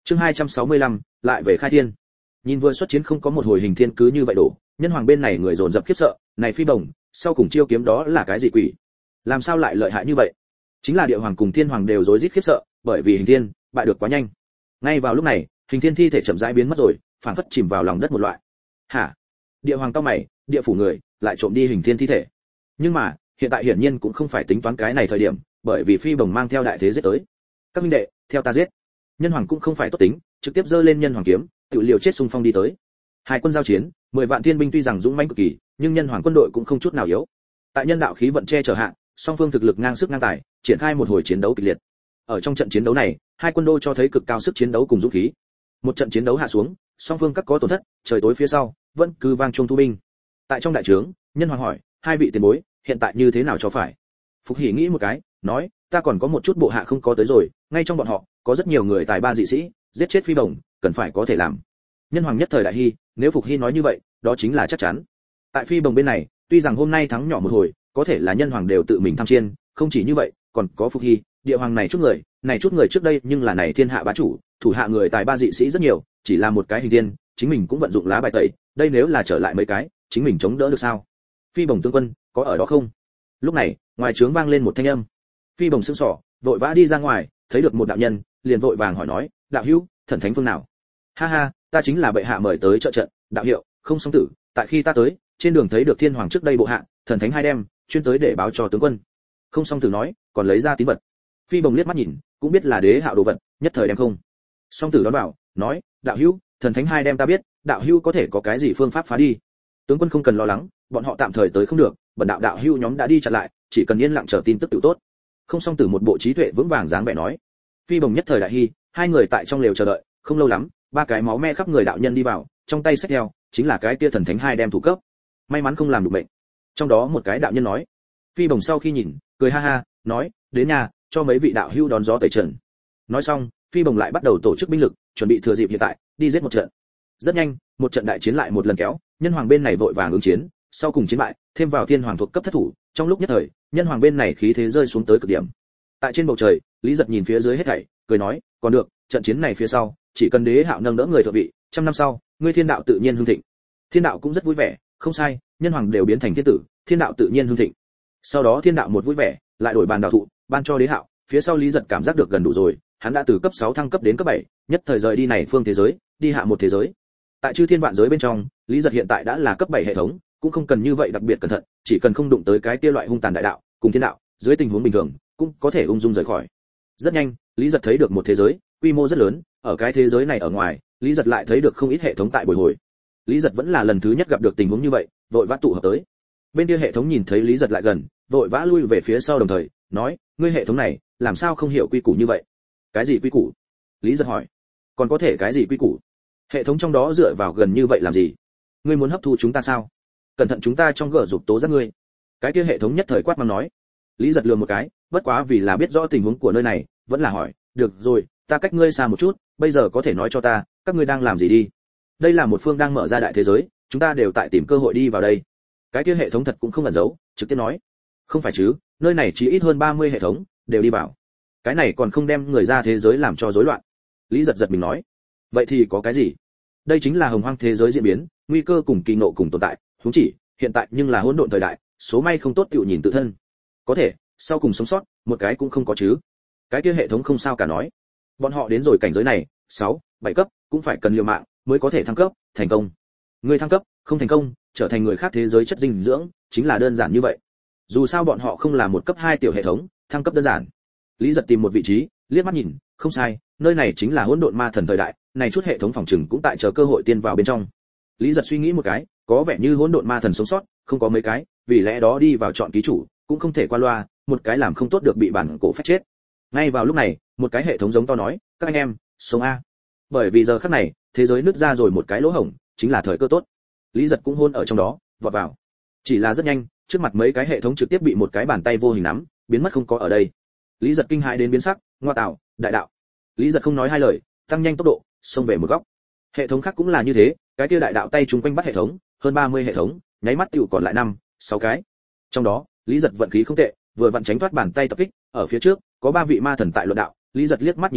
Chương 265, lại về khai thiên. Nhìn vừa xuất chiến không có một hồi hình thiên cứ như vậy đổ, nhân hoàng bên này người dồn dập khiếp sợ, này phi bổng, sau cùng chiêu kiếm đó là cái gì quỷ? Làm sao lại lợi hại như vậy? Chính là địa hoàng cùng thiên hoàng đều rối rít khiếp sợ, bởi vì hình thiên bại được quá nhanh. Ngay vào lúc này, hình thiên thi thể chậm rãi biến mất rồi, phản phất chìm vào lòng đất một loại. Hả? Địa hoàng cao mày, địa phủ người lại trộm đi hình thiên thi thể. Nhưng mà, hiện tại hiển nhiên cũng không phải tính toán cái này thời điểm, bởi vì phi bổng mang theo đại thế giết tới. Các minh đệ, theo ta giết. Nhân hoàng cũng không phải tốt tính, trực tiếp giơ lên nhân hoàng kiếm, tự liều chết xung phong đi tới. Hai quân giao chiến, 10 vạn thiên binh tuy rằng dũng mãnh cực kỳ, nhưng nhân hoàng quân đội cũng không chút nào yếu. Tại nhân đạo khí vận che chở hạ, song phương thực lực ngang sức ngang tài, triển khai một hồi chiến đấu kịch liệt. Ở trong trận chiến đấu này, hai quân đô cho thấy cực cao sức chiến đấu cùng dũng khí. Một trận chiến đấu hạ xuống, song phương các có tổn thất, trời tối phía sau, vẫn cứ vang chuông thu binh. Tại trong đại trướng, nhân hoàng hỏi, hai vị tiền bối, hiện tại như thế nào cho phải? Phục Hỉ nghĩ một cái, nói, ta còn có một chút bộ hạ không có tới rồi, ngay trong bọn họ có rất nhiều người tài ba dị sĩ, giết chết phi bổng, cần phải có thể làm. Nhân hoàng nhất thời đại hy, nếu Phục Hy nói như vậy, đó chính là chắc chắn. Tại phi bồng bên này, tuy rằng hôm nay thắng nhỏ một hồi, có thể là nhân hoàng đều tự mình tham chiên, không chỉ như vậy, còn có Phục Hy, địa hoàng này chút người trước đây nhưng là này thiên hạ bá chủ, thủ hạ người tài ba dị sĩ rất nhiều, chỉ là một cái hình thiên, chính mình cũng vận dụng lá bài tẩy, đây nếu là trở lại mấy cái, chính mình chống đỡ được sao? Phi bồng tướng quân, có ở đó không? Lúc này, ngoài trướng vang lên một thanh âm. Phi bồng sững sỏ, vội vã đi ra ngoài, thấy được một đạo nhân, liền vội vàng hỏi nói, đạo hữu, thần thánh phương nào? Ha ha, ta chính là bệ hạ mời tới trợ trận, đạo hiệu, không song tử, tại khi ta tới, trên đường thấy được thiên hoàng trước đây bộ hạ, thần thánh hai đem, chuyên tới để báo cho tướng quân. Không song tử nói, còn lấy ra tín vật. Phi bồng liếc mắt nhìn, cũng biết là đế hạo đồ vật, nhất thời đem không. Song tử đón bảo, nói, đạo hữu, thần thánh hai đem ta biết, đạo hữu có thể có cái gì phương pháp phá đi? Tướng quân không cần lo lắng, bọn họ tạm thời tới không được, bần đạo đạo hữu nhóm đã đi chặn lại, chỉ cần yên lặng chờ tin tức tự tốt. Không song tử một bộ trí tuệ vững vàng dáng vẻ nói. Phi bồng nhất thời đại hy, hai người tại trong lều chờ đợi, không lâu lắm, ba cái máu me khắp người đạo nhân đi vào, trong tay xách theo, chính là cái kia thần thánh hai đem thủ cấp. May mắn không làm được bệnh. Trong đó một cái đạo nhân nói. Phi bồng sau khi nhìn, cười ha ha, nói, đến nhà, cho mấy vị đạo hữu đón gió tẩy trần. Nói xong, Phi bồng lại bắt đầu tổ chức binh lực, chuẩn bị thừa dịp hiện tại, đi giết một trận. Rất nhanh, một trận đại chiến lại một lần kéo, nhân hoàng bên này vội vàng ứng chiến, sau cùng chiến bại, thêm vào thiên hoàng thuộc cấp thất thủ, trong lúc nhất thời, nhân hoàng bên này khí thế rơi xuống tới cực điểm. Tại trên bầu trời, Lý Giật nhìn phía dưới hết thảy, cười nói, còn được, trận chiến này phía sau, chỉ cần đế hạo nâng đỡ người thượng vị, trăm năm sau, ngươi thiên đạo tự nhiên hưng thịnh. Thiên đạo cũng rất vui vẻ, không sai, nhân hoàng đều biến thành thiên tử, thiên đạo tự nhiên hưng thịnh. Sau đó thiên đạo một vui vẻ, lại đổi bàn đạo thụ, ban cho đế hạo, phía sau Lý Giật cảm giác được gần đủ rồi, hắn đã từ cấp 6 thăng cấp đến cấp 7, nhất thời rời đi này phương thế giới, đi hạ một thế giới. Tại chư thiên vạn giới bên trong, Lý Giật hiện tại đã là cấp 7 hệ thống, cũng không cần như vậy đặc biệt cẩn thận, chỉ cần không đụng tới cái kia loại hung tàn đại đạo, cùng thiên đạo, dưới tình huống bình thường, cũng có thể ung dung rời khỏi. Rất nhanh, Lý Giật thấy được một thế giới, quy mô rất lớn, ở cái thế giới này ở ngoài, Lý Giật lại thấy được không ít hệ thống tại bồi hồi. Lý Giật vẫn là lần thứ nhất gặp được tình huống như vậy, vội vã tụ hợp tới. Bên kia hệ thống nhìn thấy Lý Giật lại gần, vội vã lui về phía sau đồng thời, nói, ngươi hệ thống này, làm sao không hiểu quy củ như vậy? Cái gì quy củ? Lý Giật hỏi. Còn có thể cái gì quy củ? Hệ thống trong đó dựa vào gần như vậy làm gì? Ngươi muốn hấp thu chúng ta sao? Cẩn thận chúng ta trong gở dục tố giác ngươi. Cái kia hệ thống nhất thời quát mắng nói. Lý Giật lườm một cái, bất quá vì là biết rõ tình huống của nơi này, vẫn là hỏi, được rồi, ta cách ngươi xa một chút, bây giờ có thể nói cho ta, các ngươi đang làm gì đi? Đây là một phương đang mở ra đại thế giới, chúng ta đều tại tìm cơ hội đi vào đây. Cái kia hệ thống thật cũng không ẩn giấu, trực tiếp nói, không phải chứ, nơi này chỉ ít hơn 30 hệ thống đều đi vào. Cái này còn không đem người ra thế giới làm cho rối loạn. Lý Giật giật mình nói, vậy thì có cái gì? Đây chính là hồng hoang thế giới diễn biến, nguy cơ cùng kỳ ngộ cùng tồn tại, huống chỉ, hiện tại nhưng là hỗn độn thời đại, số may không tốt tựu nhìn tự thân. Có thể, sau cùng sống sót, một cái cũng không có chứ. Cái kia hệ thống không sao cả nói. Bọn họ đến rồi cảnh giới này, 6, 7 cấp, cũng phải cần liều mạng mới có thể thăng cấp, thành công. Người thăng cấp, không thành công, trở thành người khác thế giới chất dinh dưỡng, chính là đơn giản như vậy. Dù sao bọn họ không là một cấp 2 tiểu hệ thống, thăng cấp đơn giản. Lý Giật tìm một vị trí, liếc mắt nhìn, không sai, nơi này chính là hỗn độn ma thần thời đại, này chút hệ thống phòng trừng cũng tại chờ cơ hội tiên vào bên trong. Lý Giật suy nghĩ một cái, có vẻ như hỗn độn ma thần sống sót, không có mấy cái, vì lẽ đó đi vào chọn ký chủ, cũng không thể qua loa, một cái làm không tốt được bị bản cổ phách chết. Ngay vào lúc này, một cái hệ thống giống to nói, các anh em, sống a. Bởi vì giờ khắc này, thế giới nứt ra rồi một cái lỗ hổng, chính là thời cơ tốt. Lý Giật cũng hôn ở trong đó, vọt vào. Chỉ là rất nhanh, trước mặt mấy cái hệ thống trực tiếp bị một cái bàn tay vô hình nắm, biến mất không có ở đây. Lý Giật kinh hãi đến biến sắc, ngoa tạo, đại đạo. Lý Giật không nói hai lời, tăng nhanh tốc độ, xông về một góc. Hệ thống khác cũng là như thế, cái kia đại đạo tay chúng quanh bắt hệ thống, hơn 30 hệ thống, nháy mắt tiểu còn lại 5, 6 cái. Trong đó, Lý Giật vận khí không tệ, vừa vặn tránh thoát bàn tay tập kích, ở phía trước có 3 vị ma thần tại luận đạo, Lý Giật liếc mắt nhìn sau,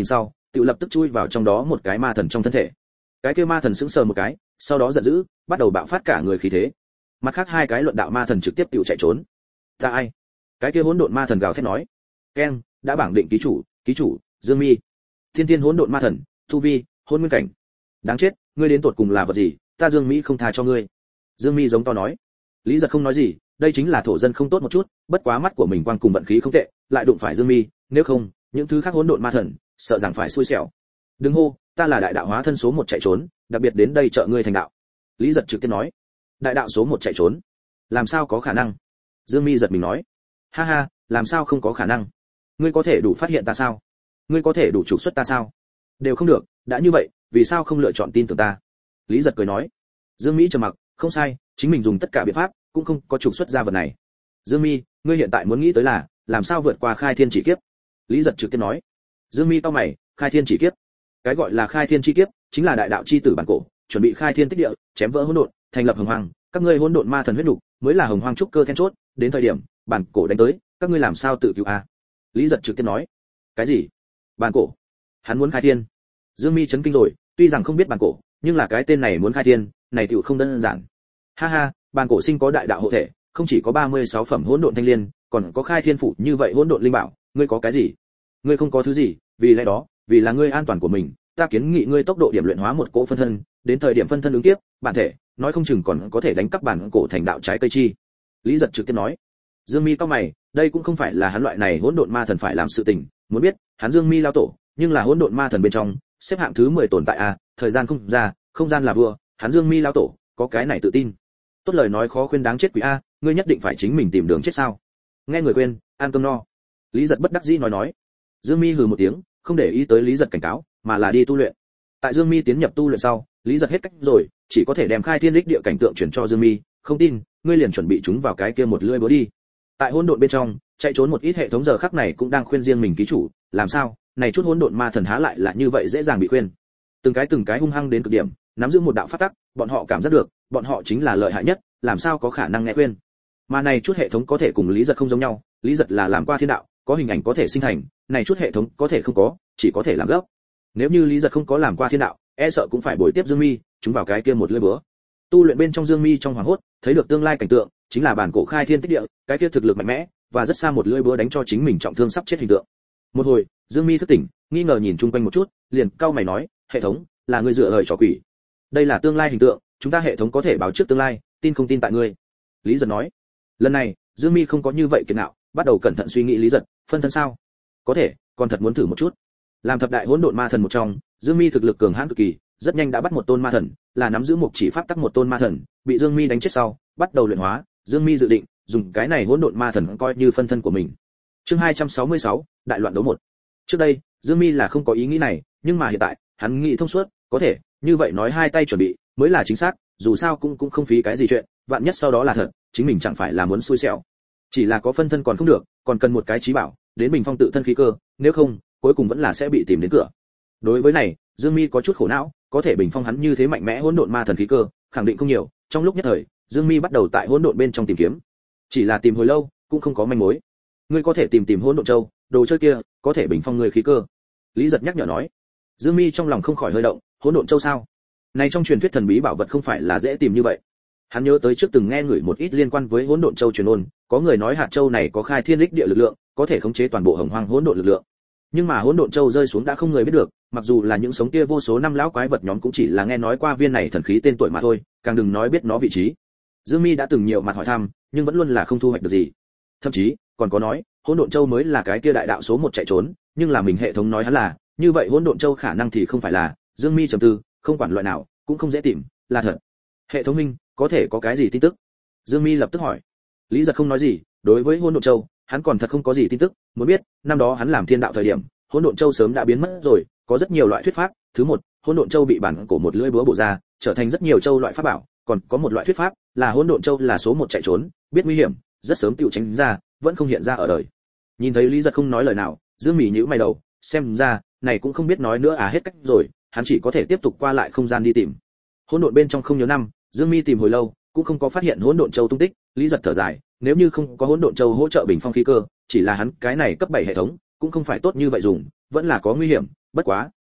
tự lập tức chui vào trong đó một cái ma thần trong thân thể. Cái kia ma thần sững sờ một cái, sau đó giận dữ, bắt đầu bạo phát cả người khí thế. Mặt khác hai cái luận đạo ma thần trực tiếp tự chạy trốn. Ta ai? Cái kia hỗn độn ma thần gào thét nói. Keng, đã bảng định ký chủ, Dương Mi. Thiên Thiên hỗn độn ma thần, tu vi, hôn nguyên cảnh. Đáng chết, ngươi đến tột cùng là vật gì, ta Dương Mi không tha cho ngươi. Dương Mi giống to nói. Lý Giật không nói gì, đây chính là thổ dân không tốt một chút, bất quá mắt của mình quang cùng vận khí không tệ, lại đụng phải Dương Mi, nếu không, những thứ khác hỗn độn ma thần, sợ rằng phải xui xẻo. Đừng hô, ta là đại đạo hóa thân số 1 chạy trốn, đặc biệt đến đây trợ ngươi thành đạo. Lý Giật trực tiếp nói. Đại đạo số 1 chạy trốn? Làm sao có khả năng? Dương Mi giật mình nói. Ha ha, làm sao không có khả năng? Ngươi có thể đủ phát hiện ta sao? Ngươi có thể đủ trục xuất ta sao? Đều không được, đã như vậy, vì sao không lựa chọn tin tưởng ta? Lý Giật cười nói. Dương Mi trầm mặc, không sai, chính mình dùng tất cả biện pháp, cũng không có trục xuất ra vật này. Dương Mi, ngươi hiện tại muốn nghĩ tới là, làm sao vượt qua khai thiên chỉ kiếp? Lý Giật trực tiếp nói. Dương Mi cau mày, khai thiên chỉ kiếp? Cái gọi là khai thiên chi kiếp, chính là đại đạo chi tử bản cổ, chuẩn bị khai thiên tích địa, chém vỡ hỗn độn, thành lập hồng hoang, các ngươi hỗn độn ma thần huyết nục, mới là hồng hoang trúc cơ then chốt, đến thời điểm bản cổ đánh tới, các ngươi làm sao tự cứu a? Lý Giật trực tiếp nói. Cái gì? Bản cổ? Hắn muốn khai thiên? Dương Mi chấn kinh rồi, tuy rằng không biết bản cổ, nhưng là cái tên này muốn khai thiên, này tiểu không đơn giản. Ha ha, bản cổ sinh có đại đạo hộ thể, không chỉ có 36 phẩm hỗn độn thanh liên, còn có khai thiên phủ như vậy hỗn độn linh bảo, ngươi có cái gì? Ngươi không có thứ gì, vì lẽ đó, vì là ngươi an toàn của mình, ta kiến nghị ngươi tốc độ điểm luyện hóa một cỗ phân thân, đến thời điểm phân thân ứng kiếp, bản thể, nói không chừng còn có thể đánh cắp bản cổ thành đạo trái cây chi. Lý Giật trực tiếp nói. Dương Mi cau mày, đây cũng không phải là hắn loại này hỗn độn ma thần phải làm sự tình, muốn biết, hắn Dương Mi lao tổ, nhưng là hỗn độn ma thần bên trong, xếp hạng thứ 10 tồn tại a, thời gian không gian là vua, hắn Dương Mi lao tổ, có cái này tự tin. Tốt lời nói khó khuyên đáng chết quỷ a, ngươi nhất định phải chính mình tìm đường chết sao? Nghe người quên, ăn cơm no. Lý Giật bất đắc dĩ nói. Dương Mi hừ một tiếng, không để ý tới Lý Giật cảnh cáo, mà là đi tu luyện. Tại Dương Mi tiến nhập tu luyện sau, Lý Giật hết cách rồi, chỉ có thể đem khai thiên đích địa cảnh tượng chuyển cho Dương Mi, không tin, ngươi liền chuẩn bị chúng vào cái kia một lưỡi búa đi. Tại hỗn độn bên trong, chạy trốn một ít hệ thống giờ khắc này cũng đang khuyên riêng mình ký chủ, làm sao, này chút hỗn độn ma thần há lại là như vậy dễ dàng bị khuyên. Từng cái hung hăng đến cực điểm, nắm giữ một đạo pháp tắc, bọn họ cảm giác được, bọn họ chính là lợi hại nhất, làm sao có khả năng nghe khuyên. Mà này chút hệ thống có thể cùng Lý Giật không giống nhau, Lý Giật là làm qua thiên đạo, có hình ảnh có thể sinh thành, này chút hệ thống có thể không có, chỉ có thể làm gốc. Nếu như Lý Giật không có làm qua thiên đạo, e sợ cũng phải bồi tiếp Dương Mi, chúng vào cái kia một lưỡi búa. Tu luyện bên trong Dương Mi trong hoàng hốt, thấy được tương lai cảnh tượng, chính là bản cổ khai thiên tích địa, cái kia thực lực mạnh mẽ, và rất xa một lưỡi búa đánh cho chính mình trọng thương sắp chết hình tượng. Một hồi, Dương Mi thức tỉnh, nghi ngờ nhìn chung quanh một chút, liền cau mày nói, hệ thống, là ngươi dựa hời trò quỷ. Đây là tương lai hình tượng, chúng ta hệ thống có thể báo trước tương lai, tin không tin tại ngươi. Lý Giật nói. Lần này, Dương Mi không có như vậy kiệt ngạo, bắt đầu cẩn thận suy nghĩ. Lý Giật, phân thân sao? Có thể, còn thật muốn thử một chút. Làm thập đại hỗn độn ma thần một trong, Dương Mi thực lực cường hãn cực kỳ, rất nhanh đã bắt một tôn ma thần, là nắm giữ một chỉ pháp tắc một tôn ma thần, bị Dương Mi đánh chết sau, bắt đầu luyện hóa, Dương Mi dự định dùng cái này hỗn độn ma thần coi như phân thân của mình. Chương 266, đại loạn đấu 1. Trước đây, Dương Mi là không có ý nghĩ này, nhưng mà hiện tại, hắn nghĩ thông suốt, có thể, như vậy nói hai tay chuẩn bị, mới là chính xác, dù sao cũng không phí cái gì chuyện, vạn nhất sau đó là thật, chính mình chẳng phải là muốn xui xẻo. Chỉ là có phân thân còn không được, còn cần một cái chí bảo, đến bình phong tự thân khí cơ, nếu không, cuối cùng vẫn là sẽ bị tìm đến cửa. Đối với này, Dương Mi có chút khổ não, có thể bình phong hắn như thế mạnh mẽ hỗn độn ma thần khí cơ, khẳng định không nhiều. Trong lúc nhất thời, Dương Mi bắt đầu tại hỗn độn bên trong tìm kiếm. Chỉ là tìm hồi lâu, cũng không có manh mối. Ngươi có thể tìm hỗn độn châu, đồ chơi kia, có thể bình phong ngươi khí cơ. Lý Giật nhắc nhở nói. Dương Mi trong lòng không khỏi hơi động, hỗn độn châu sao? Này trong truyền thuyết thần bí bảo vật không phải là dễ tìm như vậy. Hắn nhớ tới trước từng nghe người một ít liên quan với hỗn độn châu truyền ôn, có người nói hạt châu này có khai thiên lịch địa lực lượng, có thể khống chế toàn bộ hồng hoang hỗn độn lực lượng. Nhưng mà hỗn độn châu rơi xuống đã không người biết được, mặc dù là những sống kia vô số năm lão quái vật nhóm cũng chỉ là nghe nói qua viên này thần khí tên tuổi mà thôi, càng đừng nói biết nó vị trí. Dương Mi đã từng nhiều mặt hỏi thăm, nhưng vẫn luôn là không thu hoạch được gì. Thậm chí, còn có nói, hỗn độn châu mới là cái kia đại đạo số 1 chạy trốn, nhưng là mình hệ thống nói hắn là, như vậy hỗn độn châu khả năng thì không phải là. Dương Mi trầm tư, không quản loại nào, cũng không dễ tìm, là thật. Hệ thống minh, có thể có cái gì tin tức? Dương Mi lập tức hỏi. Lý Giật không nói gì, đối với hỗn độn châu, hắn còn thật không có gì tin tức, muốn biết, năm đó hắn làm thiên đạo thời điểm, hỗn độn châu sớm đã biến mất rồi, có rất nhiều loại thuyết pháp. Thứ một, hỗn độn châu bị bản cổ một lưỡi búa bổ ra, trở thành rất nhiều châu loại pháp bảo, còn có một loại thuyết pháp là hỗn độn châu là số 1 chạy trốn, biết nguy hiểm, rất sớm tiêu tránh ra, vẫn không hiện ra ở đời. Nhìn thấy Lý Giật không nói lời nào, Dương Mi nhíu mày đầu, xem ra, này cũng không biết nói nữa à, hết cách rồi, hắn chỉ có thể tiếp tục qua lại không gian đi tìm. Hỗn độn bên trong không nhớ năm, Dương Mi tìm hồi lâu, cũng không có phát hiện hỗn độn châu tung tích. Lý Giật thở dài, nếu như không có hỗn độn châu hỗ trợ bình phong khí cơ, chỉ là hắn cái này cấp 7 hệ thống, cũng không phải tốt như vậy dùng, vẫn là có nguy hiểm. Bất quá,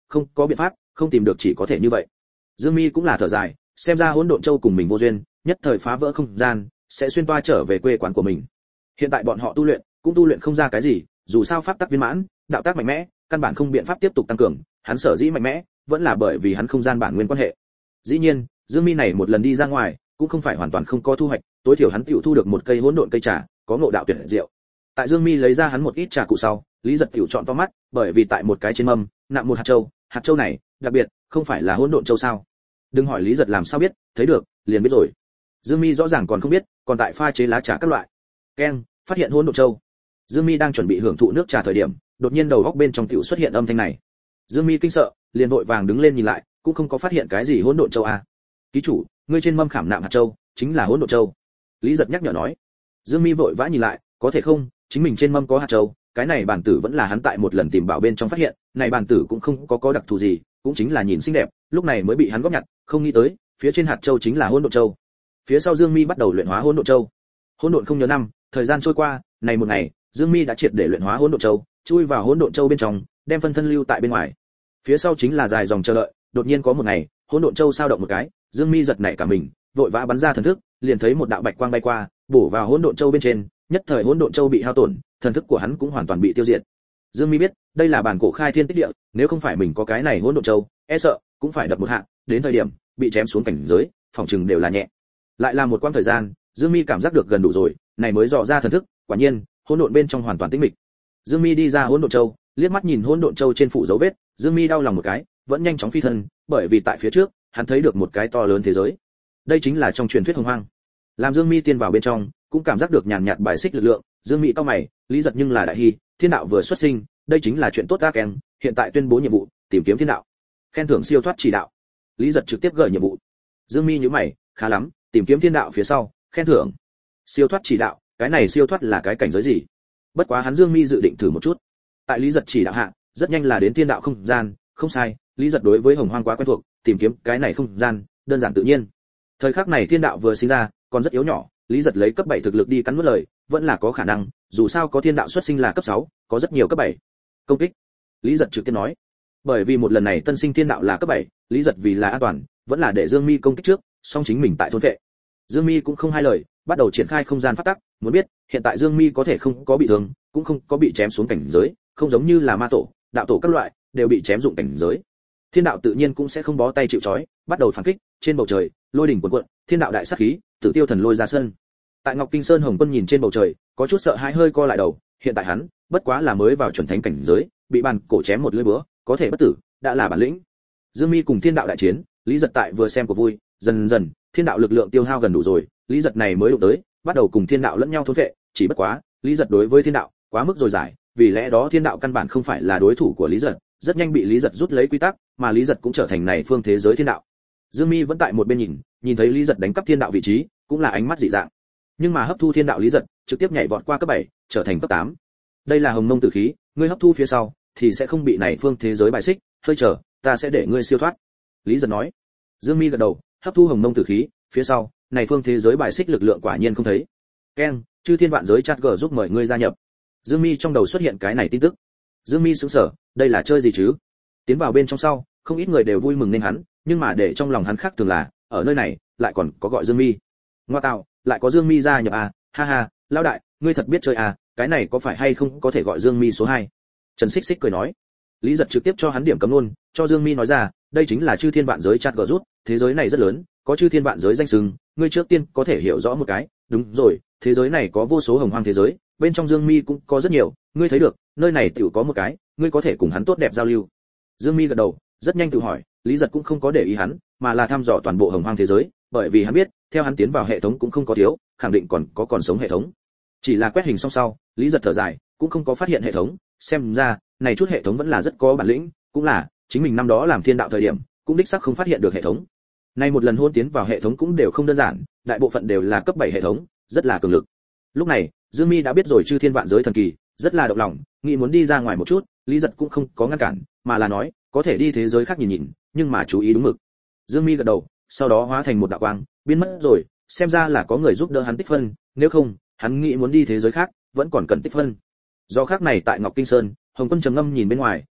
không có biện pháp, không tìm được chỉ có thể như vậy. Dương Mi cũng là thở dài, xem ra hỗn độn châu cùng mình vô duyên, nhất thời phá vỡ không gian, sẽ xuyên toa trở về quê quán của mình. Hiện tại bọn họ tu luyện, cũng tu luyện không ra cái gì, dù sao pháp tắc viên mãn, đạo tác mạnh mẽ, căn bản không biện pháp tiếp tục tăng cường, hắn sở dĩ mạnh mẽ, vẫn là bởi vì hắn không gian bản nguyên quan hệ. Dĩ nhiên, Dương Mi này một lần đi ra ngoài, cũng không phải hoàn toàn không có thu hoạch, tối thiểu hắn tiểu thu được một cây hỗn độn cây trà, có ngộ đạo tuyệt diệu. Tại Dương Mi lấy ra hắn một ít trà cụ sau, Lý Giật tiểu chọn to mắt, bởi vì tại một cái trên mâm, nạm một hạt châu này, đặc biệt, không phải là hỗn độn châu sao? Đừng hỏi Lý Giật làm sao biết, thấy được, liền biết rồi. Dương Mi rõ ràng còn không biết, còn tại pha chế lá trà các loại. Keng, phát hiện hỗn độn châu. Dương Mi đang chuẩn bị hưởng thụ nước trà thời điểm, đột nhiên đầu góc bên trong tiểu xuất hiện âm thanh này. Dương Mi kinh sợ, liền vội vàng đứng lên nhìn lại, cũng không có phát hiện cái gì hỗn độn châu à. Ký chủ, ngươi trên mâm khảm nạm hạt châu, chính là hỗn độn châu. Lý Giật nhắc nhở nói. Dương Mi vội vã nhìn lại, có thể không, chính mình trên mâm có hạt châu, cái này bản tử vẫn là hắn tại một lần tìm bảo bên trong phát hiện, này bản tử cũng không có đặc thù gì, cũng chính là nhìn xinh đẹp, lúc này mới bị hắn góp nhặt, không nghĩ tới, phía trên hạt châu chính là hỗn độn châu. Phía sau Dương Mi bắt đầu luyện hóa hỗn độn châu. Hỗn độn không nhớ năm, thời gian trôi qua, này một ngày, Dương Mi đã triệt để luyện hóa hỗn độn châu, chui vào hỗn độn châu bên trong, đem phân thân lưu tại bên ngoài. Phía sau chính là dài dòng chờ đợi, đột nhiên có một ngày, hỗn độn châu sao động một cái, Dương Mi giật nảy cả mình, vội vã bắn ra thần thức, liền thấy một đạo bạch quang bay qua, bổ vào hỗn độn châu bên trên, nhất thời hỗn độn châu bị hao tổn, thần thức của hắn cũng hoàn toàn bị tiêu diệt. Dương Mi biết, đây là bản cổ khai thiên tích địa, nếu không phải mình có cái này hỗn độn châu, e sợ cũng phải đập một hạ, đến thời điểm bị chém xuống cảnh giới, phòng trừng đều là nhẹ. Lại là một quãng thời gian, Dương Mi cảm giác được gần đủ rồi, này mới dò ra thần thức, quả nhiên, hỗn độn bên trong hoàn toàn tĩnh mịch. Dương Mi đi ra hỗn độn châu, liếc mắt nhìn hỗn độn châu trên phủ dấu vết, Dương Mi đau lòng một cái, vẫn nhanh chóng phi thân, bởi vì tại phía trước, hắn thấy được một cái to lớn thế giới. Đây chính là trong truyền thuyết hồng hoang. Làm Dương Mi tiên vào bên trong, cũng cảm giác được nhàn nhạt bài xích lực lượng, Dương Mi cau mày, Lý Giật nhưng là đại hi, thiên đạo vừa xuất sinh, đây chính là chuyện tốt ta kèm, hiện tại tuyên bố nhiệm vụ, tìm kiếm thiên đạo. Khen thưởng siêu thoát chỉ đạo. Lý Giật trực tiếp gửi nhiệm vụ. Dương Mi nhíu mày, khá lắm, tìm kiếm thiên đạo phía sau, khen thưởng. Siêu thoát chỉ đạo, cái này siêu thoát là cái cảnh giới gì? Bất quá hắn Dương Mi dự định thử một chút. Tại Lý Giật chỉ đạo hạ, rất nhanh là đến thiên đạo không gian, không sai, Lý Giật đối với hồng hoang quá quen thuộc, tìm kiếm cái này không gian, đơn giản tự nhiên. Thời khắc này thiên đạo vừa sinh ra, còn rất yếu nhỏ, Lý Giật lấy cấp 7 thực lực đi cắn nuốt lời, vẫn là có khả năng, dù sao có thiên đạo xuất sinh là cấp 6, có rất nhiều cấp 7. Công kích. Lý Giật trực tiếp nói. Bởi vì một lần này tân sinh thiên đạo là cấp 7, Lý Giật vì là an toàn, vẫn là để Dương Mi công kích trước, song chính mình tại thôn vệ. Dương Mi cũng không hai lời, bắt đầu triển khai không gian pháp tắc, muốn biết, hiện tại Dương Mi có thể không có bị thương, cũng không có bị chém xuống cảnh giới, không giống như là ma tổ, đạo tổ các loại, đều bị chém dụng cảnh giới. Thiên đạo tự nhiên cũng sẽ không bó tay chịu trói, bắt đầu phản kích, trên bầu trời, lôi đỉnh cuồn cuộn, thiên đạo đại sát khí, Tử Tiêu thần lôi ra sân. Tại Ngọc Kinh Sơn Hồng Quân nhìn trên bầu trời, có chút sợ hãi hơi co lại đầu, hiện tại hắn, bất quá là mới vào chuẩn thánh cảnh giới, bị bàn cổ chém một lưỡi búa, có thể bất tử, đã là bản lĩnh. Dương Mi cùng thiên đạo đại chiến, Lý Giật tại vừa xem của vui, dần dần, thiên đạo lực lượng tiêu hao gần đủ rồi, Lý Giật này mới đụng tới, bắt đầu cùng thiên đạo lẫn nhau thôn vệ, chỉ bất quá, Lý Giật đối với thiên đạo quá mức rồi giải, vì lẽ đó thiên đạo căn bản không phải là đối thủ của Lý Giật, rất nhanh bị Lý Giật rút lấy quy tắc, mà Lý Giật cũng trở thành này phương thế giới thiên đạo. Dương Mi vẫn tại một bên nhìn thấy Lý Giật đánh cắp thiên đạo vị trí, cũng là ánh mắt dị dạng. Nhưng mà hấp thu thiên đạo Lý Giật, trực tiếp nhảy vọt qua cấp 7, trở thành cấp 8. Đây là hồng mông tử khí, ngươi hấp thu phía sau thì sẽ không bị này phương thế giới bài xích, hơi chờ, ta sẽ để ngươi siêu thoát. Lý Giật nói. Dương Mi gật đầu, hấp thu hồng mông tử khí, phía sau, này phương thế giới bài xích lực lượng quả nhiên không thấy. Keng, chư thiên vạn giới chat g giúp mời ngươi gia nhập. Dương Mi trong đầu xuất hiện cái này tin tức. Dương Mi sững sờ, đây là chơi gì chứ? Tiến vào bên trong sau, không ít người đều vui mừng nên hắn, nhưng mà để trong lòng hắn khác thường là, ở nơi này lại còn có gọi Dương Mi. Ngoa tạo, lại có Dương Mi gia nhập à, ha ha, lão đại, ngươi thật biết chơi à, cái này có phải hay không có thể gọi Dương Mi số 2. Trần Xích Xích cười nói. Lý Giật trực tiếp cho hắn điểm cấm luôn, cho Dương Mi nói ra, đây chính là chư thiên vạn giới chat g rút, thế giới này rất lớn, có chư thiên vạn giới danh xưng, ngươi trước tiên có thể hiểu rõ một cái, đúng rồi, thế giới này có vô số hồng hoang thế giới, bên trong Dương Mi cũng có rất nhiều, ngươi thấy được, nơi này tiểu có một cái, ngươi có thể cùng hắn tốt đẹp giao lưu. Dương Mi gật đầu, rất nhanh tự hỏi, Lý Giật cũng không có để ý hắn, mà là thăm dò toàn bộ hồng hoang thế giới, bởi vì hắn biết, theo hắn tiến vào hệ thống cũng không có thiếu, khẳng định còn sống hệ thống. Chỉ là quét hình xong sau, Lý Giật thở dài, cũng không có phát hiện hệ thống, xem ra, này chút hệ thống vẫn là rất có bản lĩnh, cũng là, chính mình năm đó làm thiên đạo thời điểm, cũng đích xác không phát hiện được hệ thống. Nay một lần hôn tiến vào hệ thống cũng đều không đơn giản, đại bộ phận đều là cấp 7 hệ thống, rất là cường lực. Lúc này, Dương Mi đã biết rồi chư thiên vạn giới thần kỳ, rất là động lòng, nghĩ muốn đi ra ngoài một chút, Lý Giật cũng không có ngăn cản, mà là nói, có thể đi thế giới khác nhìn nhìn, nhưng mà chú ý đúng mực. Dương Mi gật đầu, sau đó hóa thành một đạo quang, biến mất rồi, xem ra là có người giúp đỡ hắn tích phân, nếu không, hắn nghĩ muốn đi thế giới khác, vẫn còn cần tích phân. Do khác này tại Ngọc Kinh Sơn, Hồng Quân trầm ngâm nhìn bên ngoài,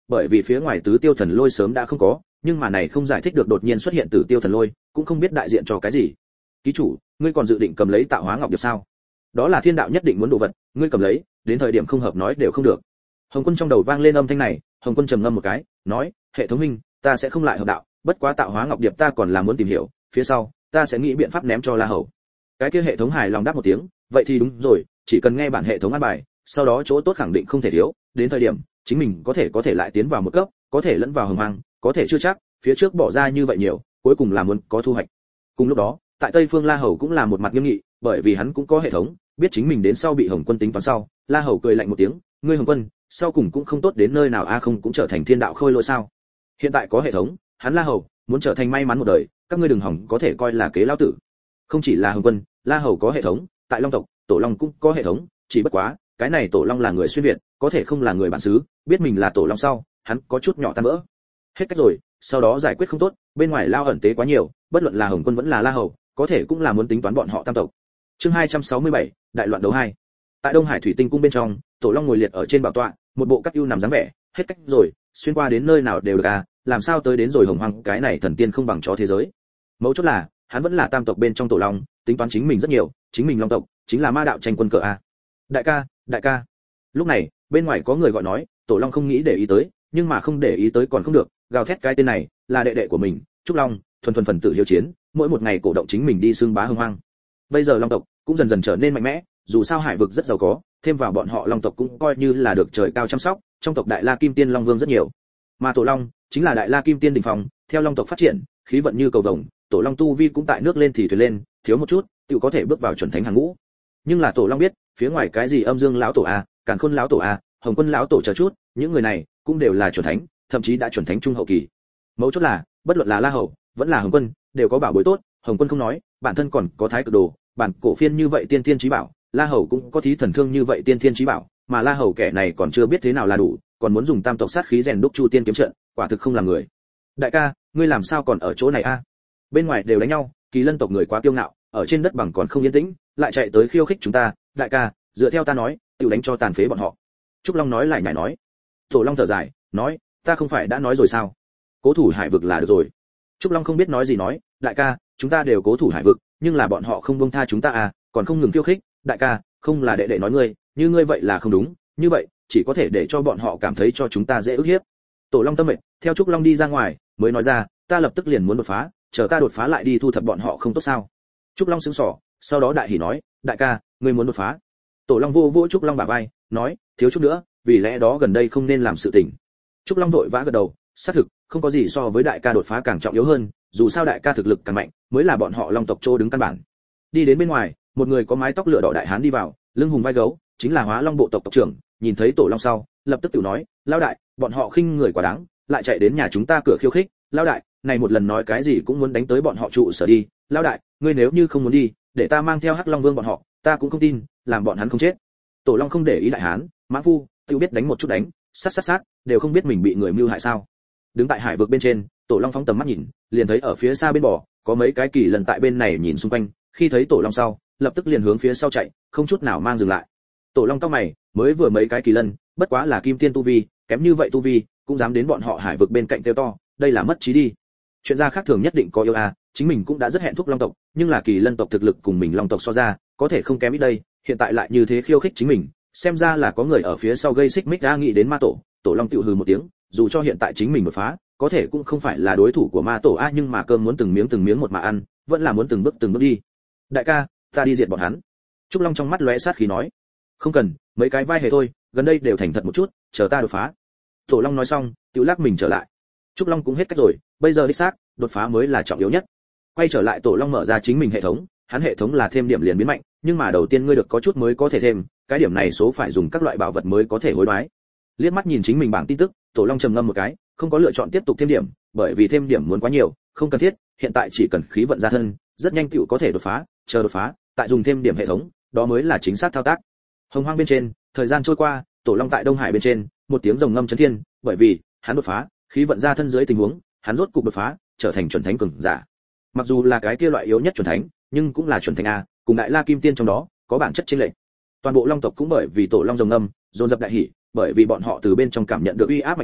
bởi vì phía ngoài tứ tiêu thần lôi sớm đã không có, nhưng mà này không giải thích được đột nhiên xuất hiện tử tiêu thần lôi, cũng không biết đại diện cho cái gì. Ký chủ, ngươi còn dự định cầm lấy tạo hóa ngọc điệp sao? Đó là thiên đạo nhất định muốn đồ vật, ngươi cầm lấy, đến thời điểm không hợp nói đều không được. Hồng Quân trong đầu vang lên âm thanh này, Hồng Quân trầm ngâm một cái, nói, hệ thống huynh, ta sẽ không lại hợp đạo, bất quá tạo hóa ngọc điệp ta còn là muốn tìm hiểu, phía sau ta sẽ nghĩ biện pháp ném cho La Hầu. Cái kia hệ thống hài lòng đáp một tiếng, vậy thì đúng rồi, chỉ cần nghe bản hệ thống an bài, sau đó chỗ tốt khẳng định không thể thiếu, đến thời điểm chính mình có thể lại tiến vào một cấp, có thể lẫn vào hồng hoang, có thể chưa chắc, phía trước bỏ ra như vậy nhiều, cuối cùng là muốn có thu hoạch. Cùng lúc đó, tại Tây Phương La Hầu cũng là một mặt nghiêm nghị, bởi vì hắn cũng có hệ thống, biết chính mình đến sau bị Hồng Quân tính toán sau, La Hầu cười lạnh một tiếng, ngươi Hồng Quân, sau cùng cũng không tốt đến nơi nào a không cũng trở thành thiên đạo khôi lỗi sao? Hiện tại có hệ thống, hắn La Hầu muốn trở thành may mắn một đời, các ngươi đừng hỏng có thể coi là kế lão tử. Không chỉ là Hồng Quân, La Hầu có hệ thống, tại Long tộc, Tổ Long cũng có hệ thống, chỉ bất quá, cái này Tổ Long là người xuyên việt, có thể không là người bản xứ, biết mình là Tổ Long sau, hắn có chút nhỏ tan vỡ. Hết cách rồi, sau đó giải quyết không tốt, bên ngoài lao ẩn tế quá nhiều, bất luận là Hồng Quân vẫn là La Hầu, có thể cũng là muốn tính toán bọn họ tam tộc. Chương 267, đại loạn đấu 2. Tại Đông Hải Thủy Tinh cung bên trong, Tổ Long ngồi liệt ở trên bảo tọa, một bộ cắt ưu nằm dáng vẻ, hết cách rồi, xuyên qua đến nơi nào đều được à, làm sao tới đến rồi Hồng Hoang, cái này thần tiên không bằng chó thế giới. Mấu chốt là, hắn vẫn là tam tộc bên trong Tổ Long, tính toán chính mình rất nhiều, chính mình Long tộc, chính là ma đạo tranh quân cờ a. Đại ca. Lúc này, bên ngoài có người gọi nói, Tổ Long không nghĩ để ý tới, nhưng mà không để ý tới còn không được, gào thét cái tên này, là đệ đệ của mình, Trúc Long, thuần thuần phần tử hiếu chiến, mỗi một ngày cổ động chính mình đi xưng bá Hồng Hoang. Bây giờ Long tộc cũng dần dần trở nên mạnh mẽ, dù sao hải vực rất giàu có, thêm vào bọn họ Long tộc cũng coi như là được trời cao chăm sóc, trong tộc Đại La Kim Tiên Long Vương rất nhiều. Mà Tổ Long chính là Đại La Kim Tiên đỉnh phong, theo Long tộc phát triển, khí vận như cầu vồng, Tổ Long tu vi cũng tại nước lên thì thuyền lên, thiếu một chút, tự có thể bước vào chuẩn thánh hàng ngũ. Nhưng là Tổ Long biết, phía ngoài cái gì Âm Dương lão tổ a, Càn Khôn lão tổ a, Hồng Quân lão tổ chờ chút, những người này cũng đều là chuẩn thánh, thậm chí đã chuẩn thánh trung hậu kỳ. Mấu chốt là, bất luận là La Hầu, vẫn là Hồng Quân, đều có bảo bối tốt, Hồng Quân không nói, bản thân còn có Thái Cực Đồ, bản cổ phiên như vậy tiên thiên chí bảo, La Hầu cũng có thí thần thương như vậy tiên thiên chí bảo, mà La Hầu kẻ này còn chưa biết thế nào là đủ, còn muốn dùng tam tộc sát khí rèn đúc Chu Tiên kiếm trận, quả thực không làm người. Đại ca, ngươi làm sao còn ở chỗ này a? Bên ngoài đều đánh nhau, Kỳ Lân tộc người quá kiêu ngạo, ở trên đất bằng còn không yên tĩnh, lại chạy tới khiêu khích chúng ta, đại ca, dựa theo ta nói, tiểu đánh cho tàn phế bọn họ. Trúc Long nói lại nhảy nói. Tổ Long thở dài, nói, ta không phải đã nói rồi sao? Cố thủ hải vực là được rồi. Trúc Long không biết nói gì nói, đại ca, chúng ta đều cố thủ hải vực, nhưng là bọn họ không buông tha chúng ta à, còn không ngừng khiêu khích, đại ca, không là đệ đệ nói ngươi, như ngươi vậy là không đúng, như vậy, chỉ có thể để cho bọn họ cảm thấy cho chúng ta dễ ức hiếp. Tổ Long tâm mệt, theo Trúc Long đi ra ngoài, mới nói ra, ta lập tức liền muốn đột phá, chờ ta đột phá lại đi thu thập bọn họ không tốt sao? Trúc Long sững sờ, sau đó đại hỉ nói, đại ca, ngươi muốn đột phá? Tổ Long vô vỗ Trúc Long bả vai, nói, thiếu chút nữa, vì lẽ đó gần đây không nên làm sự tình. Trúc Long vội vã gật đầu, xác thực, không có gì so với đại ca đột phá càng trọng yếu hơn, dù sao đại ca thực lực càng mạnh, mới là bọn họ Long tộc trô đứng căn bản. Đi đến bên ngoài, một người có mái tóc lửa đỏ đại hán đi vào, lưng hùng vai gấu, chính là Hóa Long bộ tộc tộc trưởng, nhìn thấy Tổ Long sau, lập tức tự nói, lão đại, bọn họ khinh người quá đáng, lại chạy đến nhà chúng ta cửa khiêu khích, lão đại, này một lần nói cái gì cũng muốn đánh tới bọn họ trụ sở đi, lão đại, ngươi nếu như không muốn đi, để ta mang theo Hắc Long Vương bọn họ, ta cũng không tin, làm bọn hắn không chết. Tổ Long không để ý đại hán, mã phu, tự biết đánh một chút đánh, sát, đều không biết mình bị người mưu hại sao? Đứng tại hải vực bên trên, Tổ Long phóng tầm mắt nhìn, liền thấy ở phía xa bên bờ, có mấy cái kỳ lần tại bên này nhìn xung quanh, khi thấy Tổ Long sau, lập tức liền hướng phía sau chạy, không chút nào mang dừng lại. Tổ Long cau mày, mới vừa mấy cái kỳ lân, bất quá là kim tiên tu vi, kém như vậy tu vi, cũng dám đến bọn họ hải vực bên cạnh kêu to, đây là mất trí đi. Chuyện gia khác thường nhất định có yêu a, chính mình cũng đã rất hẹn thúc Long tộc, nhưng là kỳ lân tộc thực lực cùng mình Long tộc so ra, có thể không kém ít đây, hiện tại lại như thế khiêu khích chính mình, xem ra là có người ở phía sau gây xích mích ra nghĩ đến ma tổ. Tổ Long tiểu hừ một tiếng, dù cho hiện tại chính mình đột phá, có thể cũng không phải là đối thủ của ma tổ a, nhưng mà cơm muốn từng miếng một mà ăn, vẫn là muốn từng bước đi. Đại ca, ta đi diệt bọn hắn. Trúc Long trong mắt lóe sát khí nói, không cần, mấy cái vai hề thôi, gần đây đều thành thật một chút, chờ ta đột phá. Tổ Long nói xong, tiểu lắc mình trở lại. Trúc Long cũng hết cách rồi, bây giờ đích xác, đột phá mới là trọng yếu nhất. Quay trở lại, Tổ Long mở ra chính mình hệ thống, hắn hệ thống là thêm điểm liền biến mạnh, nhưng mà đầu tiên ngươi được có chút mới có thể thêm, cái điểm này số phải dùng các loại bảo vật mới có thể hối đoái. Liếc mắt nhìn chính mình bảng tin tức, Tổ Long trầm ngâm một cái, không có lựa chọn tiếp tục thêm điểm, bởi vì thêm điểm muốn quá nhiều, không cần thiết, hiện tại chỉ cần khí vận ra thân, rất nhanh tựu có thể đột phá, chờ đột phá, tại dùng thêm điểm hệ thống, đó mới là chính xác thao tác. Hồng Hoang bên trên, thời gian trôi qua, Tổ Long tại Đông Hải bên trên, một tiếng rồng ngâm chấn thiên, bởi vì hắn đột phá, khí vận ra thân dưới tình huống, hắn rốt cục đột phá, trở thành chuẩn thánh cường giả. Mặc dù là cái kia loại yếu nhất chuẩn thánh, nhưng cũng là chuẩn thánh a, cùng Đại La Kim Tiên trong đó có bản chất chênh lệch. Toàn bộ Long tộc cũng bởi vì Tổ Long rồng ngâm, dồn dập đại hỉ, bởi vì bọn họ từ bên trong cảm nhận được uy áp mạnh mẽ,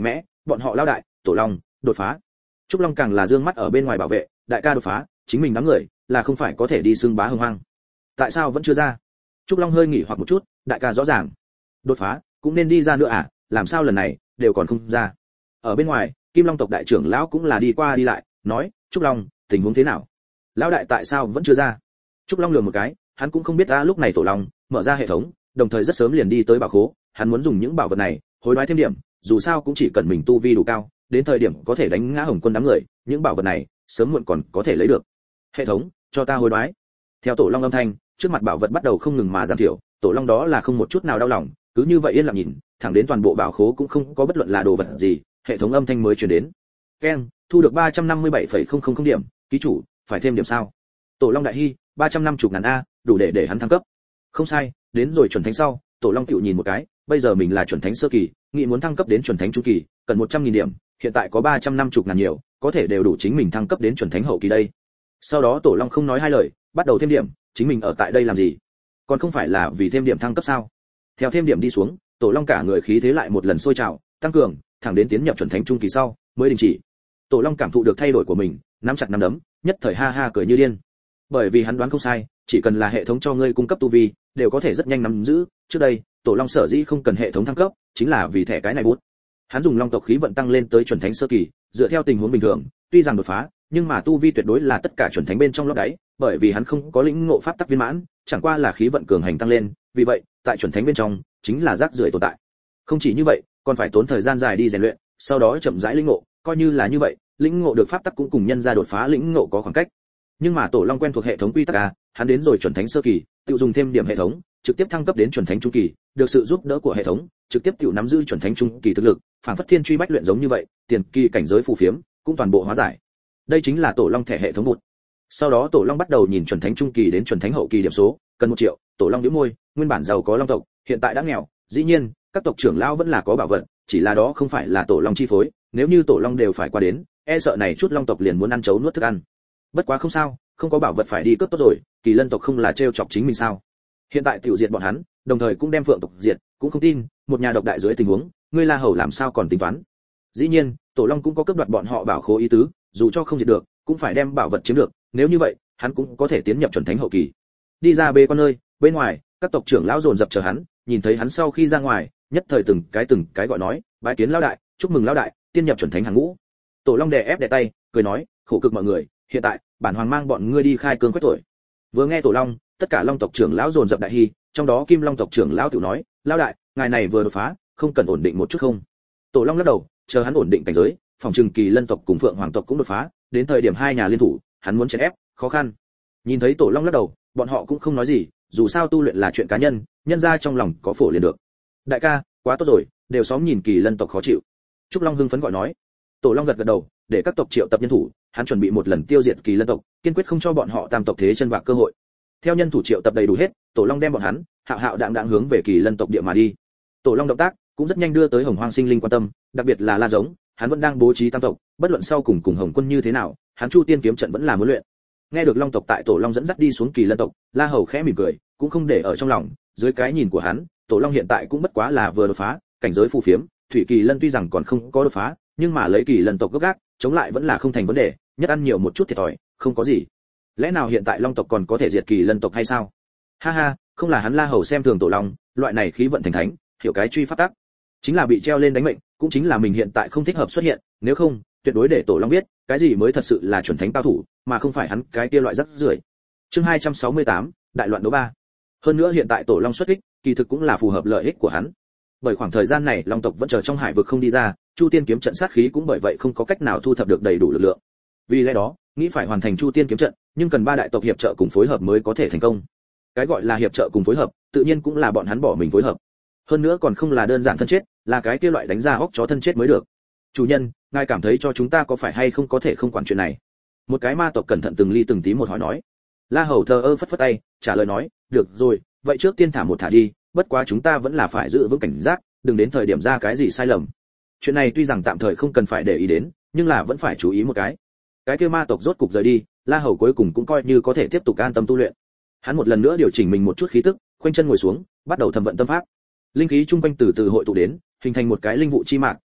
bọn họ lao đại, Tổ Long, đột phá. Trúc Long càng là dương mắt ở bên ngoài bảo vệ, đại ca đột phá, chính mình đám người, là không phải có thể đi xưng bá hưng hoang. Tại sao vẫn chưa ra? Trúc Long hơi nghỉ hoặc một chút, đại ca rõ ràng. Đột phá, cũng nên đi ra nữa à, làm sao lần này, đều còn không ra. Ở bên ngoài, Kim Long tộc đại trưởng lão cũng là đi qua đi lại, nói, Trúc Long, tình huống thế nào? Lão đại tại sao vẫn chưa ra? Trúc Long lườm một cái, hắn cũng không biết lúc này Tổ Long mở ra hệ thống, đồng thời rất sớm liền đi tới bảo khố, hắn muốn dùng những bảo vật này, hối đoái thêm điểm, dù sao cũng chỉ cần mình tu vi đủ cao, đến thời điểm có thể đánh ngã Hồng Quân đám người, những bảo vật này, sớm muộn còn có thể lấy được. Hệ thống, cho ta hối đoái. Theo Tổ Long âm thanh, trước mặt bảo vật bắt đầu không ngừng mà giảm thiểu, Tổ Long đó là không một chút nào đau lòng, cứ như vậy yên lặng nhìn, thẳng đến toàn bộ bảo khố cũng không có bất luận là đồ vật gì, hệ thống âm thanh mới truyền đến. Keng, thu được 357,000 điểm, ký chủ, phải thêm điểm sao? Tổ Long đại hi, 350.000 a, đủ để hắn thăng cấp. Không sai, đến rồi chuẩn thánh sau, Tổ Long tiểu nhìn một cái, bây giờ mình là chuẩn thánh sơ kỳ, nghĩ muốn thăng cấp đến chuẩn thánh trung kỳ, cần 100.000 điểm, hiện tại có 350.000 nhiều, có thể đều đủ chính mình thăng cấp đến chuẩn thánh hậu kỳ đây. Sau đó Tổ Long không nói hai lời, bắt đầu thêm điểm, chính mình ở tại đây làm gì? Còn không phải là vì thêm điểm thăng cấp sao? Theo thêm điểm đi xuống, Tổ Long cả người khí thế lại một lần sôi trào, tăng cường, thẳng đến tiến nhập chuẩn thánh trung kỳ sau, mới đình chỉ. Tổ Long cảm thụ được thay đổi của mình, nắm chặt nắm đấm, nhất thời ha ha cười như điên. Bởi vì hắn đoán không sai, chỉ cần là hệ thống cho ngươi cung cấp tu vi, đều có thể rất nhanh nắm giữ. Trước đây, Tổ Long sở dĩ không cần hệ thống thăng cấp, chính là vì thẻ cái này bút. Hắn dùng Long tộc khí vận tăng lên tới chuẩn thánh sơ kỳ, dựa theo tình huống bình thường, tuy rằng đột phá, nhưng mà tu vi tuyệt đối là tất cả chuẩn thánh bên trong lót đáy, bởi vì hắn không có lĩnh ngộ pháp tắc viên mãn, chẳng qua là khí vận cường hành tăng lên, vì vậy, tại chuẩn thánh bên trong, chính là rác rưởi tồn tại. Không chỉ như vậy, còn phải tốn thời gian dài đi rèn luyện, sau đó chậm rãi lĩnh ngộ, coi như là như vậy, lĩnh ngộ được pháp tắc cũng cùng nhân ra đột phá lĩnh ngộ có khoảng cách. Nhưng mà Tổ Long quen thuộc hệ thống quy tắc hắn đến rồi chuẩn thánh sơ kỳ, tự dùng thêm điểm hệ thống, trực tiếp thăng cấp đến chuẩn thánh trung kỳ, được sự giúp đỡ của hệ thống, trực tiếp tự nắm giữ chuẩn thánh trung kỳ thực lực, phản phất thiên truy bách luyện giống như vậy, tiền kỳ cảnh giới phù phiếm, cũng toàn bộ hóa giải. Đây chính là Tổ Long thẻ hệ thống bụt. Sau đó Tổ Long bắt đầu nhìn chuẩn thánh trung kỳ đến chuẩn thánh hậu kỳ điểm số, cần 1 triệu, Tổ Long nhếch môi, nguyên bản giàu có Long tộc, hiện tại đã nghèo, dĩ nhiên, các tộc trưởng lão vẫn là có bảo vật, chỉ là đó không phải là Tổ Long chi phối, nếu như Tổ Long đều phải qua đến, e sợ này chút Long tộc liền muốn ăn chấu nuốt thức ăn. Bất quá không sao, không có bảo vật phải đi cướp tốt rồi, Kỳ Lân tộc không là trêu chọc chính mình sao? Hiện tại tiểu diệt bọn hắn, đồng thời cũng đem Phượng tộc diệt, cũng không tin, một nhà độc đại dưới tình huống, ngươi La Hầu làm sao còn tính toán? Dĩ nhiên, Tổ Long cũng có cướp đoạt bọn họ bảo khố ý tứ, dù cho không diệt được, cũng phải đem bảo vật chiếm được, nếu như vậy, hắn cũng có thể tiến nhập chuẩn thánh hậu kỳ. Đi ra bê quan nơi, bên ngoài, các tộc trưởng lão dồn dập chờ hắn, nhìn thấy hắn sau khi ra ngoài, nhất thời từng cái gọi nói, bái kiến lão đại, chúc mừng lão đại, tiên nhập chuẩn thánh hàng ngũ. Tổ Long đè ép đè tay, cười nói, khổ cực mọi người, hiện tại, bản hoàng mang bọn ngươi đi khai cương quét tuổi. Vừa nghe Tổ Long, tất cả Long tộc trưởng lão dồn dập đại hi, trong đó Kim Long tộc trưởng lão tiểu nói, lão đại, ngài này vừa đột phá, không cần ổn định một chút không? Tổ Long lắc đầu, chờ hắn ổn định cảnh giới, phòng trừng Kỳ Lân tộc cùng Phượng Hoàng tộc cũng đột phá, đến thời điểm hai nhà liên thủ, hắn muốn chèn ép, khó khăn. Nhìn thấy Tổ Long lắc đầu, bọn họ cũng không nói gì, dù sao tu luyện là chuyện cá nhân, nhân ra trong lòng có phổ liền được. Đại ca, quá tốt rồi, đều xóm nhìn Kỳ Lân tộc khó chịu. Trúc Long hưng phấn gọi nói. Tổ Long gật gật đầu, để các tộc triệu tập nhân thủ, hắn chuẩn bị một lần tiêu diệt Kỳ Lân tộc, kiên quyết không cho bọn họ tam tộc thế chân vạc cơ hội. Theo nhân thủ triệu tập đầy đủ hết, Tổ Long đem bọn hắn hạo hạo đạng đạng hướng về Kỳ Lân tộc địa mà đi. Tổ Long động tác cũng rất nhanh đưa tới Hồng Hoang sinh linh quan tâm, đặc biệt là La Giống, hắn vẫn đang bố trí tam tộc, bất luận sau cùng Hồng Quân như thế nào, hắn Chu Tiên kiếm trận vẫn là muốn luyện. Nghe được Long tộc tại Tổ Long dẫn dắt đi xuống Kỳ Lân tộc, La Hầu khẽ mỉm cười, cũng không để ở trong lòng, dưới cái nhìn của hắn, Tổ Long hiện tại cũng bất quá là vừa đột phá, cảnh giới phù phiếm, Thủy Kỳ Lân tuy rằng còn không có đột phá, nhưng mà lấy Kỳ Lân tộc gốc gác, chống lại vẫn là không thành vấn đề, nhất ăn nhiều một chút thiệt thòi, không có gì. Lẽ nào hiện tại Long tộc còn có thể diệt Kỳ Lân tộc hay sao? Ha ha, không là hắn La Hầu xem thường Tổ Long, loại này khí vận thành thánh, hiểu cái truy pháp tắc, chính là bị treo lên đánh mệnh, cũng chính là mình hiện tại không thích hợp xuất hiện, nếu không, tuyệt đối để Tổ Long biết, cái gì mới thật sự là chuẩn thánh cao thủ, mà không phải hắn cái kia loại rắc rưởi. Chương 268, đại loạn đấu 3. Hơn nữa hiện tại Tổ Long xuất kích, kỳ thực cũng là phù hợp lợi ích của hắn. Bởi khoảng thời gian này Long tộc vẫn chờ trong hải vực không đi ra, Chu Tiên kiếm trận sát khí cũng bởi vậy không có cách nào thu thập được đầy đủ lực lượng. Vì lẽ đó, nghĩ phải hoàn thành Chu Tiên kiếm trận, nhưng cần ba đại tộc hiệp trợ cùng phối hợp mới có thể thành công. Cái gọi là hiệp trợ cùng phối hợp, tự nhiên cũng là bọn hắn bỏ mình phối hợp. Hơn nữa còn không là đơn giản thân chết, là cái kia loại đánh ra óc chó thân chết mới được. Chủ nhân, ngài cảm thấy cho chúng ta có phải hay không có thể không quản chuyện này? Một cái ma tộc cẩn thận từng ly từng tí một hỏi nói. La Hầu thờ ơ phất phất tay, trả lời nói, được rồi, vậy trước tiên thả một thả đi, bất quá chúng ta vẫn là phải giữ vững cảnh giác, đừng đến thời điểm ra cái gì sai lầm. Chuyện này tuy rằng tạm thời không cần phải để ý đến, nhưng là vẫn phải chú ý một cái. Cái kia ma tộc rốt cục rời đi, La Hầu cuối cùng cũng coi như có thể tiếp tục an tâm tu luyện. Hắn một lần nữa điều chỉnh mình một chút khí tức, khoanh chân ngồi xuống, bắt đầu thẩm vận tâm pháp. Linh khí trung quanh từ từ hội tụ đến, hình thành một cái linh vụ chi mạc,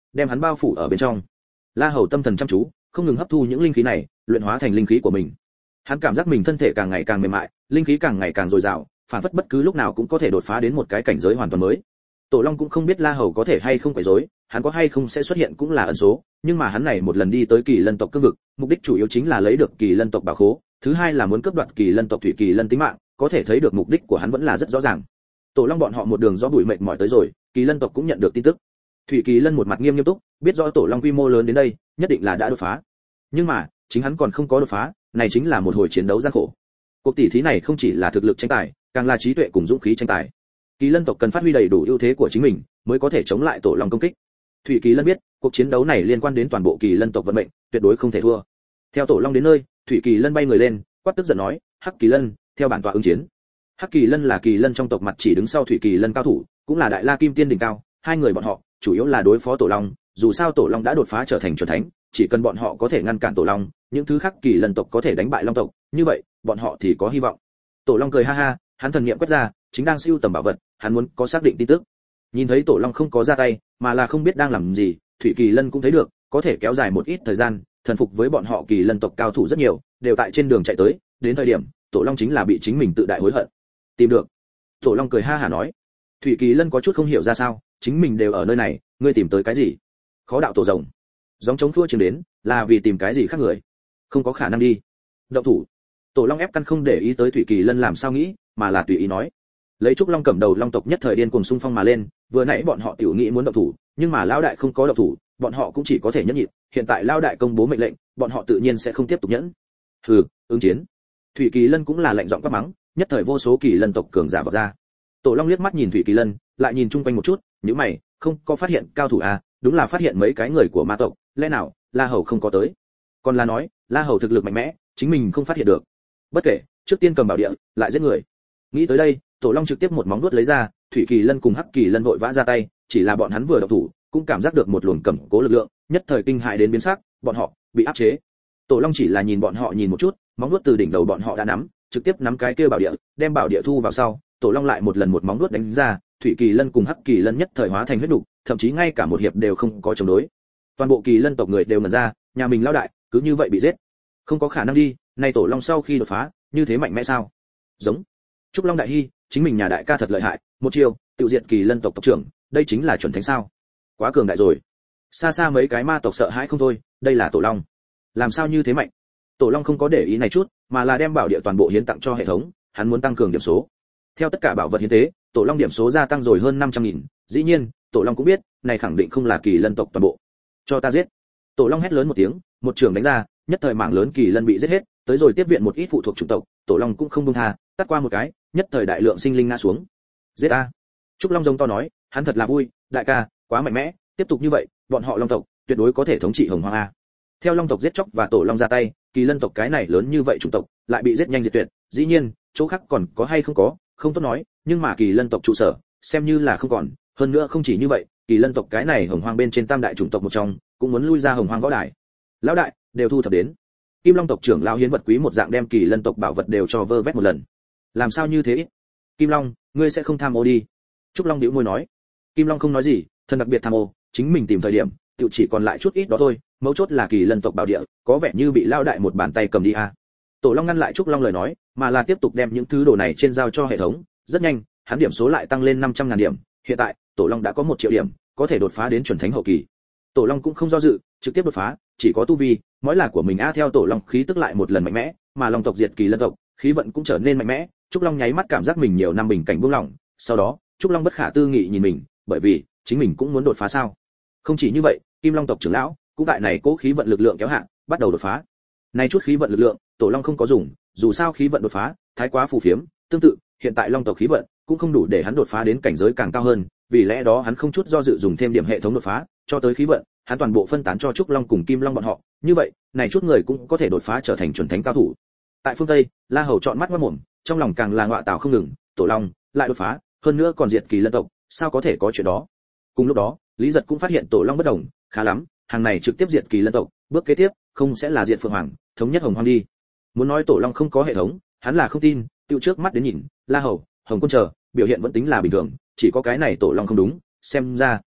đem hắn bao phủ ở bên trong. La Hầu tâm thần chăm chú, không ngừng hấp thu những linh khí này, luyện hóa thành linh khí của mình. Hắn cảm giác mình thân thể càng ngày càng mềm mại, linh khí càng ngày càng dồi dào, phản phất bất cứ lúc nào cũng có thể đột phá đến một cái cảnh giới hoàn toàn mới. Tổ Long cũng không biết La Hầu có thể hay không quấy rối, hắn có hay không sẽ xuất hiện cũng là ẩn số, nhưng mà hắn này một lần đi tới Kỳ Lân tộc cương vực, mục đích chủ yếu chính là lấy được Kỳ Lân tộc bảo khố, thứ hai là muốn cướp đoạt Kỳ Lân tộc Thủy Kỳ Lân tính mạng, có thể thấy được mục đích của hắn vẫn là rất rõ ràng. Tổ Long bọn họ một đường do bụi mệt mỏi tới rồi, Kỳ Lân tộc cũng nhận được tin tức. Thủy Kỳ Lân một mặt nghiêm túc, biết rõ Tổ Long quy mô lớn đến đây, nhất định là đã đột phá. Nhưng mà, chính hắn còn không có đột phá, này chính là một hồi chiến đấu gian khổ. Cuộc tỷ thí này không chỉ là thực lực tranh tài, càng là trí tuệ cùng dũng khí tranh tài. Kỳ Lân tộc cần phát huy đầy đủ ưu thế của chính mình, mới có thể chống lại Tổ Long công kích. Thủy Kỳ Lân biết, cuộc chiến đấu này liên quan đến toàn bộ Kỳ Lân tộc vận mệnh, tuyệt đối không thể thua. Theo Tổ Long đến nơi, Thủy Kỳ Lân bay người lên, quát tức giận nói, "Hắc Kỳ Lân, theo bản tọa ứng chiến." Hắc Kỳ Lân là Kỳ Lân trong tộc mặt chỉ đứng sau Thủy Kỳ Lân cao thủ, cũng là Đại La Kim Tiên đỉnh cao, hai người bọn họ chủ yếu là đối phó Tổ Long, dù sao Tổ Long đã đột phá trở thành chuẩn thánh, chỉ cần bọn họ có thể ngăn cản Tổ Long, những thứ khác Kỳ Lân tộc có thể đánh bại Long tộc, như vậy, bọn họ thì có hy vọng. Tổ Long cười ha ha, hắn thần niệm quét ra, chính đang siêu tầm bảo vật, hắn muốn có xác định tin tức. Nhìn thấy Tổ Long không có ra tay, mà là không biết đang làm gì, Thủy Kỳ Lân cũng thấy được, có thể kéo dài một ít thời gian, thần phục với bọn họ Kỳ Lân tộc cao thủ rất nhiều, đều tại trên đường chạy tới, đến thời điểm, Tổ Long chính là bị chính mình tự đại hối hận. Tìm được. Tổ Long cười ha hả nói. Thủy Kỳ Lân có chút không hiểu ra sao, chính mình đều ở nơi này, ngươi tìm tới cái gì? Khó đạo tổ rồng. Gióng trống thua trường đến, là vì tìm cái gì khác người? Không có khả năng đi. Động thủ. Tổ Long ép căn không để ý tới Thủy Kỳ Lân làm sao nghĩ, mà là tùy ý nói. Lấy trúc long cầm đầu long tộc nhất thời điên cuồng xung phong mà lên, vừa nãy bọn họ tiểu nghĩ muốn động thủ, nhưng mà lão đại không có động thủ, bọn họ cũng chỉ có thể nhẫn nhịn, hiện tại lão đại công bố mệnh lệnh, bọn họ tự nhiên sẽ không tiếp tục nhẫn. Hừ, ứng chiến. Thủy Kỳ Lân cũng là lạnh giọng quát mắng, nhất thời vô số Kỳ Lân tộc cường giả vọt ra. Tổ Long liếc mắt nhìn Thủy Kỳ Lân, lại nhìn chung quanh một chút, nhíu mày, không có phát hiện cao thủ à, đúng là phát hiện mấy cái người của ma tộc, lẽ nào La Hầu không có tới? Còn là nói, La Hầu thực lực mạnh mẽ, chính mình không phát hiện được. Bất kể, trước tiên cầm bảo địa, lại giết người. Nghĩ tới đây, Tổ Long trực tiếp một móng vuốt lấy ra, Thủy Kỳ Lân cùng Hắc Kỳ Lân vội vã ra tay, chỉ là bọn hắn vừa động thủ, cũng cảm giác được một luồng cầm cố lực lượng, nhất thời kinh hại đến biến sắc, bọn họ bị áp chế. Tổ Long chỉ là nhìn bọn họ nhìn một chút, móng vuốt từ đỉnh đầu bọn họ đã nắm, trực tiếp nắm cái kia bảo địa, đem bảo địa thu vào sau, Tổ Long lại một lần một móng vuốt đánh ra, Thủy Kỳ Lân cùng Hắc Kỳ Lân nhất thời hóa thành huyết nục, thậm chí ngay cả một hiệp đều không có chống đối. Toàn bộ Kỳ Lân tộc người đều ngẩn ra, nhà mình lão đại, cứ như vậy bị giết. Không có khả năng đi, nay Tổ Long sau khi đột phá, như thế mạnh mẽ sao? Giống. Trúc Long đại hi, chính mình nhà đại ca thật lợi hại, một chiêu, tiêu diệt Kỳ Lân tộc tộc trưởng, đây chính là chuẩn thánh sao? Quá cường đại rồi. Xa xa mấy cái ma tộc sợ hãi không thôi, đây là Tổ Long. Làm sao như thế mạnh? Tổ Long không có để ý này chút, mà là đem bảo địa toàn bộ hiến tặng cho hệ thống, hắn muốn tăng cường điểm số. Theo tất cả bảo vật hiến tế, Tổ Long điểm số gia tăng rồi hơn 500.000, dĩ nhiên, Tổ Long cũng biết, này khẳng định không là Kỳ Lân tộc toàn bộ. Cho ta giết. Tổ Long hét lớn một tiếng, một trường đánh ra, nhất thời mảng lớn Kỳ Lân bị giết hết, tới rồi tiếp viện một ít phụ thuộc chủng tộc, Tổ Long cũng không buông tha, tát qua một cái, nhất thời đại lượng sinh linh ngã xuống. Giết a. Trúc Long giống to nói, hắn thật là vui, đại ca, quá mạnh mẽ, tiếp tục như vậy, bọn họ Long tộc tuyệt đối có thể thống trị Hồng Hoang a. Theo Long tộc giết chóc và Tổ Long ra tay, Kỳ Lân tộc cái này lớn như vậy chủng tộc, lại bị giết nhanh diệt tuyệt, dĩ nhiên, chỗ khác còn có hay không có, không tốt nói, nhưng mà Kỳ Lân tộc trụ sở, xem như là không còn, hơn nữa không chỉ như vậy, Kỳ Lân tộc cái này Hồng Hoang bên trên tam đại chủng tộc một trong, cũng muốn lui ra Hồng Hoang võ đài. Lão đại, đều thu thập đến. Kim Long tộc trưởng lão hiến vật quý một dạng đem Kỳ Lân tộc bảo vật đều cho vơ vét một lần. Làm sao như thế? Kim Long, ngươi sẽ không tham ô đi? Trúc Long nhíu môi nói. Kim Long không nói gì, thân đặc biệt tham ô, chính mình tìm thời điểm, tự chỉ còn lại chút ít đó thôi, mấu chốt là Kỳ Lân tộc bảo địa, có vẻ như bị lão đại một bàn tay cầm đi a. Tổ Long ngăn lại Trúc Long lời nói, mà là tiếp tục đem những thứ đồ này trên giao cho hệ thống, rất nhanh, hắn điểm số lại tăng lên 500.000 điểm, hiện tại, Tổ Long đã có 1 triệu điểm, có thể đột phá đến chuẩn thánh hậu kỳ. Tổ Long cũng không do dự, trực tiếp đột phá, chỉ có tu vi, mỗi là của mình a theo Tổ Long khí tức lại một lần mạnh mẽ, mà Long tộc diệt Kỳ Lân tộc, khí vận cũng trở nên mạnh mẽ, Trúc Long nháy mắt cảm giác mình nhiều năm bình cảnh buông lỏng, sau đó, Trúc Long bất khả tư nghị nhìn mình, bởi vì chính mình cũng muốn đột phá sao? Không chỉ như vậy, Kim Long tộc trưởng lão cũng tại này cố khí vận lực lượng kéo hạ, bắt đầu đột phá. Này chút khí vận lực lượng, Tổ Long không có dùng, dù sao khí vận đột phá, thái quá phù phiếm, tương tự, hiện tại Long tộc khí vận cũng không đủ để hắn đột phá đến cảnh giới càng cao hơn, vì lẽ đó hắn không chút do dự dùng thêm điểm hệ thống đột phá, cho tới khí vận, hắn toàn bộ phân tán cho Trúc Long cùng Kim Long bọn họ, như vậy, này chút người cũng có thể đột phá trở thành chuẩn thánh cao thủ. Tại phương Tây, La Hầu trọn mắt ngoác mồm, trong lòng càng là ngọa tảo không ngừng, Tổ Long lại đột phá, hơn nữa còn diệt Kỳ Lân tộc, sao có thể có chuyện đó? Cùng lúc đó, Lý Giật cũng phát hiện Tổ Long bất đồng, khá lắm, hàng này trực tiếp diệt Kỳ Lân tộc, bước kế tiếp, không sẽ là diệt Phượng Hoàng, thống nhất Hồng Hoang đi. Muốn nói Tổ Long không có hệ thống, hắn là không tin, tiêu trước mắt đến nhìn, La Hầu, Hồng Quân chờ, biểu hiện vẫn tính là bình thường, chỉ có cái này Tổ Long không đúng, xem ra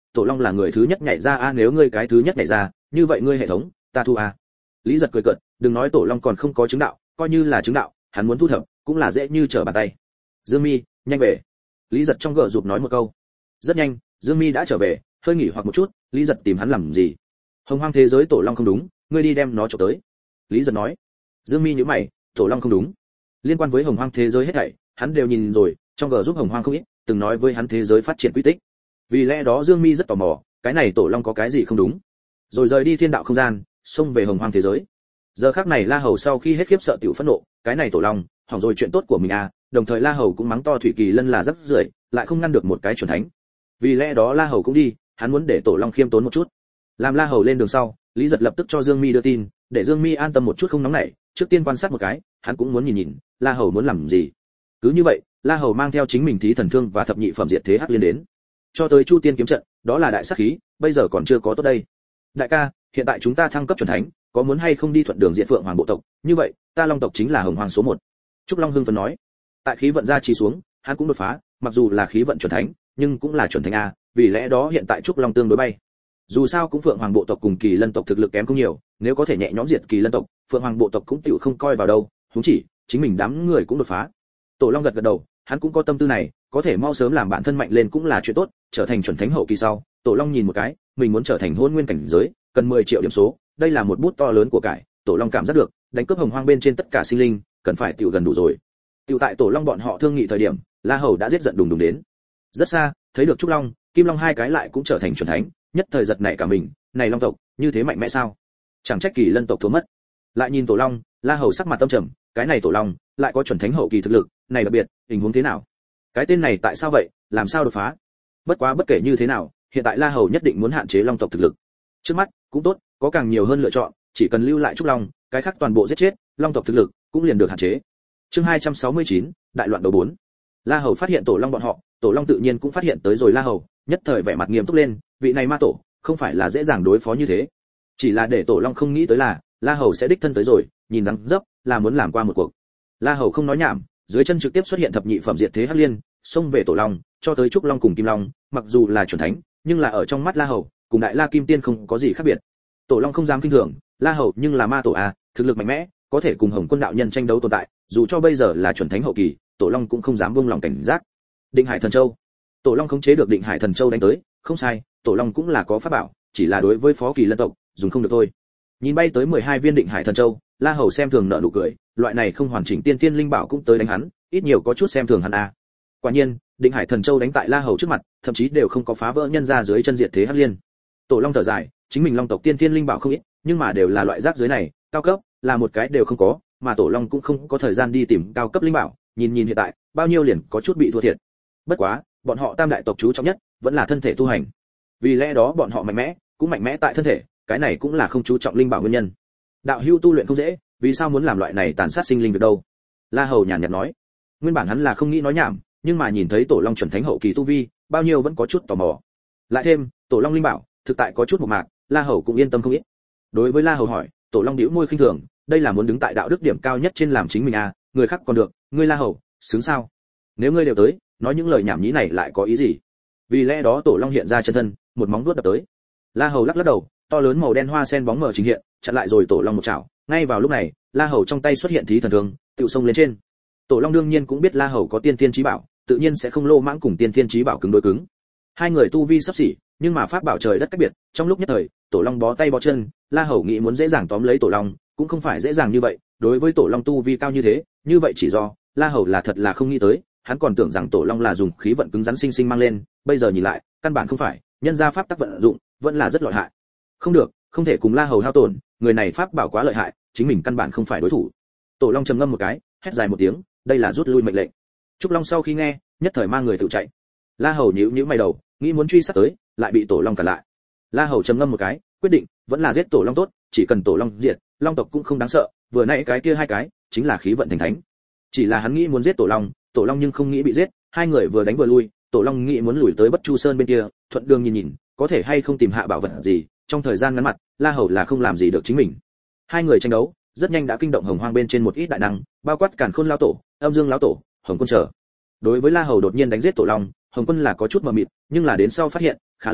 tổ long là người thứ nhất nhảy ra a, nếu ngươi cái thứ nhất nhảy ra, như vậy ngươi hệ thống, ta thu a. Lý Giật cười cợt, đừng nói tổ long còn không có chứng đạo, coi như là chứng đạo, hắn muốn thu thập, cũng là dễ như trở bàn tay. Dương Mi, nhanh về. Lý Giật trong gờ rụp nói một câu. Rất nhanh, Dương Mi đã trở về, hơi nghỉ hoặc một chút, Lý Giật tìm hắn làm gì? Hồng Hoang thế giới tổ long không đúng, ngươi đi đem nó chụp tới. Lý Giật nói. Dương Mi nhíu mày, tổ long không đúng. Liên quan với Hồng Hoang thế giới hết thảy, hắn đều nhìn rồi, trong gờ giúp Hồng Hoang không ít, từng nói với hắn thế giới phát triển quy tích. Vì lẽ đó Dương Mi rất tò mò, cái này tổ long có cái gì không đúng? Rồi rời đi thiên đạo không gian, xông về Hồng Hoang thế giới. Giờ khắc này La Hầu sau khi hết khiếp sợ tiểu phẫn nộ, cái này tổ long, hỏng rồi chuyện tốt của mình à, đồng thời La Hầu cũng mắng to Thủy Kỳ Lân là rất rưởi, lại không ngăn được một cái chuẩn thánh. Vì lẽ đó La Hầu cũng đi, hắn muốn để tổ long khiêm tốn một chút. Làm La Hầu lên đường sau, Lý Giật lập tức cho Dương Mi đưa tin, để Dương Mi an tâm một chút không nóng nảy, trước tiên quan sát một cái, hắn cũng muốn nhìn nhìn, La Hầu muốn làm gì. Cứ như vậy, La Hầu mang theo chính mình thí thần thương và thập nhị phẩm diệt thế hắc liên đến. Cho tới Chu Tiên kiếm trận, đó là đại sát khí, bây giờ còn chưa có tốt đây. Đại ca, hiện tại chúng ta thăng cấp chuẩn thánh, có muốn hay không đi thuận đường diện Phượng Hoàng bộ tộc, như vậy, ta Long tộc chính là Hồng Hoàng số 1. Trúc Long hưng phấn nói. Tại khí vận gia trì xuống, hắn cũng đột phá, mặc dù là khí vận chuẩn thánh, nhưng cũng là chuẩn thánh a, vì lẽ đó hiện tại Trúc Long tương đối bay. Dù sao cũng Phượng Hoàng bộ tộc cùng Kỳ Lân tộc thực lực kém không nhiều, nếu có thể nhẹ nhõm diệt Kỳ Lân tộc, Phượng Hoàng bộ tộc cũng tiểu không coi vào đâu, huống chỉ, chính mình đám người cũng đột phá. Tổ Long gật gật đầu, hắn cũng có tâm tư này, có thể mau sớm làm bản thân mạnh lên cũng là chuyện tốt, trở thành chuẩn thánh hậu kỳ sau, Tổ Long nhìn một cái, mình muốn trở thành hôn nguyên cảnh giới, cần 10 triệu điểm số, đây là một bút to lớn của cải, Tổ Long cảm giác được, đánh cướp Hồng Hoang bên trên tất cả sinh linh, cần phải tiểu gần đủ rồi. Tiểu tại Tổ Long bọn họ thương nghị thời điểm, La Hầu đã giết giận đùng đùng đến. Rất xa, thấy được Trúc Long, Kim Long hai cái lại cũng trở thành chuẩn thánh, nhất thời giật nảy cả mình, này Long tộc, như thế mạnh mẽ sao? Chẳng trách Kỳ Lân tộc thua mất. Lại nhìn Tổ Long, La Hầu sắc mặt tâm trầm, cái này Tổ Long, lại có chuẩn thánh hậu kỳ thực lực, này đặc biệt, tình huống thế nào? Cái tên này tại sao vậy, làm sao đột phá? Bất quá bất kể như thế nào, hiện tại La Hầu nhất định muốn hạn chế Long tộc thực lực. Trước mắt, cũng tốt, có càng nhiều hơn lựa chọn, chỉ cần lưu lại Trúc Long, cái khác toàn bộ giết chết, Long tộc thực lực cũng liền được hạn chế. Chương 269, đại loạn đầu 4. La Hầu phát hiện Tổ Long bọn họ, Tổ Long tự nhiên cũng phát hiện tới rồi La Hầu, nhất thời vẻ mặt nghiêm túc lên, vị này ma tổ, không phải là dễ dàng đối phó như thế. Chỉ là để Tổ Long không nghĩ tới là, La Hầu sẽ đích thân tới rồi, nhìn rằng dấp, là muốn làm qua một cuộc. La Hầu không nói nhảm, dưới chân trực tiếp xuất hiện thập nhị phẩm diệt thế hắc liên, xông về Tổ Long, cho tới Trúc Long cùng Kim Long, mặc dù là chuẩn thánh, nhưng là ở trong mắt La Hầu, cùng Đại La Kim Tiên không có gì khác biệt. Tổ Long không dám kinh thường, La Hầu nhưng là ma tổ a, thực lực mạnh mẽ, có thể cùng Hồng Quân đạo nhân tranh đấu tồn tại, dù cho bây giờ là chuẩn thánh hậu kỳ, Tổ Long cũng không dám buông lòng cảnh giác. Định Hải Thần Châu. Tổ Long khống chế được Định Hải Thần Châu đánh tới, không sai, Tổ Long cũng là có pháp bảo, chỉ là đối với Phó Kỳ Lân tộc, dùng không được thôi. Nhìn bay tới 12 viên Định Hải Thần Châu, La Hầu xem thường nở nụ cười, loại này không hoàn chỉnh tiên tiên linh bảo cũng tới đánh hắn, ít nhiều có chút xem thường hắn a. Quả nhiên, Định Hải Thần Châu đánh tại La Hầu trước mặt, thậm chí đều không có phá vỡ nhân ra dưới chân diệt thế hắc liên. Tổ Long thở dài, chính mình Long tộc tiên tiên linh bảo không ít, nhưng mà đều là loại rác dưới này, cao cấp là một cái đều không có, mà Tổ Long cũng không có thời gian đi tìm cao cấp linh bảo, nhìn hiện tại, bao nhiêu liền có chút bị thua thiệt. Bất quá, bọn họ Tam đại tộc chú trọng nhất, vẫn là thân thể tu hành. Vì lẽ đó bọn họ mạnh mẽ, cũng mạnh mẽ tại thân thể, cái này cũng là không chú trọng linh bảo nguyên nhân. Đạo hữu tu luyện không dễ, vì sao muốn làm loại này tàn sát sinh linh việc đâu? La Hầu nhàn nhạt nói. Nguyên bản hắn là không nghĩ nói nhảm, nhưng mà nhìn thấy Tổ Long chuẩn thánh hậu kỳ tu vi, bao nhiêu vẫn có chút tò mò. Lại thêm, Tổ Long linh bảo, thực tại có chút một mạc, La Hầu cũng yên tâm không ít. Đối với La Hầu hỏi, Tổ Long bĩu môi khinh thường, đây là muốn đứng tại đạo đức điểm cao nhất trên làm chính mình à, người khác còn được, ngươi La Hầu, xứng sao? Nếu ngươi đều tới, nói những lời nhảm nhí này lại có ý gì? Vì lẽ đó Tổ Long hiện ra chân thân, một móng vuốt đập tới. La Hầu lắc lắc đầu, to lớn màu đen hoa sen bóng mờ trình hiện, chặn lại rồi Tổ Long một chảo. Ngay vào lúc này, La Hầu trong tay xuất hiện thí thần thương, tự xông lên trên. Tổ Long đương nhiên cũng biết La Hầu có tiên tiên chí bảo, tự nhiên sẽ không lô mãng cùng tiên tiên chí bảo cứng đối cứng. Hai người tu vi sắp xỉ, nhưng mà pháp bảo trời đất cách biệt, trong lúc nhất thời, Tổ Long bó tay bó chân, La Hầu nghĩ muốn dễ dàng tóm lấy Tổ Long, cũng không phải dễ dàng như vậy, đối với Tổ Long tu vi cao như thế, như vậy chỉ do La Hầu là thật là không nghĩ tới, hắn còn tưởng rằng Tổ Long là dùng khí vận cứng rắn sinh sinh mang lên, bây giờ nhìn lại, căn bản không phải, nhân ra pháp tắc vận dụng, vẫn là rất lợi hại. Không được, không thể cùng La Hầu hao tổn, người này pháp bảo quá lợi hại, chính mình căn bản không phải đối thủ. Tổ Long trầm ngâm một cái, hét dài một tiếng, đây là rút lui mệnh lệnh. Trúc Long sau khi nghe, nhất thời mang người tự chạy. La Hầu nhíu nhíu mày đầu, nghĩ muốn truy sát tới, lại bị Tổ Long cản lại. La Hầu trầm ngâm một cái, quyết định, vẫn là giết Tổ Long tốt, chỉ cần Tổ Long diệt, Long tộc cũng không đáng sợ, vừa nãy cái kia hai cái, chính là khí vận thành thánh. Chỉ là hắn nghĩ muốn giết Tổ Long nhưng không nghĩ bị giết, hai người vừa đánh vừa lui, Tổ Long nghĩ muốn lùi tới Bất Chu Sơn bên kia, thuận đường nhìn nhìn, có thể hay không tìm hạ bảo vật gì, trong thời gian ngắn mặt, La Hầu là không làm gì được chính mình. Hai người tranh đấu, rất nhanh đã kinh động Hồng Hoang bên trên một ít đại năng, bao quát Càn Khôn lão tổ, Âm Dương lão tổ, Hồng Quân trở. Đối với La Hầu đột nhiên đánh giết Tổ Long, Hồng Quân là có chút mờ mịt, nhưng là đến sau phát hiện, khá lắm,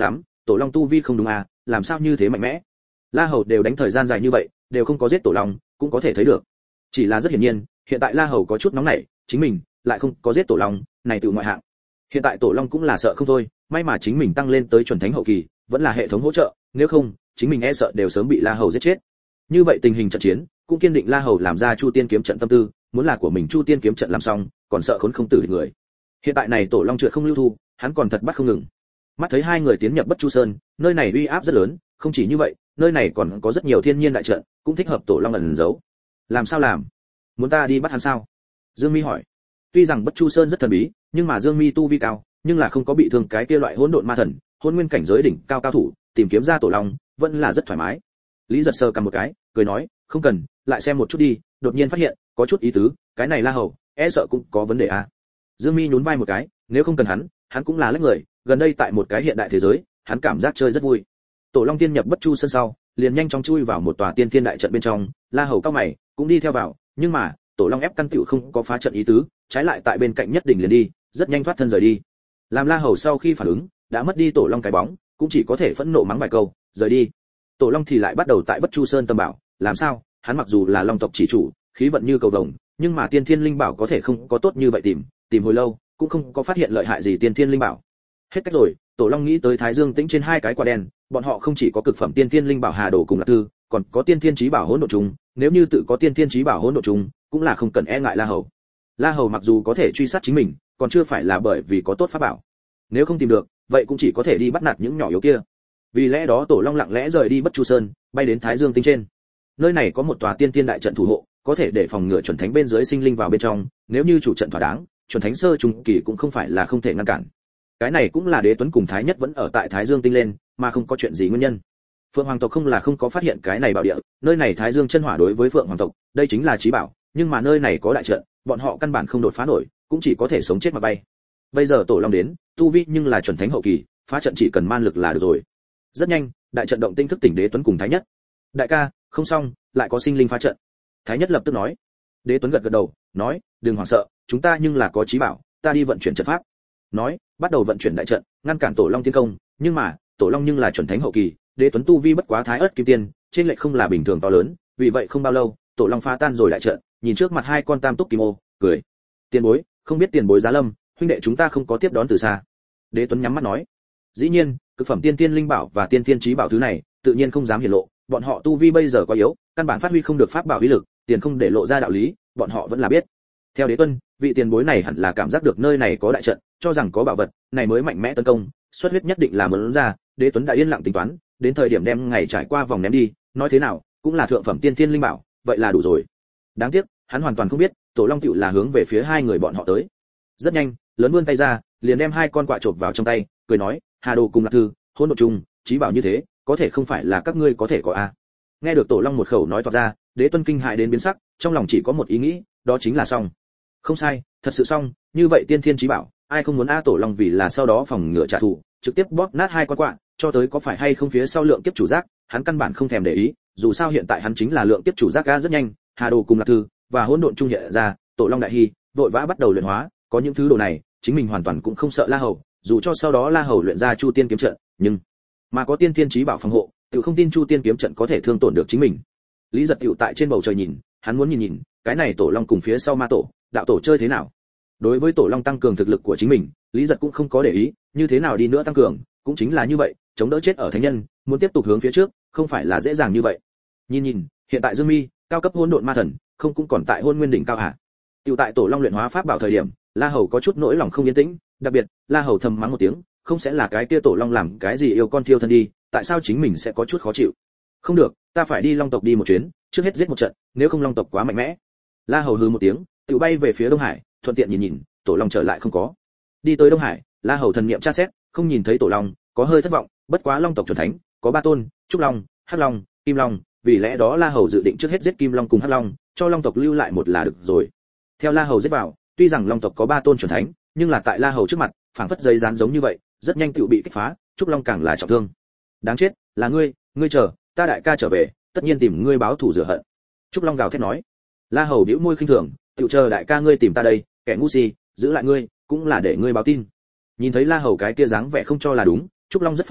tổ long tu vi không đúng à, làm sao như thế mạnh mẽ. La Hầu đều đánh thời gian dài như vậy đều không có giết tổ long, cũng có thể thấy được. Chỉ là rất hiển nhiên hiện tại La Hầu có chút nóng nảy, chính mình lại không có giết tổ long, này tự ngoại hạng. Hiện tại tổ long cũng là sợ không thôi, may mà chính mình tăng lên tới chuẩn thánh hậu kỳ, vẫn là hệ thống hỗ trợ, nếu không chính mình e sợ đều sớm bị La Hầu giết chết. Như vậy tình hình trận chiến cũng kiên định La Hầu làm ra Chu Tiên kiếm trận tâm tư, muốn là của mình Chu Tiên kiếm trận làm xong, còn sợ khốn không tử địch người. Hiện tại này tổ long trượt không lưu thu, hắn còn thật bắt không ngừng. Mắt thấy hai người tiến nhập Bất Chu Sơn, nơi này uy áp rất lớn, không chỉ như vậy, nơi này còn có rất nhiều thiên nhiên đại trận, cũng thích hợp tổ long ẩn giấu. Làm sao làm? Muốn ta đi bắt hắn sao? Dương Mi hỏi. Tuy rằng Bất Chu Sơn rất thần bí, nhưng mà Dương Mi tu vi cao, nhưng là không có bị thương cái kia loại hỗn độn ma thần, hỗn nguyên cảnh giới đỉnh cao cao thủ, tìm kiếm ra tổ long, vẫn là rất thoải mái. Lý Giật sờ cầm một cái, cười nói, không cần, lại xem một chút đi, đột nhiên phát hiện, có chút ý tứ, cái này La Hầu, e sợ cũng có vấn đề à. Dương Mi nhún vai một cái, nếu không cần hắn cũng là lách người, gần đây tại một cái hiện đại thế giới, hắn cảm giác chơi rất vui. Tổ Long tiên nhập Bất Chu Sơn sau, liền nhanh chóng chui vào một tòa tiên thiên đại trận bên trong, La Hầu cao mày, cũng đi theo vào, nhưng mà, Tổ Long ép căn tiểu không có phá trận ý tứ, trái lại tại bên cạnh nhất định liền đi, rất nhanh thoát thân rời đi. Làm La Hầu sau khi phản ứng, đã mất đi Tổ Long cái bóng, cũng chỉ có thể phẫn nộ mắng vài câu, rời đi. Tổ Long thì lại bắt đầu tại Bất Chu Sơn tâm bảo, làm sao? Hắn mặc dù là Long tộc chỉ chủ, khí vận như cầu vồng, nhưng mà tiên thiên linh bảo có thể không có tốt như vậy tìm hồi lâu, cũng không có phát hiện lợi hại gì tiên thiên linh bảo. Hết cách rồi, Tổ Long nghĩ tới Thái Dương Tĩnh trên hai cái quả đen, bọn họ không chỉ có cực phẩm tiên thiên linh bảo Hà Đồ cùng Lạc Tư, còn có tiên thiên chí bảo Hỗn Độn Trùng, nếu như tự có tiên thiên chí bảo Hỗn Độn Trùng, cũng là không cần e ngại La Hầu. La Hầu mặc dù có thể truy sát chính mình, còn chưa phải là bởi vì có tốt pháp bảo. Nếu không tìm được, vậy cũng chỉ có thể đi bắt nạt những nhỏ yếu kia. Vì lẽ đó Tổ Long lặng lẽ rời đi Bất Chu Sơn, bay đến Thái Dương Tinh trên. Nơi này có một tòa tiên thiên đại trận thủ hộ, có thể để phòng ngừa chuẩn thánh bên dưới sinh linh vào bên trong, nếu như chủ trận thỏa đáng, chuẩn thánh sơ trung kỳ cũng không phải là không thể ngăn cản. Cái này cũng là Đế Tuấn cùng Thái Nhất vẫn ở tại Thái Dương Tinh lên, mà không có chuyện gì nguyên nhân. Phượng Hoàng tộc không là không có phát hiện cái này bảo địa, nơi này Thái Dương chân hỏa đối với Phượng Hoàng tộc, đây chính là chí bảo, nhưng mà nơi này có đại trận, bọn họ căn bản không đột phá nổi, cũng chỉ có thể sống chết mà bay. Bây giờ Tổ Long đến, tu vi nhưng là chuẩn thánh hậu kỳ, phá trận chỉ cần man lực là được rồi. Rất nhanh, đại trận động tinh thức tỉnh Đế Tuấn cùng Thái Nhất. Đại ca, không xong, lại có sinh linh phá trận. Thái Nhất lập tức nói. Đế Tuấn gật gật đầu, nói, đừng hoảng sợ, chúng ta nhưng là có chí bảo, ta đi vận chuyển trận pháp. Nói, bắt đầu vận chuyển đại trận, ngăn cản Tổ Long tiến công, nhưng mà, Tổ Long nhưng là chuẩn thánh hậu kỳ, Đế Tuấn tu vi bất quá Thái Ức kim tiên, trên lệch không là bình thường to lớn, vì vậy không bao lâu, Tổ Long phá tan rồi đại trận, nhìn trước mặt hai con tam túc kim ô, cười. Tiền bối, không biết tiền bối giá lâm, huynh đệ chúng ta không có tiếp đón từ xa. Đế Tuấn nhắm mắt nói. Dĩ nhiên, cực phẩm tiên tiên linh bảo và tiên tiên chí bảo thứ này, tự nhiên không dám hiển lộ, bọn họ tu vi bây giờ quá yếu, căn bản phát huy không được pháp bảo uy lực, tiền không để lộ ra đạo lý, bọn họ vẫn là biết. Theo Đế Tuấn, vị tiền bối này hẳn là cảm giác được nơi này có đại trận, cho rằng có bảo vật, này mới mạnh mẽ tấn công, xuất huyết nhất định là muốn ra. Đế Tuấn đã yên lặng tính toán, đến thời điểm đem ngày trải qua vòng ném đi, nói thế nào, cũng là thượng phẩm tiên tiên linh bảo, vậy là đủ rồi. Đáng tiếc, hắn hoàn toàn không biết, Tổ Long tựu là hướng về phía hai người bọn họ tới. Rất nhanh, lớn vươn tay ra, liền đem hai con quạ chộp vào trong tay, cười nói, Hà Đồ cùng Lạc Thư, Hỗn Độn Trùng, chí bảo như thế, có thể không phải là các ngươi có thể có a. Nghe được Tổ Long một khẩu nói toạc ra, Đế Tuấn kinh hại đến biến sắc, trong lòng chỉ có một ý nghĩ, đó chính là xong. Không sai, thật sự xong, như vậy tiên thiên chí bảo, ai không muốn a. Tổ Long vì là sau đó phòng ngừa trả thù, trực tiếp bóp nát hai con quạ, cho tới có phải hay không phía sau lượng kiếp chủ giác, hắn căn bản không thèm để ý, dù sao hiện tại hắn chính là lượng kiếp chủ giác a. Rất nhanh, Hà Đồ cùng Lạc Thư và Hỗn Độn Trung hiện ra, Tổ Long đại hi, vội vã bắt đầu luyện hóa, có những thứ đồ này, chính mình hoàn toàn cũng không sợ La Hầu, dù cho sau đó La Hầu luyện ra Chu Tiên kiếm trận, nhưng mà có tiên thiên chí bảo phòng hộ, tự không tin Chu Tiên kiếm trận có thể thương tổn được chính mình. Lý Giật Cựu tại trên bầu trời nhìn, hắn muốn nhìn cái này Tổ Long cùng phía sau ma tổ, đạo tổ chơi thế nào. Đối với Tổ Long tăng cường thực lực của chính mình, Lý Giật cũng không có để ý, như thế nào đi nữa tăng cường, cũng chính là như vậy, chống đỡ chết ở thánh nhân, muốn tiếp tục hướng phía trước, không phải là dễ dàng như vậy. Nhìn, hiện tại Dương Mi, cao cấp hỗn độn ma thần, không cũng còn tại hôn nguyên đỉnh cao hả? Tiểu tại Tổ Long luyện hóa pháp bảo thời điểm, La Hầu có chút nỗi lòng không yên tĩnh, đặc biệt, La Hầu thầm mắng một tiếng, không sẽ là cái kia Tổ Long làm cái gì yêu con thiêu thân đi, tại sao chính mình sẽ có chút khó chịu? Không được, ta phải đi Long tộc đi một chuyến, trước hết giết một trận, nếu không Long tộc quá mạnh mẽ. La Hầu hừ một tiếng, tự bay về phía Đông Hải, thuận tiện nhìn, Tổ Long trở lại không có. Đi tới Đông Hải, La Hầu thần niệm tra xét, không nhìn thấy Tổ Long, có hơi thất vọng, bất quá Long tộc chuẩn thánh, có ba tôn, Trúc Long, Hắc Long, Kim Long, vì lẽ đó La Hầu dự định trước hết giết Kim Long cùng Hắc Long, cho Long tộc lưu lại một là được rồi. Theo La Hầu giết vào, tuy rằng Long tộc có ba tôn chuẩn thánh, nhưng là tại La Hầu trước mặt, phảng phất giấy dán giống như vậy, rất nhanh tựu bị kích phá, Trúc Long càng là trọng thương. Đáng chết, là ngươi chờ, ta đại ca trở về, tất nhiên tìm ngươi báo thù rửa hận. Trúc Long gào thét nói. La Hầu bĩu môi khinh thường, tựu chờ đại ca ngươi tìm ta đây, kẻ ngu si, giữ lại ngươi, cũng là để ngươi báo tin. Nhìn thấy La Hầu cái kia dáng vẻ không cho là đúng, Trúc Long rất phẫn nộ,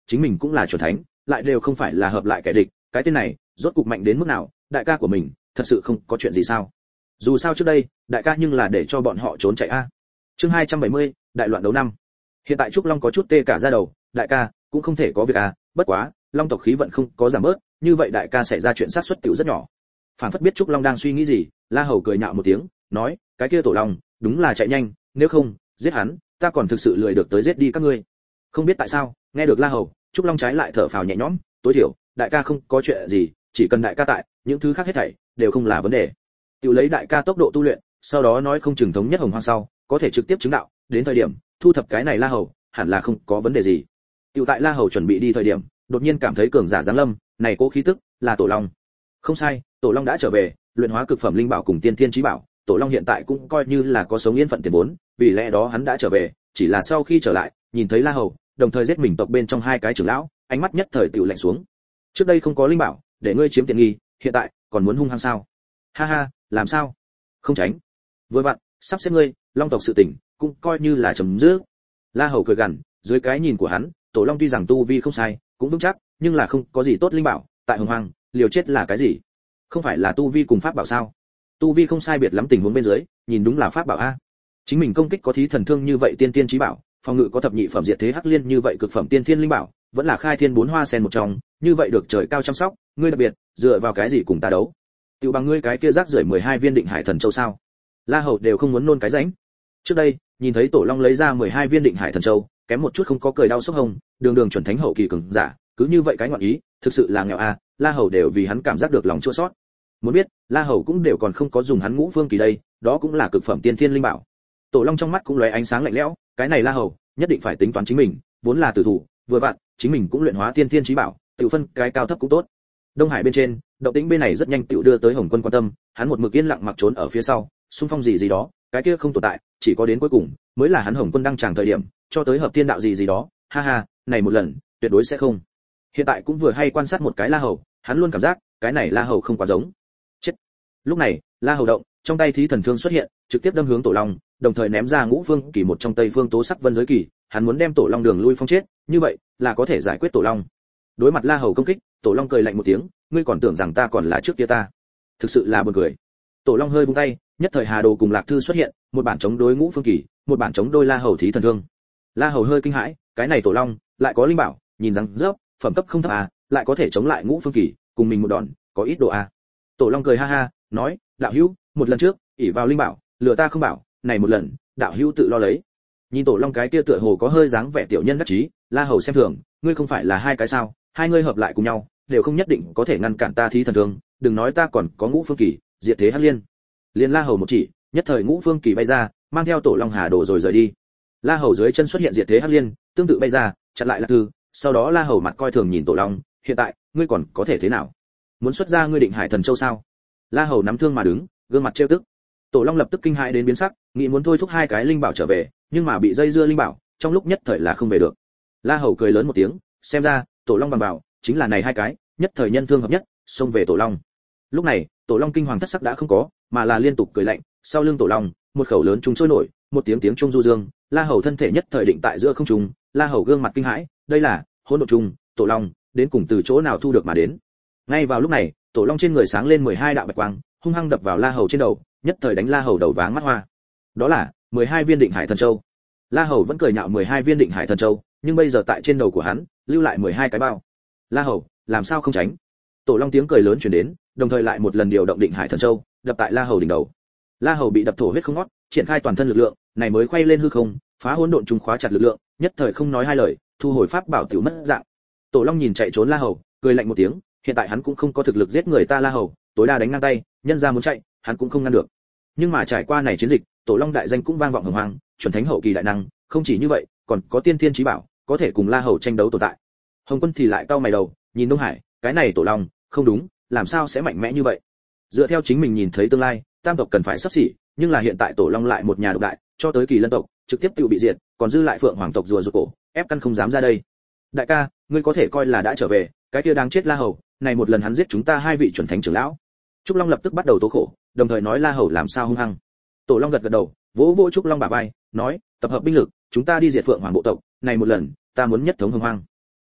chính mình cũng là chuẩn thánh, lại đều không phải là hợp lại kẻ địch, cái tên này rốt cục mạnh đến mức nào, đại ca của mình thật sự không có chuyện gì sao? Dù sao trước đây đại ca nhưng là để cho bọn họ trốn chạy a. Chương 270, đại loạn đấu năm. Hiện tại Trúc Long có chút tê cả da đầu, đại ca cũng không thể có việc à, bất quá Long tộc khí vận không có giảm bớt, như vậy đại ca xảy ra chuyện sát suất tiểu rất nhỏ. Phản phất biết Trúc Long đang suy nghĩ gì, La Hầu cười nhạo một tiếng, nói, cái kia Tổ Long đúng là chạy nhanh, nếu không giết hắn ta còn thực sự lười được tới giết đi các ngươi. Không biết tại sao nghe được La Hầu, Trúc Long trái lại thở phào nhẹ nhõm, tối thiểu đại ca không có chuyện gì, chỉ cần đại ca tại, những thứ khác hết thảy đều không là vấn đề. Tiểu lấy đại ca tốc độ tu luyện, sau đó nói không chừng thống nhất Hồng Hoang sau, có thể trực tiếp chứng đạo, đến thời điểm thu thập cái này La Hầu, hẳn là không có vấn đề gì. Tiểu tại La Hầu chuẩn bị đi thời điểm, đột nhiên cảm thấy cường giả giáng lâm, này cố khí tức là Tổ Long. Không sai, Tổ Long đã trở về, luyện hóa cực phẩm linh bảo cùng tiên thiên chí bảo, Tổ Long hiện tại cũng coi như là có sống yên phận tiền vốn, vì lẽ đó hắn đã trở về, chỉ là sau khi trở lại, nhìn thấy La Hầu, đồng thời giết mình tộc bên trong hai cái trưởng lão, ánh mắt nhất thời tiểu lạnh xuống. Trước đây không có linh bảo, để ngươi chiếm tiện nghi, hiện tại còn muốn hung hăng sao? Ha ha, làm sao? Không tránh. Vừa vặn, sắp xếp ngươi, Long tộc sự tình, cũng coi như là chấm dứt. La Hầu cười gằn, dưới cái nhìn của hắn, Tổ Long tuy rằng tu vi không sai, cũng vững chắc, nhưng là không có gì tốt linh bảo, tại Hồng Hoang, liều chết là cái gì? Không phải là tu vi cùng pháp bảo sao? Tu vi không sai biệt lắm tình huống bên dưới, nhìn đúng là pháp bảo a. Chính mình công kích có thí thần thương như vậy tiên tiên chí bảo, phòng ngự có thập nhị phẩm diệt thế hắc liên như vậy cực phẩm tiên thiên linh bảo, vẫn là khai thiên bốn hoa sen một trong, như vậy được trời cao chăm sóc, ngươi đặc biệt, dựa vào cái gì cùng ta đấu? Tiểu bằng ngươi cái kia rác rưởi 12 viên định hải thần châu sao? La Hầu đều không muốn nôn cái rãnh. Trước đây, nhìn thấy Tổ Long lấy ra 12 viên định hải thần châu, kém một chút không có cười đau sốc hông, đường đường chuẩn thánh hậu kỳ cường giả, cứ như vậy cái ngọn ý, thực sự là nghèo a, La Hầu đều vì hắn cảm giác được lòng chua xót. Muốn biết, La Hầu cũng đều còn không có dùng hắn ngũ phương kỳ đây, đó cũng là cực phẩm tiên thiên linh bảo. Tổ Long trong mắt cũng lóe ánh sáng lạnh lẽo, cái này La Hầu, nhất định phải tính toán chính mình, vốn là tử thủ, vừa vặn, chính mình cũng luyện hóa tiên thiên chí bảo, tự phân cái cao thấp cũng tốt. Đông Hải bên trên, động tĩnh bên này rất nhanh tự đưa tới Hồng Quân quan tâm, hắn một mực yên lặng mặc trốn ở phía sau, xung phong gì gì đó, cái kia không tồn tại, chỉ có đến cuối cùng mới là hắn Hồng Quân đăng tràng thời điểm, cho tới hợp tiên đạo gì gì đó, ha ha, này một lần, tuyệt đối sẽ không. Hiện tại cũng vừa hay quan sát một cái La Hầu, hắn luôn cảm giác, cái này La Hầu không quá giống. Chết. Lúc này, La Hầu động, trong tay thí thần thương xuất hiện, trực tiếp đâm hướng Tổ Long, đồng thời ném ra ngũ phương kỳ một trong Tây phương tố sắc vân giới kỳ, hắn muốn đem Tổ Long đường lui phong chết, như vậy là có thể giải quyết Tổ Long. Đối mặt La Hầu công kích, Tổ Long cười lạnh một tiếng, ngươi còn tưởng rằng ta còn là trước kia ta? Thực sự là buồn cười. Tổ Long hơi vung tay, nhất thời Hà Đồ cùng Lạc Thư xuất hiện, một bản chống đối ngũ phương kỳ, một bản chống đôi La Hầu thí thần thương. La Hầu hơi kinh hãi, cái này Tổ Long lại có linh bảo, nhìn rằng rớp, phẩm cấp không thấp à, lại có thể chống lại ngũ phương kỳ, cùng mình một đòn, có ít độ à. Tổ Long cười ha ha, nói, đạo hữu, một lần trước, ỷ vào linh bảo, lừa ta không bảo, này một lần, đạo hữu tự lo lấy. Nhìn Tổ Long cái kia tựa hồ có hơi dáng vẻ tiểu nhân đắc chí, La Hầu xem thường, ngươi không phải là hai cái sao, hai ngươi hợp lại cùng nhau, đều không nhất định có thể ngăn cản ta thí thần thương, đừng nói ta còn có ngũ phương kỳ, diệt thế hắc liên. Liên La Hầu một chỉ, nhất thời ngũ phương kỳ bay ra, mang theo Tổ Long Hà Đồ rồi rời đi. La Hầu dưới chân xuất hiện diệt thế hắc liên, tương tự bay ra, chặn lại Lạc Thư, sau đó La Hầu mặt coi thường nhìn Tổ Long, hiện tại, ngươi còn có thể thế nào? Muốn xuất ra ngươi định hải thần châu sao? La Hầu nắm thương mà đứng, gương mặt trêu tức. Tổ Long lập tức kinh hãi đến biến sắc, nghĩ muốn thôi thúc hai cái linh bảo trở về, nhưng mà bị dây dưa linh bảo, trong lúc nhất thời là không về được. La Hầu cười lớn một tiếng, xem ra, Tổ Long bằng bảo, chính là này hai cái, nhất thời nhân thương hợp nhất, xông về Tổ Long. Lúc này, Tổ Long kinh hoàng thất sắc đã không có, mà là liên tục cười lạnh, sau lưng Tổ Long, một khẩu lớn trung trôi nổi, một tiếng tiếng trung du dương, La Hầu thân thể nhất thời định tại giữa không trung, La Hầu gương mặt kinh hãi, đây là hỗn độn trung, Tổ Long, đến cùng từ chỗ nào thu được mà đến. Ngay vào lúc này, Tổ Long trên người sáng lên 12 đạo bạch quang, hung hăng đập vào La Hầu trên đầu, nhất thời đánh La Hầu đầu váng mắt hoa. Đó là 12 viên định hải thần châu. La Hầu vẫn cười nhạo 12 viên định hải thần châu, nhưng bây giờ tại trên đầu của hắn, lưu lại 12 cái bao. La Hầu, làm sao không tránh? Tổ Long tiếng cười lớn truyền đến, đồng thời lại một lần điều động định hải thần châu, đập tại La Hầu đỉnh đầu. La Hầu bị đập thổ huyết không ngót, triển khai toàn thân lực lượng, này mới quay lên hư không, phá hỗn độn trùng khóa chặt lực lượng, nhất thời không nói hai lời, thu hồi pháp bảo tiểu mất dạng. Tổ Long nhìn chạy trốn La Hầu, cười lạnh một tiếng, hiện tại hắn cũng không có thực lực giết người ta La Hầu, tối đa đánh ngang tay, nhân ra muốn chạy, hắn cũng không ngăn được. Nhưng mà trải qua này chiến dịch, Tổ Long đại danh cũng vang vọng hồng hoang, chuẩn thánh hậu kỳ đại năng, không chỉ như vậy, còn có tiên thiên chí bảo, có thể cùng La Hầu tranh đấu tồn tại. Hồng Quân thì lại cau mày đầu, nhìn Đông Hải, cái này Tổ Long, không đúng, làm sao sẽ mạnh mẽ như vậy? Dựa theo chính mình nhìn thấy tương lai, tam tộc cần phải sắp xỉ, nhưng là hiện tại Tổ Long lại một nhà độc đại, cho tới Kỳ Lân tộc, trực tiếp tiêu bị diệt, còn dư lại Phượng Hoàng tộc rùa rụt cổ, ép căn không dám ra đây. Đại ca, ngươi có thể coi là đã trở về, cái kia đáng chết La Hầu, này một lần hắn giết chúng ta hai vị chuẩn thánh trưởng lão. Trúc Long lập tức bắt đầu tố khổ, đồng thời nói La Hầu làm sao hung hăng. Tổ Long gật gật đầu, vỗ vỗ Trúc Long bả vai, nói, tập hợp binh lực, chúng ta đi diệt Phượng Hoàng bộ tộc, này một lần, ta muốn nhất thống hồng hoang.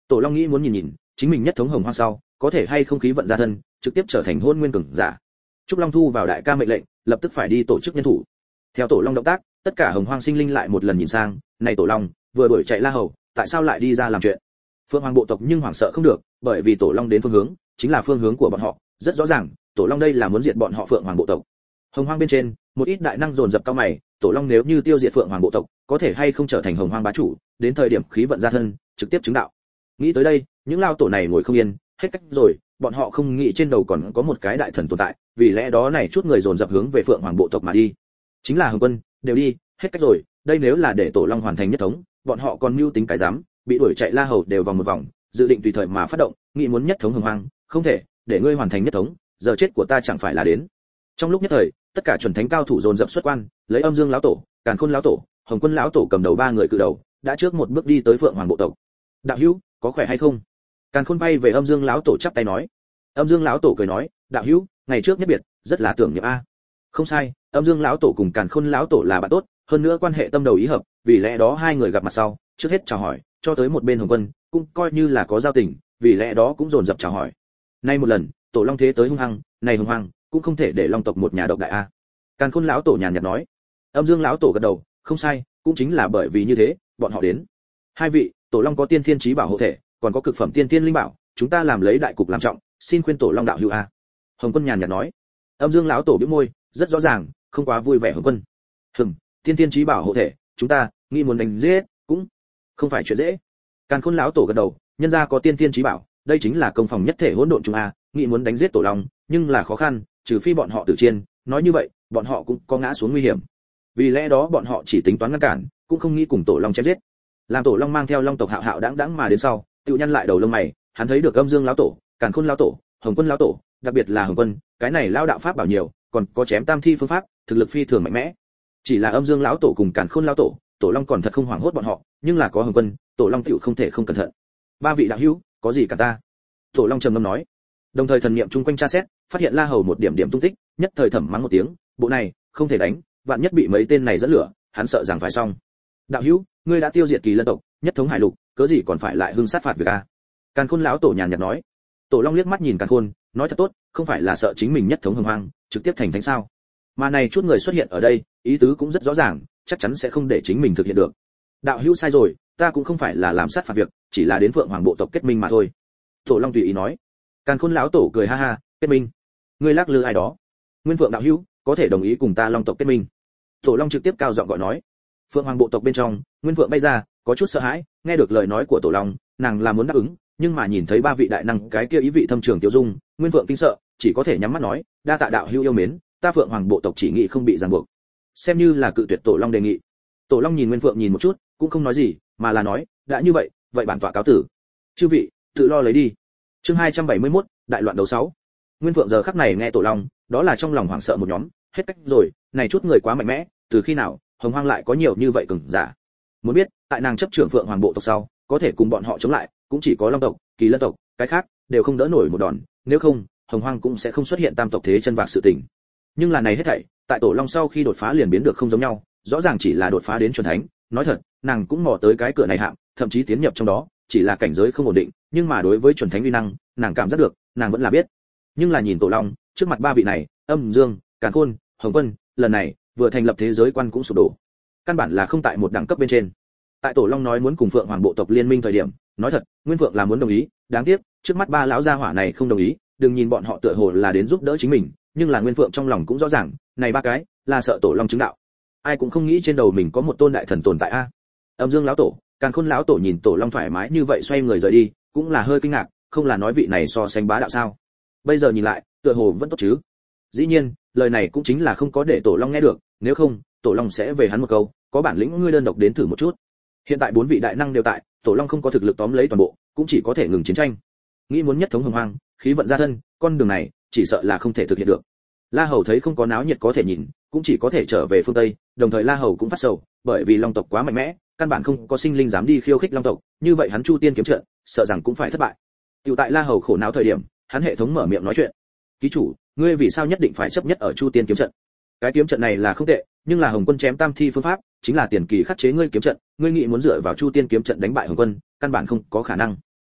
Tổ Long nghĩ muốn nhìn nhìn, chính mình nhất thống Hồng Hoang sau, có thể hay không khí vận ra thân, trực tiếp trở thành Hôn Nguyên cường giả. Trúc Long thu vào đại ca mệnh lệnh, lập tức phải đi tổ chức nhân thủ. Theo Tổ Long động tác, tất cả Hồng Hoang sinh linh lại một lần nhìn sang, này Tổ Long, vừa đuổi chạy La Hầu, tại sao lại đi ra làm chuyện? Phượng Hoàng bộ tộc nhưng hoảng sợ không được, bởi vì Tổ Long đến phương hướng, chính là phương hướng của bọn họ, rất rõ ràng, Tổ Long đây là muốn diệt bọn họ Phượng Hoàng bộ tộc. Hồng Hoang bên trên, một ít đại năng dồn dập cao mày, Tổ Long nếu như tiêu diệt Phượng Hoàng bộ tộc, có thể hay không trở thành Hồng Hoang bá chủ, đến thời điểm khí vận ra thân, trực tiếp chứng đạo. Nghĩ tới đây, những lao tổ này ngồi không yên, hết cách rồi, bọn họ không nghĩ trên đầu còn có một cái đại thần tồn tại, vì lẽ đó này chút người dồn dập hướng về Phượng Hoàng bộ tộc mà đi. Chính là Hồng Quân, đều đi, hết cách rồi, đây nếu là để Tổ Long hoàn thành nhất thống, bọn họ còn mưu tính cái dám, bị đuổi chạy La Hầu đều vòng một vòng, dự định tùy thời mà phát động, nghĩ muốn nhất thống Hồng Hoang, không thể, để ngươi hoàn thành nhất thống, giờ chết của ta chẳng phải là đến. Trong lúc nhất thời, tất cả chuẩn thánh cao thủ dồn dập xuất quan, lấy Âm Dương lão tổ, Càn Khôn lão tổ, Hồng Quân lão tổ cầm đầu ba người cự đầu, đã trước một bước đi tới Phượng Hoàng bộ tộc. Đạo hữu, có khỏe hay không? Càn Khôn bay về Âm Dương lão tổ chắp tay nói. Âm Dương lão tổ cười nói, đạo hữu, ngày trước nhất biệt, rất là tưởng niệm a. Không sai, Âm Dương lão tổ cùng Càn Khôn lão tổ là bạn tốt, hơn nữa quan hệ tâm đầu ý hợp, vì lẽ đó hai người gặp mặt sau, trước hết chào hỏi, cho tới một bên Hồng Quân, cũng coi như là có giao tình, vì lẽ đó cũng dồn dập chào hỏi. Nay một lần, Tổ Long thế tới hung hăng, này hung hăng, cũng không thể để Long tộc một nhà độc đại a. Càn Khôn lão tổ nhàn nhạt nói. Âm Dương lão tổ gật đầu, không sai, cũng chính là bởi vì như thế, bọn họ đến. Hai vị, Tổ Long có tiên thiên chí bảo hộ thể, còn có cực phẩm tiên thiên linh bảo, chúng ta làm lấy đại cục làm trọng, xin khuyên Tổ Long đạo hữu a. Hồng Quân nhàn nhạt nói. Âm Dương lão tổ bĩu môi, rất rõ ràng, không quá vui vẻ Hồng Quân. Tiên thiên chí bảo hộ thể, chúng ta nghĩ muốn đánh giết, cũng không phải chuyện dễ. Càn Khôn lão tổ gật đầu, nhân gia có tiên thiên chí bảo, đây chính là công phòng nhất thể hỗn độn chúng a, nghĩ muốn đánh giết Tổ Long, nhưng là khó khăn, trừ phi bọn họ tử chiến, nói như vậy, bọn họ cũng có ngã xuống nguy hiểm. Vì lẽ đó bọn họ chỉ tính toán ngăn cản, cũng không nghĩ cùng Tổ Long chém giết. Làm Tổ Long mang theo Long tộc hạo hạo đãng đãng mà đến sau, Tự nhăn lại đầu lông mày, hắn thấy được Âm Dương lão tổ, Càn Khôn lão tổ, Hồng Quân lão tổ, đặc biệt là Hồng Quân, cái này lão đạo pháp bảo nhiều, còn có chém tam thi phương pháp, thực lực phi thường mạnh mẽ. Chỉ là Âm Dương lão tổ cùng Càn Khôn lão tổ, Tổ Long còn thật không hoảng hốt bọn họ, nhưng là có Hồng Quân, Tổ Long tiểu không thể không cẩn thận. Ba vị đạo hữu, có gì cả ta? Tổ Long trầm ngâm nói. Đồng thời thần niệm chung quanh tra xét, phát hiện La Hầu một điểm điểm tung tích, nhất thời thầm mắng một tiếng, bộ này không thể đánh, vạn nhất bị mấy tên này dẫn lửa, hắn sợ rằng phải xong. Đạo hữu, ngươi đã tiêu diệt Kỳ Lân tộc, nhất thống hải lục, cớ gì còn phải lại hưng sát phạt việc a? Càn Khôn lão tổ nhàn nhạt nói. Tổ Long liếc mắt nhìn Càn Khôn, nói thật tốt, không phải là sợ chính mình nhất thống Hồng Hoang, trực tiếp thành thánh sao? Mà này chút người xuất hiện ở đây, ý tứ cũng rất rõ ràng, chắc chắn sẽ không để chính mình thực hiện được. Đạo hữu sai rồi, ta cũng không phải là làm sát phạt việc, chỉ là đến Phượng Hoàng bộ tộc kết minh mà thôi. Tổ Long tùy ý nói. Càn Khôn lão tổ cười ha ha, kết minh? Ngươi lắc lư ai đó? Nguyên Phượng đạo hữu, có thể đồng ý cùng ta Long tộc kết minh? Tổ Long trực tiếp cao giọng gọi nói. Phượng Hoàng bộ tộc bên trong, Nguyên Phượng bay ra, có chút sợ hãi, nghe được lời nói của Tổ Long, nàng là muốn đáp ứng, nhưng mà nhìn thấy ba vị đại năng cái kia ý vị thâm trường tiêu dung, Nguyên Phượng kinh sợ, chỉ có thể nhắm mắt nói, đa tạ đạo hữu yêu mến, ta Phượng Hoàng bộ tộc chỉ nghĩ không bị ràng buộc, xem như là cự tuyệt Tổ Long đề nghị. Tổ Long nhìn Nguyên Phượng nhìn một chút, cũng không nói gì, mà là nói, đã như vậy, vậy bản tọa cáo tử. Chư vị, tự lo lấy đi. Chương 271, đại loạn đấu 6. Nguyên Phượng giờ khắc này nghe Tổ Long, đó là trong lòng hoảng sợ một nhóm, hết cách rồi, này chút người quá mạnh mẽ, từ khi nào Hồng Hoang lại có nhiều như vậy cường giả. Muốn biết, tại nàng chấp trưởng Phượng Hoàng bộ tộc sau, có thể cùng bọn họ chống lại, cũng chỉ có Long tộc, Kỳ Lân tộc, cái khác đều không đỡ nổi một đòn, nếu không, Hồng Hoang cũng sẽ không xuất hiện tam tộc thế chân vạc sự tình. Nhưng là này hết thảy, tại Tổ Long sau khi đột phá liền biến được không giống nhau, rõ ràng chỉ là đột phá đến chuẩn thánh, nói thật, nàng cũng mò tới cái cửa này hạng, thậm chí tiến nhập trong đó, chỉ là cảnh giới không ổn định, nhưng mà đối với chuẩn thánh uy năng, nàng cảm giác được, nàng vẫn là biết. Nhưng là nhìn Tổ Long, trước mặt ba vị này, Âm Dương, Càn Khôn, Hồng Quân, lần này, vừa thành lập thế giới quan cũng sụp đổ. Căn bản là không tại một đẳng cấp bên trên. Tại Tổ Long nói muốn cùng Phượng Hoàng bộ tộc liên minh thời điểm, nói thật, Nguyên Phượng là muốn đồng ý, đáng tiếc, trước mắt ba lão gia hỏa này không đồng ý, đừng nhìn bọn họ tựa hồ là đến giúp đỡ chính mình, nhưng là Nguyên Phượng trong lòng cũng rõ ràng, này ba cái là sợ Tổ Long chứng đạo. Ai cũng không nghĩ trên đầu mình có một tôn đại thần tồn tại a. Âm Dương lão tổ, Càn Khôn lão tổ nhìn Tổ Long thoải mái như vậy xoay người rời đi, cũng là hơi kinh ngạc, không là nói vị này so sánh bá đạo sao? Bây giờ nhìn lại, tựa hồ vẫn tốt chứ. Dĩ nhiên, lời này cũng chính là không có để Tổ Long nghe được, nếu không, Tổ Long sẽ về hắn một câu, có bản lĩnh ngươi đơn độc đến thử một chút. Hiện tại bốn vị đại năng đều tại, Tổ Long không có thực lực tóm lấy toàn bộ, cũng chỉ có thể ngừng chiến tranh. Nghĩ muốn nhất thống Hồng Hoang, khí vận ra thân, con đường này chỉ sợ là không thể thực hiện được. La Hầu thấy không có náo nhiệt có thể nhìn, cũng chỉ có thể trở về phương Tây, đồng thời La Hầu cũng phát sầu, bởi vì Long tộc quá mạnh mẽ, căn bản không có sinh linh dám đi khiêu khích Long tộc, như vậy hắn Chu Tiên kiếm trận, sợ rằng cũng phải thất bại. Tiểu tại La Hầu khổ não thời điểm, hắn hệ thống mở miệng nói chuyện. Ký chủ, ngươi vì sao nhất định phải chấp nhất ở Chu Tiên kiếm trận? Cái kiếm trận này là không tệ, nhưng là Hồng Quân chém tam thi phương pháp, chính là tiền kỳ khắc chế ngươi kiếm trận, ngươi nghĩ muốn dựa vào Chu Tiên kiếm trận đánh bại Hồng Quân, căn bản không có khả năng.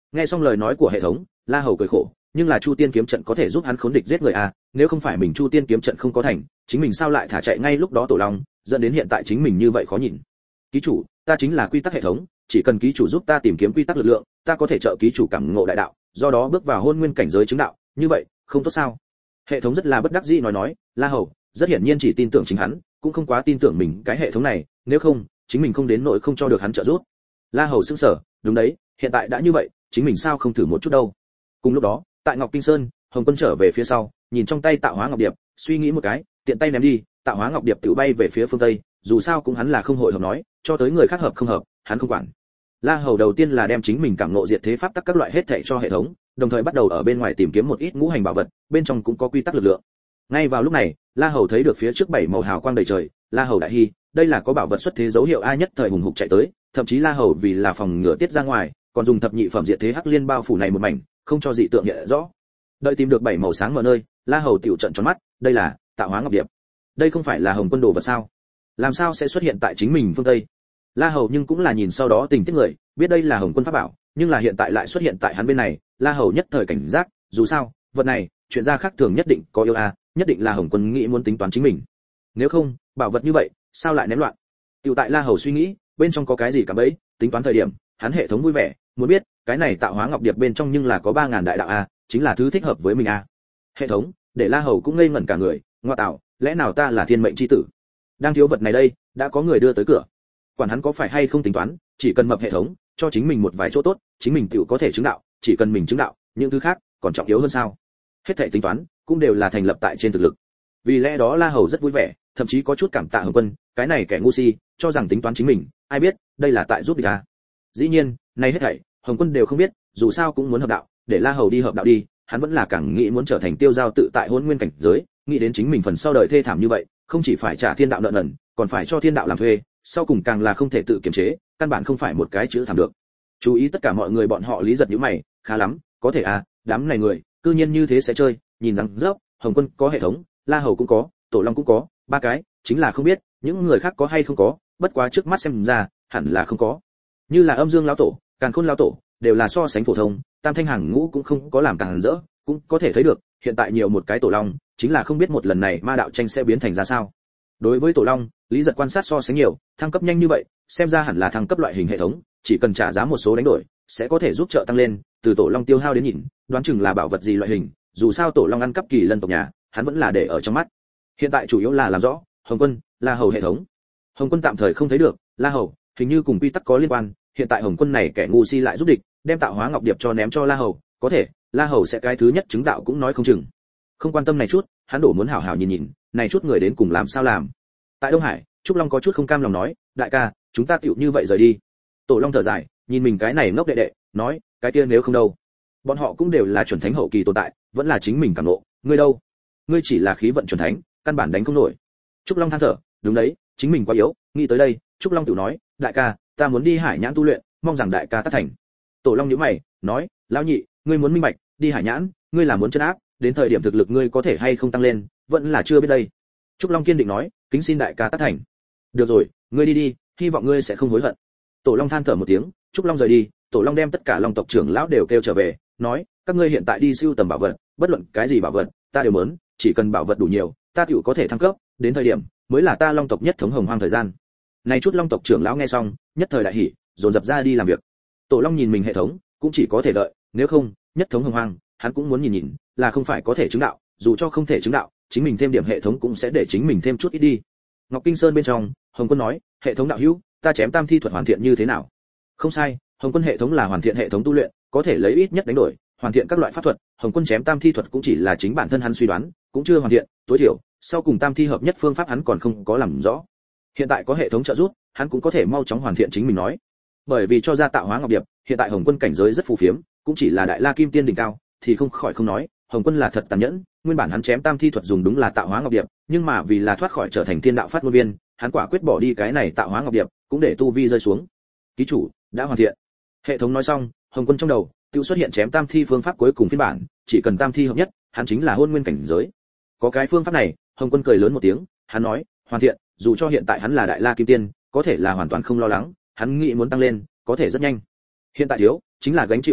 Nghe xong lời nói của hệ thống, La Hầu cười khổ, nhưng là Chu Tiên kiếm trận có thể giúp hắn khốn địch giết người à, nếu không phải mình Chu Tiên kiếm trận không có thành, chính mình sao lại thả chạy ngay lúc đó Tổ Long, dẫn đến hiện tại chính mình như vậy khó nhìn. Ký chủ, ta chính là quy tắc hệ thống, chỉ cần ký chủ giúp ta tìm kiếm quy tắc lực lượng, ta có thể trợ ký chủ cảm ngộ đại đạo, do đó bước vào hôn nguyên cảnh giới chứng đạo, như vậy, không tốt sao? Hệ thống rất là bất đắc dĩ nói, La Hầu, rất hiển nhiên chỉ tin tưởng chính hắn, cũng không quá tin tưởng mình cái hệ thống này, nếu không, chính mình không đến nỗi không cho được hắn trợ giúp. La Hầu sững sờ, đúng đấy, hiện tại đã như vậy, chính mình sao không thử một chút đâu. Cùng lúc đó, tại Ngọc Kinh Sơn, Hồng Quân trở về phía sau, nhìn trong tay Tạo Hóa Ngọc Điệp, suy nghĩ một cái, tiện tay ném đi, Tạo Hóa Ngọc Điệp tự bay về phía phương tây, dù sao cũng hắn là không hội hợp nói, cho tới người khác hợp không hợp, hắn không quản. La Hầu đầu tiên là đem chính mình cảm ngộ diệt thế pháp tắc các loại hết thảy cho hệ thống, đồng thời bắt đầu ở bên ngoài tìm kiếm một ít ngũ hành bảo vật, bên trong cũng có quy tắc lực lượng. Ngay vào lúc này, La Hầu thấy được phía trước 7 màu hào quang đầy trời, La Hầu đại hi, đây là có bảo vật xuất thế dấu hiệu ai nhất thời hùng hục chạy tới, thậm chí La Hầu vì là phòng ngừa tiết ra ngoài, còn dùng thập nhị phẩm diệt thế hắc liên bao phủ này một mảnh, không cho dị tượng hiện rõ. Đợi tìm được 7 màu sáng mở nơi, La Hầu tiểu trận tròn mắt, đây là Tạo Hóa Ngọc Điệp. Đây không phải là Hồng Quân đồ vật sao? Làm sao sẽ xuất hiện tại chính mình phương Tây? La Hầu nhưng cũng là nhìn sau đó tình tiết người, biết đây là Hồng Quân pháp bảo, nhưng là hiện tại lại xuất hiện tại hắn bên này, La Hầu nhất thời cảnh giác, dù sao, vật này, chuyện ra khác thường nhất định có yêu a, nhất định là Hồng Quân nghĩ muốn tính toán chính mình. Nếu không, bảo vật như vậy, sao lại ném loạn? Tiểu tại La Hầu suy nghĩ, bên trong có cái gì cả bấy, tính toán thời điểm, hắn hệ thống vui vẻ, muốn biết, cái này Tạo Hóa Ngọc Điệp bên trong nhưng là có 3000 đại đạo a, chính là thứ thích hợp với mình a. Hệ thống, để La Hầu cũng ngây ngẩn cả người, ngoa tạo, lẽ nào ta là thiên mệnh chi tử? Đang thiếu vật này đây, đã có người đưa tới cửa. Quản hắn có phải hay không tính toán, chỉ cần mập hệ thống, cho chính mình một vài chỗ tốt, chính mình tiểu có thể chứng đạo, chỉ cần mình chứng đạo, những thứ khác còn trọng yếu hơn sao? Hết thảy tính toán cũng đều là thành lập tại trên thực lực. Vì lẽ đó La Hầu rất vui vẻ, thậm chí có chút cảm tạ Hồng Quân, cái này kẻ ngu si, cho rằng tính toán chính mình, ai biết, đây là tại giúp địch à. Dĩ nhiên, này hết thảy, Hồng Quân đều không biết, dù sao cũng muốn hợp đạo, để La Hầu đi hợp đạo đi, hắn vẫn là càng nghĩ muốn trở thành tiêu giao tự tại hôn nguyên cảnh giới, nghĩ đến chính mình phần sau đời thê thảm như vậy, không chỉ phải trả thiên đạo nợ nần, còn phải cho thiên đạo làm thuê, sau cùng càng là không thể tự kiềm chế, căn bản không phải một cái chữ thảm được. Chú ý tất cả mọi người bọn họ lý giật nhíu mày, khá lắm, có thể à, đám này người, cư nhiên như thế sẽ chơi, nhìn rằng rớp, Hồng Quân có hệ thống, La Hầu cũng có, Tổ Long cũng có, ba cái, chính là không biết, những người khác có hay không có, bất quá trước mắt xem ra, hẳn là không có. Như là Âm Dương lão tổ, Càn Khôn lão tổ, đều là so sánh phổ thông, Tam Thanh hàng ngũ cũng không có làm càng rỡ, cũng có thể thấy được, hiện tại nhiều một cái Tổ Long, chính là không biết một lần này ma đạo tranh sẽ biến thành ra sao. Đối với Tổ Long, Lý Giật quan sát so sánh nhiều, thăng cấp nhanh như vậy, xem ra hẳn là thăng cấp loại hình hệ thống, chỉ cần trả giá một số đánh đổi, sẽ có thể giúp trợ tăng lên, từ Tổ Long tiêu hao đến nhìn, đoán chừng là bảo vật gì loại hình, dù sao Tổ Long ăn cắp kỳ lân tộc nhà, hắn vẫn là để ở trong mắt. Hiện tại chủ yếu là làm rõ, Hồng Quân, La Hầu hệ thống. Hồng Quân tạm thời không thấy được, La Hầu, hình như cùng quy tắc có liên quan, hiện tại Hồng Quân này kẻ ngu si lại giúp địch, đem Tạo Hóa Ngọc Điệp cho ném cho La Hầu, có thể, La Hầu sẽ cái thứ nhất chứng đạo cũng nói không chừng. Không quan tâm này chút, hắn đổ muốn hảo hảo nhìn nhìn, này chút người đến cùng làm sao làm. Tại Đông Hải, Trúc Long có chút không cam lòng nói, đại ca, chúng ta tựu như vậy rời đi. Tổ Long thở dài, nhìn mình cái này ngốc đệ đệ, nói, cái kia nếu không đâu. Bọn họ cũng đều là chuẩn thánh hậu kỳ tồn tại, vẫn là chính mình cảm ngộ, ngươi đâu? Ngươi chỉ là khí vận chuẩn thánh, căn bản đánh không nổi. Trúc Long than thở, đúng đấy, chính mình quá yếu, nghĩ tới đây, Trúc Long tự nói, đại ca, ta muốn đi Hải Nhãn tu luyện, mong rằng đại ca tác thành. Tổ Long nhíu mày, nói, lão nhị, ngươi muốn minh bạch, đi Hải Nhãn, ngươi là muốn chân áp, đến thời điểm thực lực ngươi có thể hay không tăng lên, vẫn là chưa biết đây. Trúc Long kiên định nói, kính xin đại ca tác thành. Được rồi, ngươi đi đi, hy vọng ngươi sẽ không hối hận. Tổ Long than thở một tiếng, Trúc Long rời đi, Tổ Long đem tất cả Long tộc trưởng lão đều kêu trở về, nói, các ngươi hiện tại đi sưu tầm bảo vật, bất luận cái gì bảo vật, ta đều muốn, chỉ cần bảo vật đủ nhiều, ta tựu có thể thăng cấp, đến thời điểm mới là ta Long tộc nhất thống hồng hoang thời gian. Này chút Long tộc trưởng lão nghe xong, nhất thời đại hỉ, dồn dập ra đi làm việc. Tổ Long nhìn mình hệ thống, cũng chỉ có thể đợi, nếu không, nhất thống hồng hoang, hắn cũng muốn nhìn nhìn, là không phải có thể chứng đạo, dù cho không thể chứng đạo, chính mình thêm điểm hệ thống cũng sẽ để chính mình thêm chút ít đi. Ngọc Kinh Sơn bên trong, Hồng Quân nói, hệ thống đạo hữu, ta chém tam thi thuật hoàn thiện như thế nào? Không sai, Hồng Quân hệ thống là hoàn thiện hệ thống tu luyện, có thể lấy ít nhất đánh đổi, hoàn thiện các loại pháp thuật, Hồng Quân chém tam thi thuật cũng chỉ là chính bản thân hắn suy đoán, cũng chưa hoàn thiện, tối thiểu, sau cùng tam thi hợp nhất phương pháp hắn còn không có làm rõ. Hiện tại có hệ thống trợ giúp, hắn cũng có thể mau chóng hoàn thiện chính mình nói. Bởi vì cho ra Tạo Hóa Ngọc Điệp, hiện tại Hồng Quân cảnh giới rất phù phiếm, cũng chỉ là đại la kim tiên đỉnh cao, thì không khỏi không nói, Hồng Quân là thật tàn nhẫn, nguyên bản hắn chém tam thi thuật dùng đúng là Tạo Hóa Ngọc Điệp, nhưng mà vì là thoát khỏi trở thành thiên đạo phát ngôn viên, hắn quả quyết bỏ đi cái này Tạo Hóa Ngọc Điệp, cũng để tu vi rơi xuống. Ký chủ đã hoàn thiện. Hệ thống nói xong, Hồng Quân trong đầu tự xuất hiện chém tam thi phương pháp cuối cùng phiên bản, chỉ cần tam thi hợp nhất, hắn chính là hôn nguyên cảnh giới. Có cái phương pháp này, Hồng Quân cười lớn một tiếng, hắn nói, hoàn thiện, dù cho hiện tại hắn là đại la kim tiên, có thể là hoàn toàn không lo lắng, hắn nghĩ muốn tăng lên, có thể rất nhanh. Hiện tại thiếu, chính là gánh chịu đồ vật,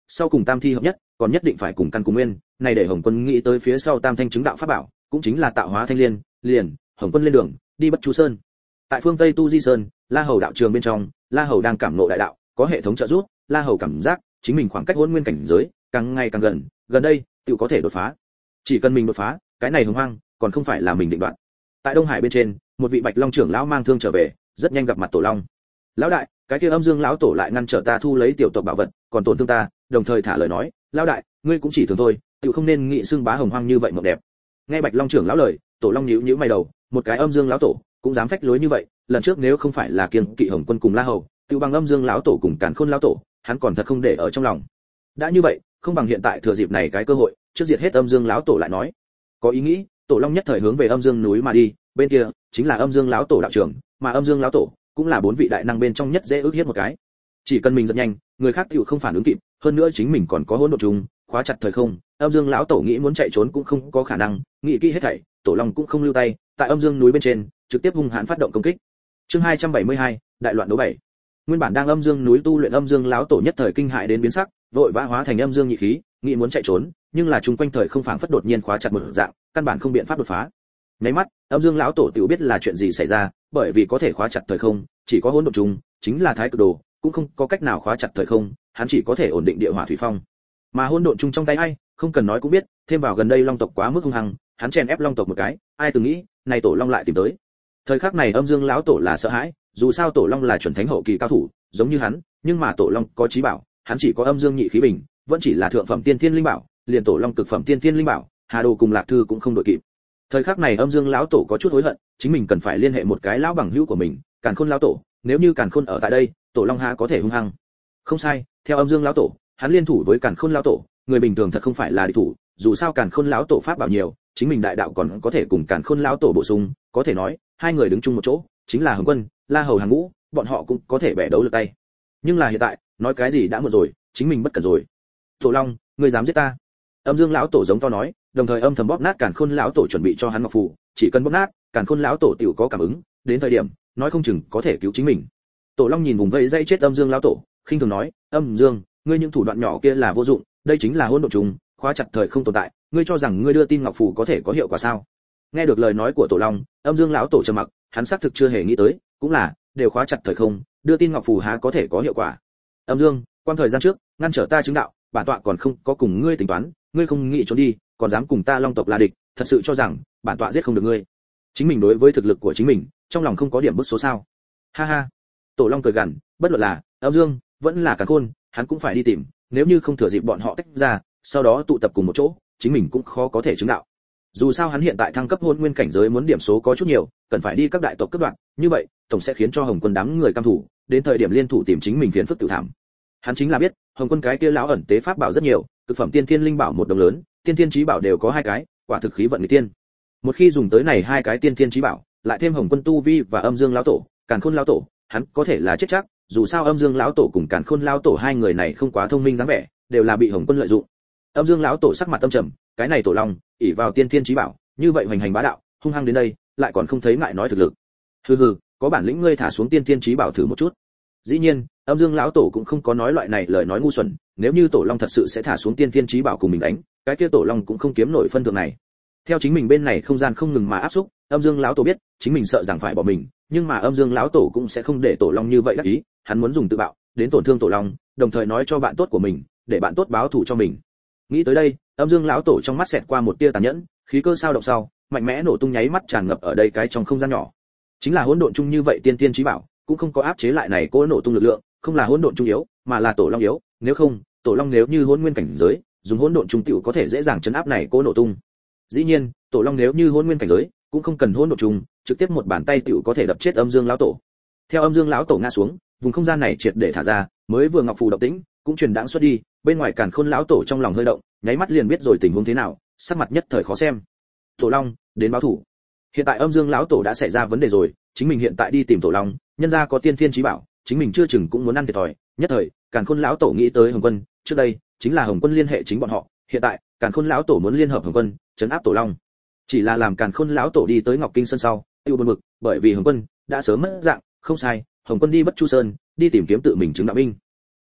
sau cùng tam thi hợp nhất, còn nhất định phải cùng căn cùng nguyên, này để Hồng Quân nghĩ tới phía sau tam thanh chứng đạo pháp bảo, cũng chính là tạo hóa thanh liên, liền, Hồng Quân lên đường, đi Bất Chu Sơn. Tại phương Tây Tu Di Sơn, La Hầu đạo trường bên trong, La Hầu đang cảm ngộ đại đạo, có hệ thống trợ giúp, La Hầu cảm giác chính mình khoảng cách Hỗn Nguyên cảnh giới càng ngày càng gần đây, tự có thể đột phá. Chỉ cần mình đột phá, cái này hồng hoang còn không phải là mình định đoạt. Tại Đông Hải bên trên, một vị Bạch Long trưởng lão mang thương trở về, rất nhanh gặp mặt Tổ Long. Lão đại, cái kia Âm Dương lão tổ lại ngăn trở ta thu lấy tiểu tộc bảo vật, còn tổn thương ta, đồng thời thả lời nói, lão đại, ngươi cũng chỉ thường thôi, tự không nên nghĩ xưng bá hồng hoang như vậy mộng đẹp. Nghe Bạch Long trưởng lão lời, Tổ Long nhíu mày đầu, một cái Âm Dương lão tổ cũng dám phách lối như vậy, lần trước nếu không phải là kiêng kỵ Hồng Quân cùng La Hầu, tự bằng Âm Dương lão tổ cùng Càn Khôn lão tổ, hắn còn thật không để ở trong lòng. Đã như vậy, không bằng hiện tại thừa dịp này cái cơ hội, trước diệt hết Âm Dương lão tổ lại nói. Có ý nghĩ, Tổ Long nhất thời hướng về Âm Dương núi mà đi, bên kia chính là Âm Dương lão tổ đạo trưởng, mà Âm Dương lão tổ cũng là bốn vị đại năng bên trong nhất dễ ước hiếp một cái. Chỉ cần mình rất nhanh, người khác tựu không phản ứng kịp, hơn nữa chính mình còn có hỗn độn trùng, khóa chặt thời không, Âm Dương lão tổ nghĩ muốn chạy trốn cũng không có khả năng, nghĩ kỹ hết thảy, Tổ Long cũng không lưu tay, tại Âm Dương núi bên trên, trực tiếp hung hãn phát động công kích. Chương 272, đại loạn đấu 7. Nguyên bản đang Âm Dương núi tu luyện Âm Dương lão tổ nhất thời kinh hại đến biến sắc, vội vã hóa thành Âm Dương nhị khí, nghĩ muốn chạy trốn, nhưng là chung quanh thời không phảng phất đột nhiên khóa chặt một dạng, căn bản không biện pháp đột phá. Nháy mắt, Âm Dương lão tổ tiểu biết là chuyện gì xảy ra, bởi vì có thể khóa chặt thời không, chỉ có hỗn độn trùng, chính là Thái Cực Đồ, cũng không có cách nào khóa chặt thời không, hắn chỉ có thể ổn định địa hỏa thủy phong. Mà hỗn độn trùng trong tay ai, không cần nói cũng biết, thêm vào gần đây Long tộc quá mức hung hăng, hắn chèn ép Long tộc một cái, ai từng nghĩ, này Tổ Long lại tìm tới. Thời khắc này Âm Dương lão tổ là sợ hãi, dù sao Tổ Long là chuẩn thánh hậu kỳ cao thủ, giống như hắn, nhưng mà Tổ Long có trí bảo, hắn chỉ có Âm Dương nhị khí bình, vẫn chỉ là thượng phẩm tiên thiên linh bảo, liền Tổ Long cực phẩm tiên thiên linh bảo, Hà Đồ cùng Lạc Thư cũng không đội kịp. Thời khắc này Âm Dương lão tổ có chút hối hận, chính mình cần phải liên hệ một cái lão bằng hữu của mình, Càn Khôn lão tổ, nếu như Càn Khôn ở tại đây, Tổ Long há có thể hung hăng. Không sai, theo Âm Dương lão tổ, hắn liên thủ với Càn Khôn lão tổ, người bình thường thật không phải là địch thủ, dù sao Càn Khôn lão tổ pháp bảo nhiều, chính mình đại đạo còn có thể cùng Càn Khôn lão tổ bổ sung, có thể nói, hai người đứng chung một chỗ, chính là Hồng Quân, La Hầu hàng ngũ, bọn họ cũng có thể bẻ đấu lực tay. Nhưng là hiện tại, nói cái gì đã muộn rồi, chính mình bất cẩn rồi. Tổ Long, ngươi dám giết ta? Âm Dương lão tổ giống to nói, đồng thời âm thầm bóp nát Càn Khôn lão tổ chuẩn bị cho hắn ngọc phù, chỉ cần bóp nát, Càn Khôn lão tổ tiểu có cảm ứng, đến thời điểm, nói không chừng có thể cứu chính mình. Tổ Long nhìn vùng vây dây chết Âm Dương lão tổ, khinh thường nói, Âm Dương, ngươi những thủ đoạn nhỏ kia là vô dụng, đây chính là hỗn độn trùng, khóa chặt thời không tồn tại, ngươi cho rằng ngươi đưa tin ngọc phù có thể có hiệu quả sao? Nghe được lời nói của Tổ Long, Âm Dương lão tổ trầm mặc, hắn xác thực chưa hề nghĩ tới, cũng là, đều khóa chặt thời không, đưa tin ngọc phù há có thể có hiệu quả. Âm Dương, quan thời gian trước, ngăn trở ta chứng đạo, bản tọa còn không có cùng ngươi tính toán, ngươi không nghĩ trốn đi, còn dám cùng ta Long tộc là địch, thật sự cho rằng bản tọa giết không được ngươi. Chính mình đối với thực lực của chính mình, trong lòng không có điểm bức số sao? Ha ha. Tổ Long cười gằn, bất luận là Âm Dương, vẫn là Càn Khôn, hắn cũng phải đi tìm, nếu như không thừa dịp bọn họ tách ra, sau đó tụ tập cùng một chỗ, chính mình cũng khó có thể chứng đạo. Dù sao hắn hiện tại thăng cấp Hỗn Nguyên cảnh giới muốn điểm số có chút nhiều, cần phải đi các đại tộc cấp đoạn, như vậy, tổng sẽ khiến cho Hồng Quân đám người cam thủ, đến thời điểm liên thủ tìm chính mình phiền phức tự thảm. Hắn chính là biết, Hồng Quân cái kia lão ẩn tế pháp bảo rất nhiều, cực phẩm tiên thiên linh bảo một đồng lớn, tiên thiên chí bảo đều có hai cái, quả thực khí vận người tiên. Một khi dùng tới này hai cái tiên thiên chí bảo, lại thêm Hồng Quân tu vi và Âm Dương lão tổ, Càn Khôn lão tổ, hắn có thể là chết chắc, dù sao Âm Dương lão tổ cùng Càn Khôn lão tổ hai người này không quá thông minh dáng vẻ, đều là bị Hồng Quân lợi dụng. Âm Dương lão tổ sắc mặt tâm trầm, cái này Tổ Long, ỷ vào tiên thiên chí bảo, như vậy hoành hành bá đạo, hung hăng đến đây, lại còn không thấy ngại nói thực lực. Hừ hừ, có bản lĩnh ngươi thả xuống tiên thiên chí bảo thử một chút. Dĩ nhiên, Âm Dương lão tổ cũng không có nói loại này lời nói ngu xuẩn, nếu như Tổ Long thật sự sẽ thả xuống tiên thiên chí bảo cùng mình đánh, cái kia Tổ Long cũng không kiếm nổi phân thượng này. Theo chính mình bên này không gian không ngừng mà áp xúc, Âm Dương lão tổ biết, chính mình sợ rằng phải bỏ mình, nhưng mà Âm Dương lão tổ cũng sẽ không để Tổ Long như vậy đắc ý, hắn muốn dùng tự bạo đến tổn thương Tổ Long, đồng thời nói cho bạn tốt của mình, để bạn tốt báo thù cho mình. Nghĩ tới đây, Âm Dương lão tổ trong mắt xẹt qua một tia tàn nhẫn, khí cơ sao động sau, mạnh mẽ nổ tung nháy mắt tràn ngập ở đây cái trong không gian nhỏ. Chính là hỗn độn chung như vậy tiên tiên chí bảo, cũng không có áp chế lại này cỗ nổ tung lực lượng, không là hỗn độn chung yếu, mà là Tổ Long yếu, nếu không, Tổ Long nếu như hỗn nguyên cảnh giới, dùng hỗn độn chung tiểu có thể dễ dàng chấn áp này cỗ nổ tung. Dĩ nhiên, Tổ Long nếu như hỗn nguyên cảnh giới, cũng không cần hỗn độn chung, trực tiếp một bàn tay tiểu có thể đập chết Âm Dương lão tổ. Theo Âm Dương lão tổ ngã xuống, vùng không gian này triệt để thả ra, mới vừa ngọc phù động tĩnh, cũng truyền đãng xuất đi, bên ngoài Càn Khôn lão tổ trong lòng hơi động, nháy mắt liền biết rồi tình huống thế nào, sắc mặt nhất thời khó xem. Tổ Long, đến báo thủ. Hiện tại Âm Dương lão tổ đã xảy ra vấn đề rồi, chính mình hiện tại đi tìm Tổ Long, nhân gia có tiên thiên chí bảo, chính mình chưa chừng cũng muốn ăn thiệt thòi. Nhất thời, Càn Khôn lão tổ nghĩ tới Hồng Quân, trước đây chính là Hồng Quân liên hệ chính bọn họ, hiện tại Càn Khôn lão tổ muốn liên hợp Hồng Quân, trấn áp Tổ Long. Chỉ là làm Càn Khôn lão tổ đi tới Ngọc Kinh Sơn sau, tiêu buồn bực, bởi vì Hồng Quân đã sớm mất dạng, không sai, Hồng Quân đi Bất Chu Sơn, đi tìm kiếm tự mình chứng đạo binh.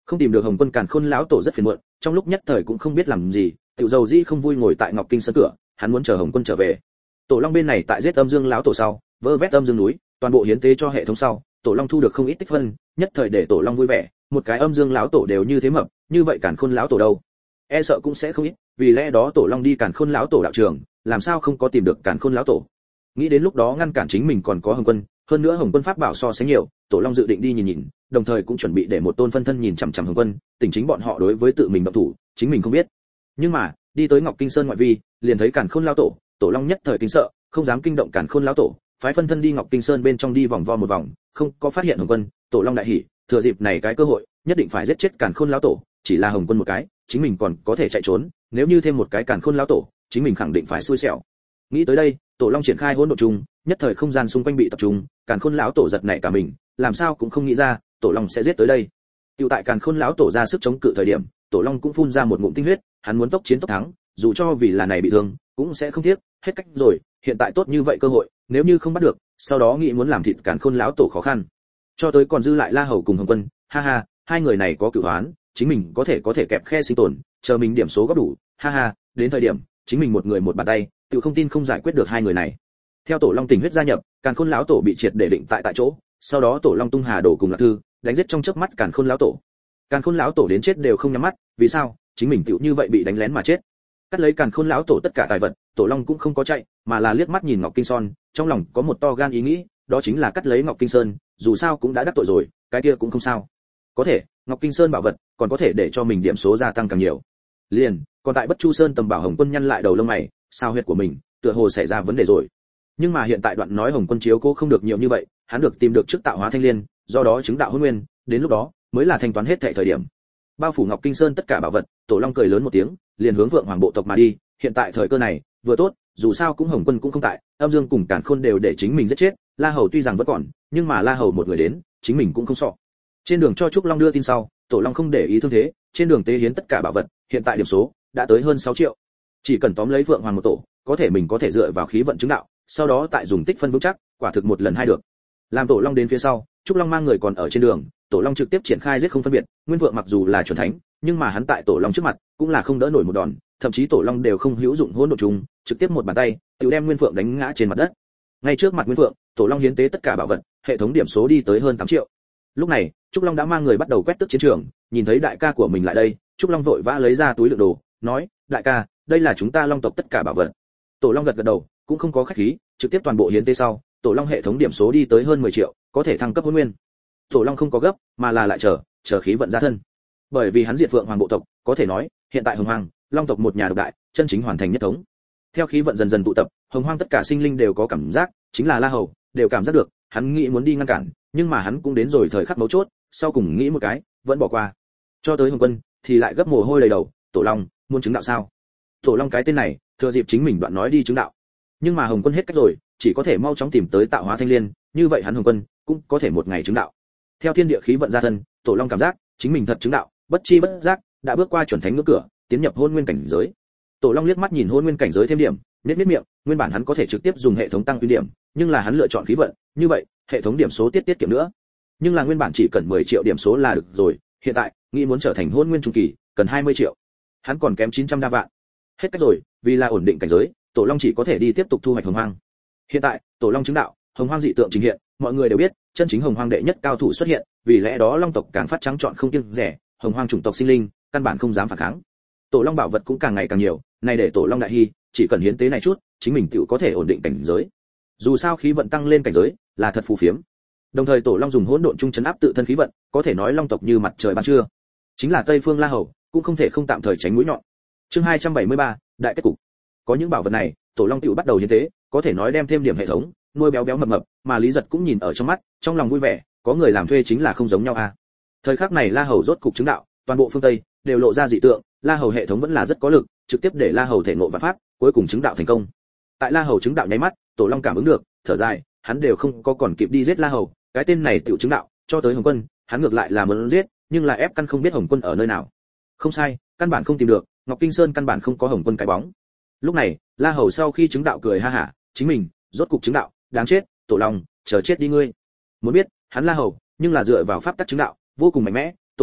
Không tìm được Hồng Quân, Càn Khôn lão tổ rất phiền muộn, trong lúc nhất thời cũng không biết làm gì, Tiểu Dầu Di không vui ngồi tại Ngọc Kinh sân cửa, hắn muốn chờ Hồng Quân trở về. Tổ Long bên này tại giết Âm Dương lão tổ sau, vơ vét Âm Dương núi, toàn bộ hiến tế cho hệ thống sau, Tổ Long thu được không ít tích phân, nhất thời để Tổ Long vui vẻ, một cái Âm Dương lão tổ đều như thế mập, như vậy Càn Khôn lão tổ đâu? E sợ cũng sẽ không ít, vì lẽ đó Tổ Long đi Càn Khôn lão tổ đạo trường, làm sao không có tìm được Càn Khôn lão tổ. Nghĩ đến lúc đó ngăn cản chính mình còn có Hồng Quân, hơn nữa Hồng Quân pháp bảo so sánh nhiều, Tổ Long dự định đi nhìn nhìn, đồng thời cũng chuẩn bị để một tôn phân thân nhìn chằm chằm Hồng Quân, tỉnh chính bọn họ đối với tự mình động thủ, chính mình không biết. Nhưng mà, đi tới Ngọc Kinh Sơn ngoại vi, liền thấy Càn Khôn lão tổ, Tổ Long nhất thời kinh sợ, không dám kinh động Càn Khôn lão tổ, phái phân thân đi Ngọc Kinh Sơn bên trong đi vòng vo một vòng, không có phát hiện Hồng Quân, Tổ Long đại hỉ, thừa dịp này cái cơ hội, nhất định phải giết chết Càn Khôn lão tổ, chỉ là Hồng Quân một cái, chính mình còn có thể chạy trốn, nếu như thêm một cái Càn Khôn lão tổ, chính mình khẳng định phải xui xẻo. Nghĩ tới đây, Tổ Long triển khai hỗn độn trùng, nhất thời không gian xung quanh bị tập trung, Càn Khôn lão tổ giật nảy cả mình, làm sao cũng không nghĩ ra, Tổ Long sẽ giết tới đây. Tiêu tại Càn Khôn lão tổ ra sức chống cự thời điểm, Tổ Long cũng phun ra một ngụm tinh huyết, hắn muốn tốc chiến tốc thắng, dù cho vì là này bị thương, cũng sẽ không tiếc, hết cách rồi, hiện tại tốt như vậy cơ hội, nếu như không bắt được, sau đó nghĩ muốn làm thịt Càn Khôn lão tổ khó khăn. Cho tới còn dư lại La Hầu cùng Hồng Quân, ha ha, hai người này có cửu oán, chính mình có thể kẹp khe sinh tồn, chờ mình điểm số góp đủ, ha ha, đến thời điểm, chính mình một người một bàn tay, tự không tin không giải quyết được hai người này. Theo Tổ Long tình huyết gia nhập, Càn Khôn lão tổ bị triệt để định tại chỗ, sau đó Tổ Long tung hà đổ cùng Lạc Thư, đánh giết trong chớp mắt Càn Khôn lão tổ. Càn Khôn lão tổ đến chết đều không nhắm mắt, vì sao? Chính mình tựu như vậy bị đánh lén mà chết. Cắt lấy Càn Khôn lão tổ tất cả tài vật, Tổ Long cũng không có chạy, mà là liếc mắt nhìn Ngọc Kinh Sơn, trong lòng có một to gan ý nghĩ, đó chính là cắt lấy Ngọc Kinh Sơn, dù sao cũng đã đắc tội rồi, cái kia cũng không sao. Có thể, Ngọc Kinh Sơn bảo vật, còn có thể để cho mình điểm số gia tăng càng nhiều. Liền, còn tại Bất Chu Sơn tầm bảo Hồng Quân nhăn lại đầu lông mày, sao huyết của mình, tựa hồ xảy ra vấn đề rồi. Nhưng mà hiện tại đoạn nói Hồng Quân chiếu cố không được nhiều như vậy, hắn được tìm được trước tạo hóa thanh liên, do đó chứng đạo hôn nguyên, đến lúc đó mới là thanh toán hết thảy thời điểm. Bao phủ Ngọc Kinh Sơn tất cả bảo vật, Tổ Long cười lớn một tiếng, liền hướng Vượng Hoàng bộ tộc mà đi, hiện tại thời cơ này, vừa tốt, dù sao cũng Hồng Quân cũng không tại, Âm Dương cùng Càn Khôn đều để chính mình giết chết, La Hầu tuy rằng vẫn còn, nhưng mà La Hầu một người đến, chính mình cũng không sợ. Trên đường cho Trúc Long đưa tin sau, Tổ Long không để ý thương thế, trên đường tế hiến tất cả bảo vật, hiện tại điểm số đã tới hơn 6 triệu. Chỉ cần tóm lấy Vượng Hoàng một tổ, có thể mình có thể dựa vào khí vận chứng đạo, sau đó tại dùng tích phân vững chắc, quả thực một lần hai được. Làm Tổ Long đến phía sau, Trúc Long mang người còn ở trên đường, Tổ Long trực tiếp triển khai giết không phân biệt, Nguyên Vượng mặc dù là chuẩn thánh, nhưng mà hắn tại Tổ Long trước mặt, cũng là không đỡ nổi một đòn, thậm chí Tổ Long đều không hữu dụng hỗn độn trùng, trực tiếp một bàn tay, tự đem Nguyên Vượng đánh ngã trên mặt đất. Ngay trước mặt Nguyên Vượng, Tổ Long hiến tế tất cả bảo vật, hệ thống điểm số đi tới hơn 8 triệu. Lúc này, Trúc Long đã mang người bắt đầu quét tước chiến trường, nhìn thấy đại ca của mình lại đây, Trúc Long vội vã lấy ra túi đựng đồ, nói: "Đại ca, đây là chúng ta Long tộc tất cả bảo vật." Tổ Long gật gật đầu, cũng không có khách khí, trực tiếp toàn bộ hiến tế sau, Tổ Long hệ thống điểm số đi tới hơn 10 triệu, có thể thăng cấp hôn nguyên. Tổ Long không có gấp, mà là lại chờ khí vận ra thân. Bởi vì hắn diệt Vượng Hoàng bộ tộc, có thể nói, hiện tại Hồng Hoang, Long tộc một nhà độc đại, chân chính hoàn thành nhất thống. Theo khí vận dần dần tụ tập, Hồng Hoang tất cả sinh linh đều có cảm giác, chính là La Hầu, đều cảm giác được, hắn nghĩ muốn đi ngăn cản, nhưng mà hắn cũng đến rồi thời khắc mấu chốt, sau cùng nghĩ một cái, vẫn bỏ qua. Cho tới Hồng Quân, thì lại gấp mồ hôi đầy đầu, Tổ Long, muốn chứng đạo sao? Tổ Long cái tên này, thừa dịp chính mình đoạn nói đi chứng đạo. Nhưng mà Hồng Quân hết cách rồi, chỉ có thể mau chóng tìm tới tạo hóa thanh liên, như vậy hắn Hồng Quân cũng có thể một ngày chứng đạo. Theo thiên địa khí vận ra thân, Tổ Long cảm giác chính mình thật chứng đạo, bất chi bất giác đã bước qua chuẩn thánh ngưỡng cửa, tiến nhập hôn nguyên cảnh giới. Tổ Long liếc mắt nhìn hôn nguyên cảnh giới thêm điểm, nhếch miệng, nguyên bản hắn có thể trực tiếp dùng hệ thống tăng uy điểm, nhưng là hắn lựa chọn khí vận, như vậy, hệ thống điểm số tiết kiệm nữa. Nhưng là nguyên bản chỉ cần 10 triệu điểm số là được rồi, hiện tại, nghĩ muốn trở thành hôn nguyên trung kỳ, cần 20 triệu. Hắn còn kém 900 đa vạn. Hết cách rồi, vì là ổn định cảnh giới, Tổ Long chỉ có thể đi tiếp tục thu hoạch Hồng Hoang. Hiện tại, Tổ Long chứng đạo, Hồng Hoang dị tượng trình hiện, mọi người đều biết, chân chính Hồng Hoang đệ nhất cao thủ xuất hiện, vì lẽ đó Long tộc càng phát trắng chọn không kiêng dè, Hồng Hoang chủng tộc sinh linh, căn bản không dám phản kháng. Tổ Long bảo vật cũng càng ngày càng nhiều, này để Tổ Long đại hy, chỉ cần hiến tế này chút, chính mình tựu có thể ổn định cảnh giới. Dù sao khí vận tăng lên cảnh giới, là thật phù phiếm. Đồng thời Tổ Long dùng hỗn độn trung chấn áp tự thân khí vận, có thể nói Long tộc như mặt trời ban trưa. Chính là Tây Phương La Hầu, cũng không thể không tạm thời tránh mũi nhọn. Chương 273, đại kết cục. Có những bảo vật này, Tổ Long tựu bắt đầu hiến tế, có thể nói đem thêm điểm hệ thống, nuôi béo béo mập mập, mà Lý Giật cũng nhìn ở trong mắt, trong lòng vui vẻ, có người làm thuê chính là không giống nhau à. Thời khắc này La Hầu rốt cục chứng đạo, toàn bộ phương Tây đều lộ ra dị tượng, La Hầu hệ thống vẫn là rất có lực, trực tiếp để La Hầu thể ngộ vạn pháp, cuối cùng chứng đạo thành công. Tại La Hầu chứng đạo nháy mắt, Tổ Long cảm ứng được, thở dài, hắn đều không có còn kịp đi giết La Hầu, cái tên này tiểu chứng đạo, cho tới Hồng Quân, hắn ngược lại là muốn giết, nhưng là ép căn không biết Hồng Quân ở nơi nào. Không sai, căn bản không tìm được, Ngọc Kinh Sơn căn bản không có Hồng Quân cái bóng. Lúc này, La Hầu sau khi chứng đạo cười ha hả, chính mình rốt cục chứng đạo, đáng chết, Tổ Long, chờ chết đi ngươi. Muốn biết, hắn La Hầu, nhưng là dựa vào pháp tắc chứng đạo, vô cùng mạnh mẽ, Tổ Long,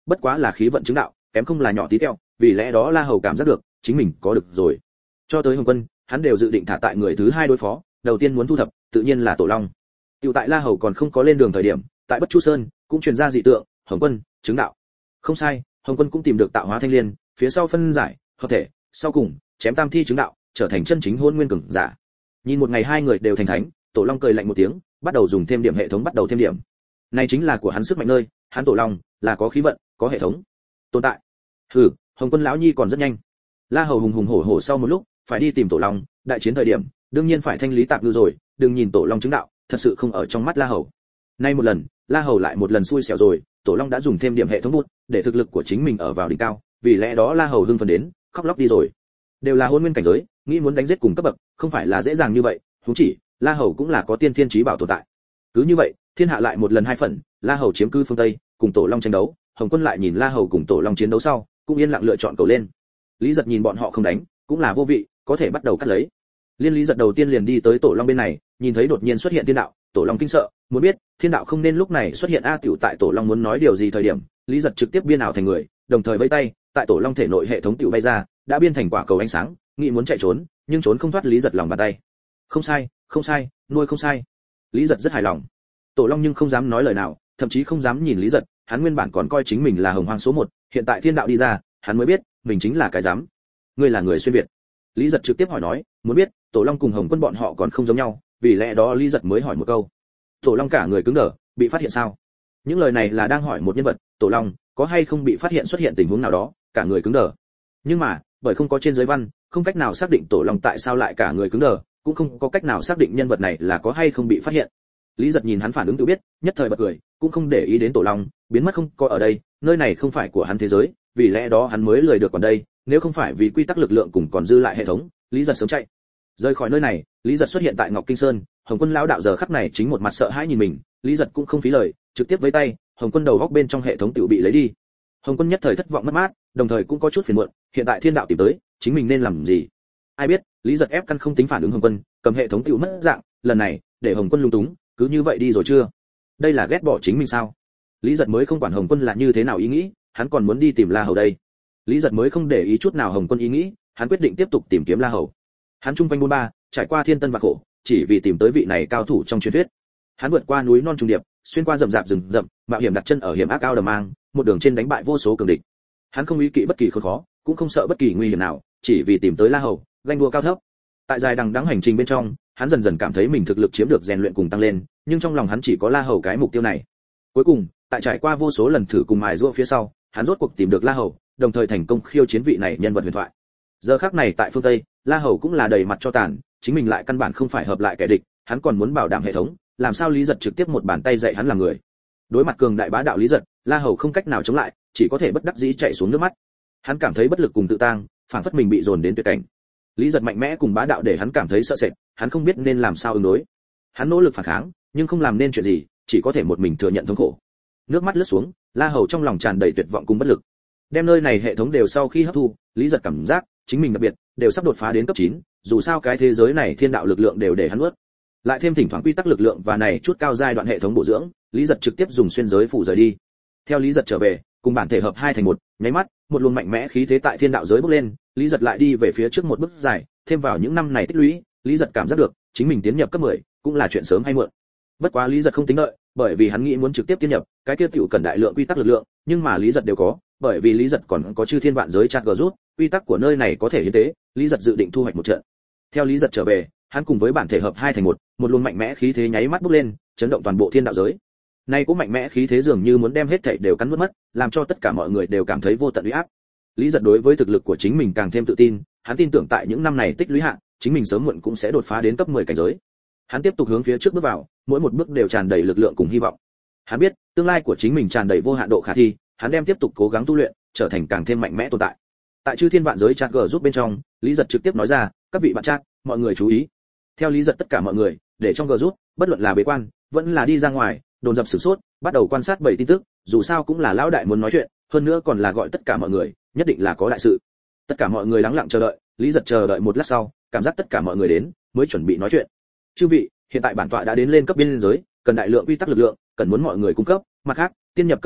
bất quá là khí vận chứng đạo, kém không là nhỏ tí teo, vì lẽ đó La Hầu cảm giác được, chính mình có được rồi. Cho tới Hồng Quân, hắn đều dự định thả tại người thứ hai đối phó, đầu tiên muốn thu thập, tự nhiên là Tổ Long. Tiểu tại La Hầu còn không có lên đường thời điểm, tại Bất Chu Sơn, cũng truyền ra dị tượng, Hồng Quân chứng đạo. Không sai, Hồng Quân cũng tìm được tạo hóa thanh liên, phía sau phân giải, hợp thể, sau cùng chém tam thi chứng đạo, trở thành chân chính hôn nguyên cường giả. Nhìn một ngày hai người đều thành thánh, Tổ Long cười lạnh một tiếng, bắt đầu dùng thêm điểm hệ thống bắt đầu thêm điểm. Này chính là của hắn sức mạnh nơi, hắn Tổ Long là có khí vận, có hệ thống tồn tại. Hừ, Hồng Quân lão nhi còn rất nhanh. La Hầu hùng hùng hổ hổ sau một lúc, phải đi tìm Tổ Long, đại chiến thời điểm, đương nhiên phải thanh lý tạp ngư rồi, đừng nhìn Tổ Long chứng đạo, thật sự không ở trong mắt La Hầu. Nay một lần, La Hầu lại một lần xui xẻo rồi, Tổ Long đã dùng thêm điểm hệ thống bút, để thực lực của chính mình ở vào đỉnh cao, vì lẽ đó La Hầu hưng phấn đến, khóc lóc đi rồi. Đều là hôn nguyên cảnh giới, nghĩ muốn đánh giết cùng cấp bậc, không phải là dễ dàng như vậy, huống chỉ, La Hầu cũng là có tiên thiên chí bảo tồn tại. Cứ như vậy, thiên hạ lại một lần hai phần, La Hầu chiếm cứ phương Tây, cùng Tổ Long tranh đấu, Hồng Quân lại nhìn La Hầu cùng Tổ Long chiến đấu sau, cũng yên lặng lựa chọn cầu lên. Lý Giật nhìn bọn họ không đánh, cũng là vô vị, có thể bắt đầu cắt lấy. Liên Lý Giật đầu tiên liền đi tới Tổ Long bên này, nhìn thấy đột nhiên xuất hiện thiên đạo, Tổ Long kinh sợ, muốn biết, thiên đạo không nên lúc này xuất hiện a tiểu tại Tổ Long muốn nói điều gì thời điểm, Lý Giật trực tiếp biên ảo thành người, đồng thời vẫy tay, tại Tổ Long thể nội hệ thống tiểu bay ra, đã biên thành quả cầu ánh sáng, nghĩ muốn chạy trốn, nhưng trốn không thoát Lý Giật lòng bàn tay. Không sai, không sai, nuôi không sai. Lý Giật rất hài lòng. Tổ Long nhưng không dám nói lời nào, thậm chí không dám nhìn Lý Giật, hắn nguyên bản còn coi chính mình là hồng hoang số 1, hiện tại thiên đạo đi ra, hắn mới biết, mình chính là cái dám. Ngươi là người xuyên việt. Lý Giật trực tiếp hỏi nói, muốn biết, Tổ Long cùng Hồng Quân bọn họ còn không giống nhau, vì lẽ đó Lý Giật mới hỏi một câu. Tổ Long cả người cứng đờ, bị phát hiện sao? Những lời này là đang hỏi một nhân vật, Tổ Long có hay không bị phát hiện xuất hiện tình huống nào đó, cả người cứng đờ. Nhưng mà, bởi không có trên giới văn, không cách nào xác định Tổ Long tại sao lại cả người cứng đờ, cũng không có cách nào xác định nhân vật này là có hay không bị phát hiện. Lý Giật nhìn hắn phản ứng tự biết, nhất thời bật cười, cũng không để ý đến Tổ Long, biến mất không có ở đây, nơi này không phải của hắn thế giới, vì lẽ đó hắn mới lười được còn đây, nếu không phải vì quy tắc lực lượng cùng còn dư lại hệ thống, Lý Giật sớm chạy. Rời khỏi nơi này, Lý Giật xuất hiện tại Ngọc Kinh Sơn, Hồng Quân lão đạo giờ khắc này chính một mặt sợ hãi nhìn mình, Lý Giật cũng không phí lời, trực tiếp với tay, Hồng Quân đầu góc bên trong hệ thống tiểu bị lấy đi. Hồng Quân nhất thời thất vọng mất mát, đồng thời cũng có chút phiền muộn, hiện tại thiên đạo tìm tới, chính mình nên làm gì? Ai biết, Lý Giật ép căn không tính phản ứng Hồng Quân, cầm hệ thống tiểu mất dạng, lần này, để Hồng Quân lung túng, cứ như vậy đi rồi chưa? Đây là ghét bỏ chính mình sao? Lý Giật mới không quản Hồng Quân là như thế nào ý nghĩ, hắn còn muốn đi tìm La Hầu đây. Lý Giật mới không để ý chút nào Hồng Quân ý nghĩ, hắn quyết định tiếp tục tìm kiếm La Hầu. Hắn trung quanh buôn ba, trải qua thiên tân và khổ, chỉ vì tìm tới vị này cao thủ trong truyền thuyết. Hắn vượt qua núi non trùng điệp, xuyên qua rậm rạp rừng rậm, mạo hiểm đặt chân ở hiểm ác ao đầm mang, một đường trên đánh bại vô số cường địch. Hắn không ý kỵ bất kỳ khốn khó, cũng không sợ bất kỳ nguy hiểm nào, chỉ vì tìm tới La Hầu, ganh đua cao thấp. Tại dài đằng đẵng hành trình bên trong, hắn dần dần cảm thấy mình thực lực chiếm được rèn luyện cùng tăng lên, nhưng trong lòng hắn chỉ có La Hầu cái mục tiêu này. Cuối cùng, tại trải qua vô số lần thử cùng mài giũa phía sau, hắn rốt cuộc tìm được La Hầu, đồng thời thành công khiêu chiến vị này nhân vật huyền thoại. Giờ khắc này tại phương Tây, La Hầu cũng là đầy mặt cho tàn, chính mình lại căn bản không phải hợp lại kẻ địch, hắn còn muốn bảo đảm hệ thống, làm sao Lý Giật trực tiếp một bàn tay dạy hắn làm người. Đối mặt cường đại bá đạo Lý Giật, La Hầu không cách nào chống lại, chỉ có thể bất đắc dĩ chạy xuống nước mắt. Hắn cảm thấy bất lực cùng tự tang, phản phất mình bị dồn đến tuyệt cảnh. Lý Giật mạnh mẽ cùng bá đạo để hắn cảm thấy sợ sệt, hắn không biết nên làm sao ứng đối. Hắn nỗ lực phản kháng, nhưng không làm nên chuyện gì, chỉ có thể một mình thừa nhận thống khổ. Nước mắt lướt xuống, La Hầu trong lòng tràn đầy tuyệt vọng cùng bất lực. Đem nơi này hệ thống đều sau khi hấp thu, Lý Giật cảm giác chính mình đặc biệt, đều sắp đột phá đến cấp 9, dù sao cái thế giới này thiên đạo lực lượng đều để hắn nuốt. Lại thêm thỉnh thoảng quy tắc lực lượng và này chút cao giai đoạn hệ thống bổ dưỡng, Lý Giật trực tiếp dùng xuyên giới phủ rời đi. Theo Lý Giật trở về, cùng bản thể hợp hai thành một, nháy mắt, một luồng mạnh mẽ khí thế tại thiên đạo giới bốc lên, Lý Giật lại đi về phía trước một bước dài, thêm vào những năm này tích lũy, Lý Giật cảm giác được, chính mình tiến nhập cấp 10, cũng là chuyện sớm hay muộn. Bất quá Lý Giật không tính đợi, bởi vì hắn nghĩ muốn trực tiếp tiến nhập, cái kia tiểu cần đại lượng quy tắc lực lượng, nhưng mà Lý Giật đều có, bởi vì Lý Giật còn có chư thiên vạn giới chat gờ rút, quy tắc của nơi này có thể hiến tế, Lý Giật dự định thu hoạch một trận. Theo Lý Giật trở về, hắn cùng với bản thể hợp hai thành một, một luồng mạnh mẽ khí thế nháy mắt bốc lên, chấn động toàn bộ thiên đạo giới. Nay cũng mạnh mẽ khí thế dường như muốn đem hết thảy đều cắn nuốt mất, làm cho tất cả mọi người đều cảm thấy vô tận uy áp. Lý Giật đối với thực lực của chính mình càng thêm tự tin, hắn tin tưởng tại những năm này tích lũy hạ, chính mình sớm muộn cũng sẽ đột phá đến cấp 10 cảnh giới. Hắn tiếp tục hướng phía trước bước vào, mỗi một bước đều tràn đầy lực lượng cùng hy vọng. Hắn biết, tương lai của chính mình tràn đầy vô hạn độ khả thi, hắn đem tiếp tục cố gắng tu luyện, trở thành càng thêm mạnh mẽ tồn tại. Tại chư thiên vạn giới chat gờ giúp bên trong, Lý Giật trực tiếp nói ra, các vị bạn chat, mọi người chú ý. Theo Lý Giật tất cả mọi người, để trong gờ giúp, bất luận là bế quan, vẫn là đi ra ngoài, đồn dập sử sốt, bắt đầu quan sát 7 tin tức, dù sao cũng là lão đại muốn nói chuyện, hơn nữa còn là gọi tất cả mọi người, nhất định là có đại sự. Tất cả mọi người lắng lặng chờ đợi, Lý Giật chờ đợi một lát sau, cảm giác tất cả mọi người đến, mới chuẩn bị nói chuyện. Chư vị, hiện tại bản tọa đã đến lên cấp biên giới, cần đại lượng quy tắc lực lượng, cần muốn mọi người cung cấp, mặt khác, tiên nhập cấp 10,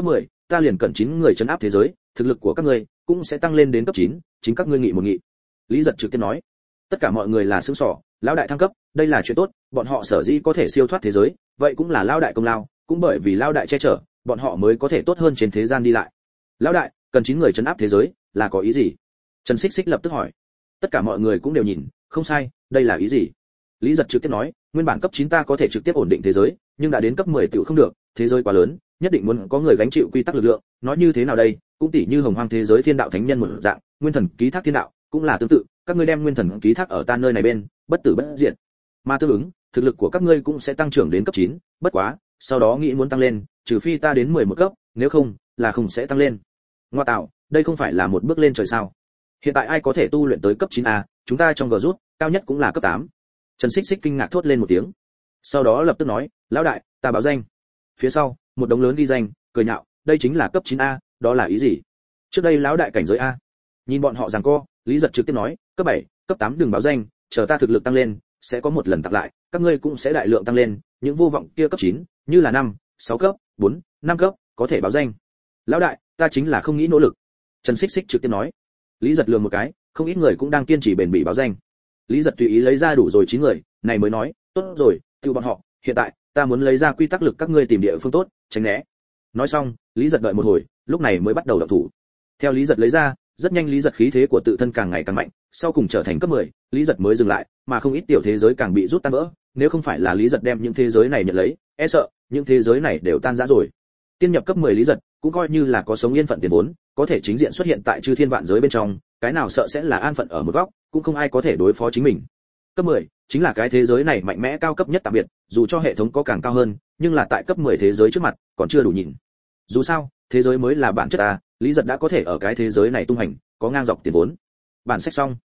ta liền cần 9 người trấn áp thế giới, thực lực của các ngươi cũng sẽ tăng lên đến cấp 9, chính các ngươi nghị một nghị." Lý Giật trực tiếp nói. Tất cả mọi người là sững sờ, lão đại thăng cấp, đây là chuyện tốt, bọn họ sở dĩ có thể siêu thoát thế giới, vậy cũng là lão đại công lao, cũng bởi vì lão đại che chở, bọn họ mới có thể tốt hơn trên thế gian đi lại. Lão đại, cần 9 người trấn áp thế giới, là có ý gì? Trần Xích Xích lập tức hỏi. Tất cả mọi người cũng đều nhìn, không sai, đây là ý gì? Lý Giật trực tiếp nói, nguyên bản cấp 9 ta có thể trực tiếp ổn định thế giới, nhưng đã đến cấp 10 tiểu không được, thế giới quá lớn, nhất định muốn có người gánh chịu quy tắc lực lượng, nói như thế nào đây, cũng tỉ như Hồng Hoang thế giới thiên đạo thánh nhân một dạng, nguyên thần ký thác thiên đạo, cũng là tương tự, các ngươi đem nguyên thần ký thác ở ta nơi này bên, bất tử bất diệt. Mà tương ứng, thực lực của các ngươi cũng sẽ tăng trưởng đến cấp 9, bất quá, sau đó nghĩ muốn tăng lên, trừ phi ta đến 11 cấp, nếu không, là không sẽ tăng lên. Ngoa tạo, đây không phải là một bước lên trời sao? Hiện tại ai có thể tu luyện tới cấp 9 a, chúng ta trong rút, cao nhất cũng là cấp 8. Trần Xích Xích kinh ngạc thốt lên một tiếng. Sau đó lập tức nói, lão đại, ta báo danh. Phía sau, một đống lớn ghi danh, cười nhạo, đây chính là cấp 9 a, đó là ý gì? Trước đây lão đại cảnh giới a. Nhìn bọn họ giằng co, Lý Giật trực tiếp nói, cấp 7, cấp 8 đừng báo danh, chờ ta thực lực tăng lên, sẽ có một lần tặng lại, các ngươi cũng sẽ đại lượng tăng lên, những vô vọng kia cấp 9, như là 5, 6 cấp, 4, 5 cấp, có thể báo danh. Lão đại, ta chính là không nghĩ nỗ lực. Trần Xích Xích trực tiếp nói. Lý Giật lườm một cái, không ít người cũng đang kiên trì bền bỉ báo danh. Lý Giật tùy ý lấy ra đủ rồi 9 người, này mới nói, tốt rồi, tiêu bọn họ, hiện tại, ta muốn lấy ra quy tắc lực các ngươi tìm địa phương tốt, tránh né. Nói xong, Lý Giật đợi một hồi, lúc này mới bắt đầu động thủ. Theo Lý Giật lấy ra, rất nhanh Lý Giật khí thế của tự thân càng ngày càng mạnh, sau cùng trở thành cấp 10, Lý Giật mới dừng lại, mà không ít tiểu thế giới càng bị rút tan vỡ, nếu không phải là Lý Giật đem những thế giới này nhận lấy, e sợ những thế giới này đều tan rã rồi. Tiên nhập cấp 10 Lý Giật, cũng coi như là có sống yên phận tiền vốn, có thể chính diện xuất hiện tại chư thiên vạn giới bên trong, cái nào sợ sẽ là an phận ở một góc, cũng không ai có thể đối phó chính mình. Cấp 10 chính là cái thế giới này mạnh mẽ cao cấp nhất tạm biệt, dù cho hệ thống có càng cao hơn, nhưng là tại cấp 10 thế giới trước mặt, còn chưa đủ nhìn. Dù sao, thế giới mới là bản chất a, Lý Giật đã có thể ở cái thế giới này tung hành, có ngang dọc tiền vốn. Bản sách xong.